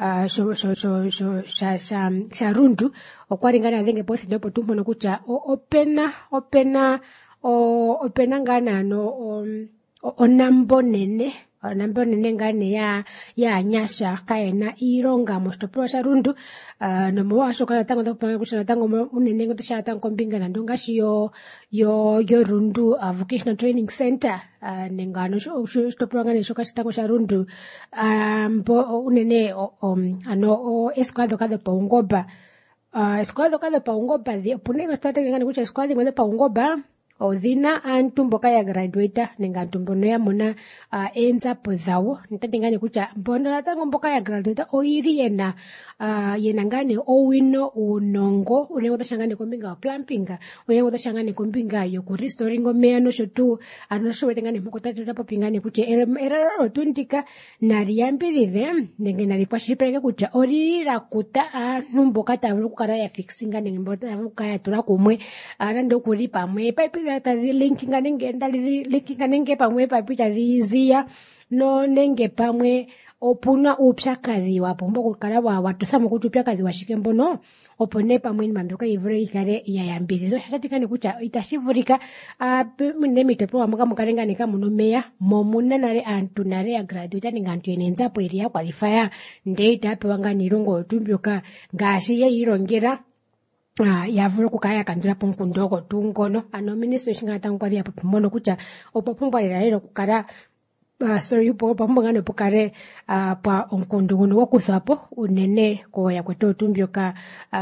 S1: Sharundu okwaringana dhenge posi ndopo tumpono kucha opena ngana no onambo nene ngane ya nyasha kaena ironga mostopo Sharundu no mwasho kana tango topanga kushana tango unene ngoto sha tango mbinga na ndonga shiyo yo Rundu vocational training center nengano stopo ngane shoka tango Sharundu unene esquadro kada paungoba esquadro kada paungoba punenga state ngane kucha esquadro ngade paungoba odhina aantu mboka ya graduate nenga aantu mbono ya mona eenzapo dhawo. Ntatingane kutya mbono natango mboka ya graduate oyili yena ngane owino unongo unengo tashangane kombinga wa plumbing, unengo tashangane kombinga yoku restoring omeya nosho tu anosho wetengane moko tatata popingane kutya erero tundika nali yambidhidhe nenge nali kwashilipaleke kutya oli rakuta aantu mboka tavulu kukala ya fixinga nenge mboka tavulu kukala ya tula kumwe nando kuli pamwe pipe tadhi linkinga nenge ndali linkinga nenge pamwe pipe tadhi ziya no nenge pamwe opuna upyakadhi wapomba kukala watuthamo kuti upyakadhi washike mbono opo ne pamwe ni mamboka yivule ikale ya yambidhidho shatikane kutya itashivulika mune mitopolwa moka mukalenganika muno meya momuna nale aantu nale ya graduate ninga aantu yenenzapo ili ya qualify nde itapewa ngani ilongo yotumbyoka ngashi ye yilongera yavule kukala yakandula po mkundo ogo tungono ministry shinga kwali yapo pomono kutya opo pumbwa lero kukala upo pambongane pokare pa onkundunguno wokuthwapo unene ko yakweto otumbyoka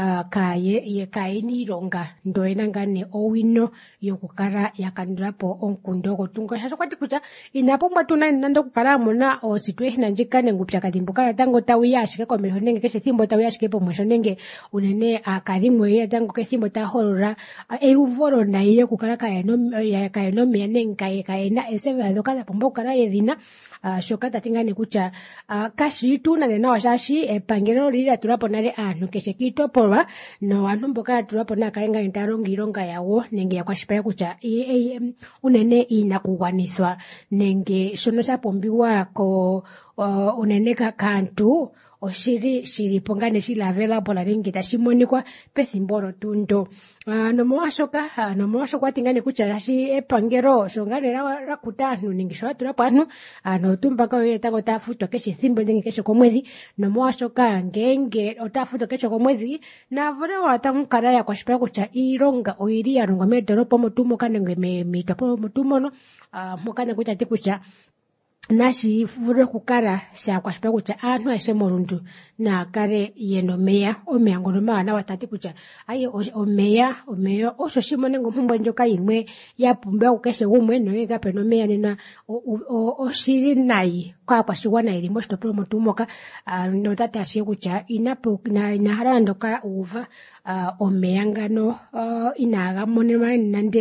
S1: kaini ilonga ndoena ngane owino yokukala yakandulapo onkundo gotungo shasho kwati kutya inapombwa tuna nando kukala mona o situation njika nenge upyakadhi mboka yatango tawiya ashike komeho nenge keshe thimbo tawiya ashike pomwesho nenge unene akalimwe yatango kethimbo taholola euvolo naye kukala kayeno meya nenge kayena eseve dhoka dhapombwa kukala yedhina shoka tatingane kutya kashitu nena washashi epangelo lili atulapo nale aantu keshe kitopolwa no aantu mboka atulapo nakalenga ntalonga ilonga yawo nenge yakwashipaya kutya unene inakugwanithwa nenge shono shapombiwa ko unene kaantu shili pongane shili available nenge tashimonikwa pethimbo lotundo nomwashoka atingane kutya yashi epangelo shongane rakuta aantu nenge sho atulapo aantu notumbaka oyo tango tafutwa keshe thimbo nenge keshe komwedhi nomwashoka ngenge otafutwa keshe komwedhi navule watango kala yakwashipaya kutya ilonga oyili yalongwa meedolopa motumoka nenge mitopolwa motumono mokana kutya kutya nashi vule kukala shakwashipaya kutya aantu aishe molundu na kale yeno omeya ngono maana watati kutya aye omeya osho shimone ngompumbwe njoka yimwe yapumbiwa kukeshe gumwe nenge kapena omeya nena oshili nayi kwaakwashigwana ili moshitopolwa motumoka notati ashiye kutya inahala ndoka uva omeya ngano inagamonenwa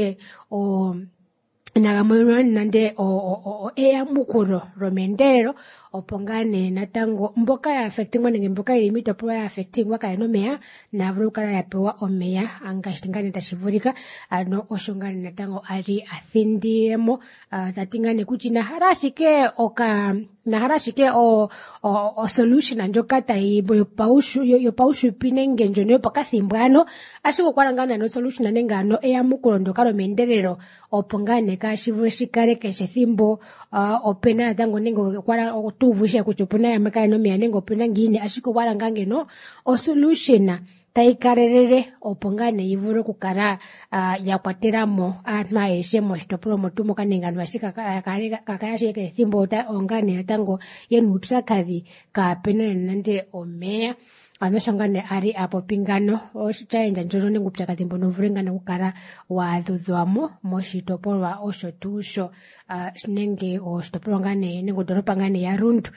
S1: nande eyamukulo lomeendelelo opo ngane natango mboka ya affectingwa nenge mboka ili mitopolwa ya affectingwa kayena omeya navule kukala yapewa omeya angashi ngane tashivulika osho ngane natango ali athindilemo tatingane kuti nahala ashike o solution njoka tayi yopaushupi nenge njono yopakathimbo ashike kwala ngane no solution nenge eyamukulo ndoka lomeendelelo opo ngane kashivule shikale keshe thimbo opena natango nenge kwala tuvushe kuti opuna yamwe nomeya nenge opuna ngine ashike kwala ngangeno o solution tayi kalelele opo ngane yivule kukala yakwatelamo aantu aishe moshitopolwa motumoka nenge aantu ashike kakayashike ethimbo ongane natango yena upyakadhi kapena nande omeya anosho ngane ali apopingano oshichayenja njono nenge upyakadhi mbono vule ngane kukala wadhudhwamo moshitopolwa osho tusho nenge oshitopolwa ngane nenge odolopa ngane ya Rundu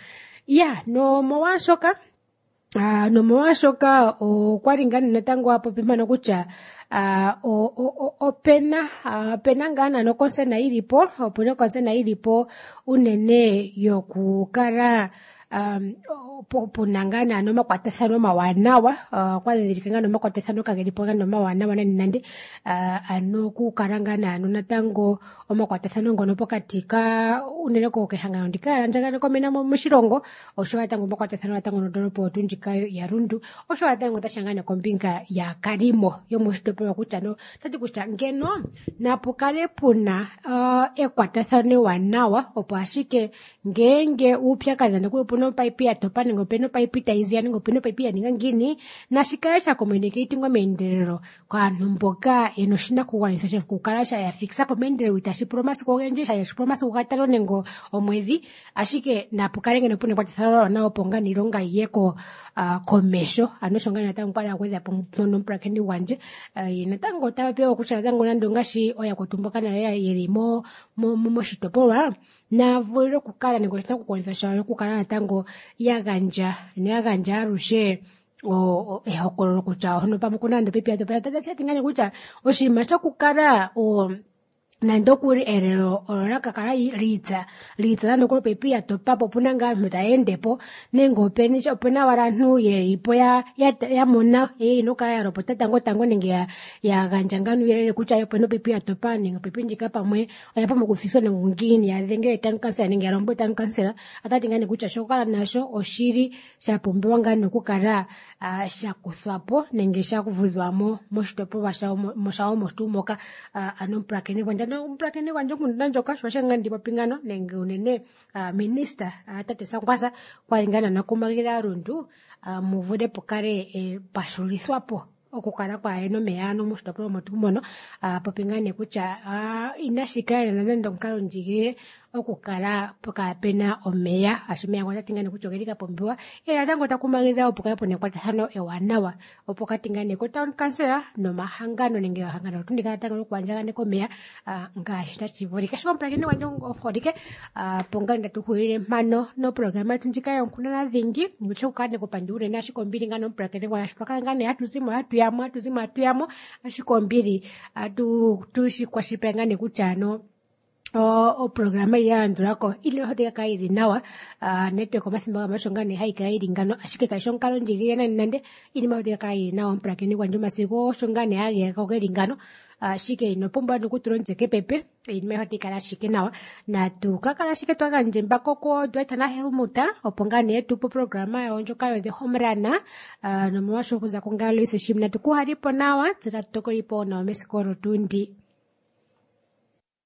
S1: nomowashoka okwali ngane natango apopimano kutya opena ngana no konsena ilipo unene yokukala punangana nomakwatathano mawanawa kwadhidhilika nomakwatathano kagelipo mawanawa nande kukala ngana natango omakwatathano ngono pokati ka unene ko kehangano ndika andjagana komena moshilongo osho watango omakwatathano watango nodolopo otundjika ya Rundu osho watango tashangana kombinga ya kalimo yomoshitopolwa kutya tati kutya ngeno napukale puna ekwatathano ewanawa opo ashike ngenge upyakadhi ndokuwe puna opaipi ya topa nenge opena opaipi taiziya nenge opena opaipi ya ninga ngini nashikale sha communicatingwa meendelelo kaantu mboka yena oshinakugwanithwa shokukala shayafikisapo meendelelo itashipula omasiku ogendji shayashipula omasiku gatano nenge omwedhi ashike napukale ngeno puna ekwatathano ewanawa opo ngane ilonga yiyeko komesho anoshongana tangu para kweza pono mprakeni wanje natango tapewa kucha tango nando ngashi oya kutumboka na yeli mo shitopolwa na volo kukala ningo shita kukoleza shayo kukala tango yaganja arushe ehokololo kucha hono pamukunando pipia to pata chatingane kucha oshima shokukala nando kuri erero oraka kala ritsa nando ko pepia to papo punanga mutaendepo nengo peni opena warantu yeripo ya mona no kaya ropota tango ninge ya ganjanganu yerere kucha yo peno pepia to pa ningo pepinjika pamwe oya pamo kufiso nengo ngini ya dhengere tan kansela ninge rombo tan kansela atati ngane kucha shokala nasho oshiri shapombewa ngano kukara shakuswapo nenge shakuvuzwamo moshitopo bashawo mostumoka anomprakeni kwanja mprakeni kwanja kundanjoka shwashanga ndi papingano nenge unene minister atate sangwasa kwalingana na kumagira rundu muvude pokare pashuliswapo okukala kwa eno meyano mushitopo motumono papingane kucha inashikana na ndo nkalo njigire okukala poka pena omeya ashimya kwata tingane kuchogerika pombiwa era tango takumagiza opoka pone kwata hano ewanawa opoka tingane ko town councilor no mahangano nenge hangano tundika tango kwanja ne komeya ngashita chivori kashwa mprakeni wanjongo kodike ponga ndatukuire mano no programa tunjika yonkuna dhingi muchokane kupandure na shikombiri ngano mprakeni kwa shitoka ngane hatuzima hatuyamo ashikombiri tushipengane kuchano o programa ya ndurako ile hote kairi nawa network masimba mashongane hai kairi ngano ashike ka shonkalo njiri na nande ili mahote kairi nawa mprakeni kwa njuma siko shongane age ka kairi ngano shike no pomba nukuturonze kepepe ili hote kala shike nawa na tukakala shike twaga njemba koko dwetana helmuta opongane yetu po programa ya onjoka yo the home runner no mwasho kuza kongalo ise shimna tukuharipo nawa tsira tokolipo na mesikoro tundi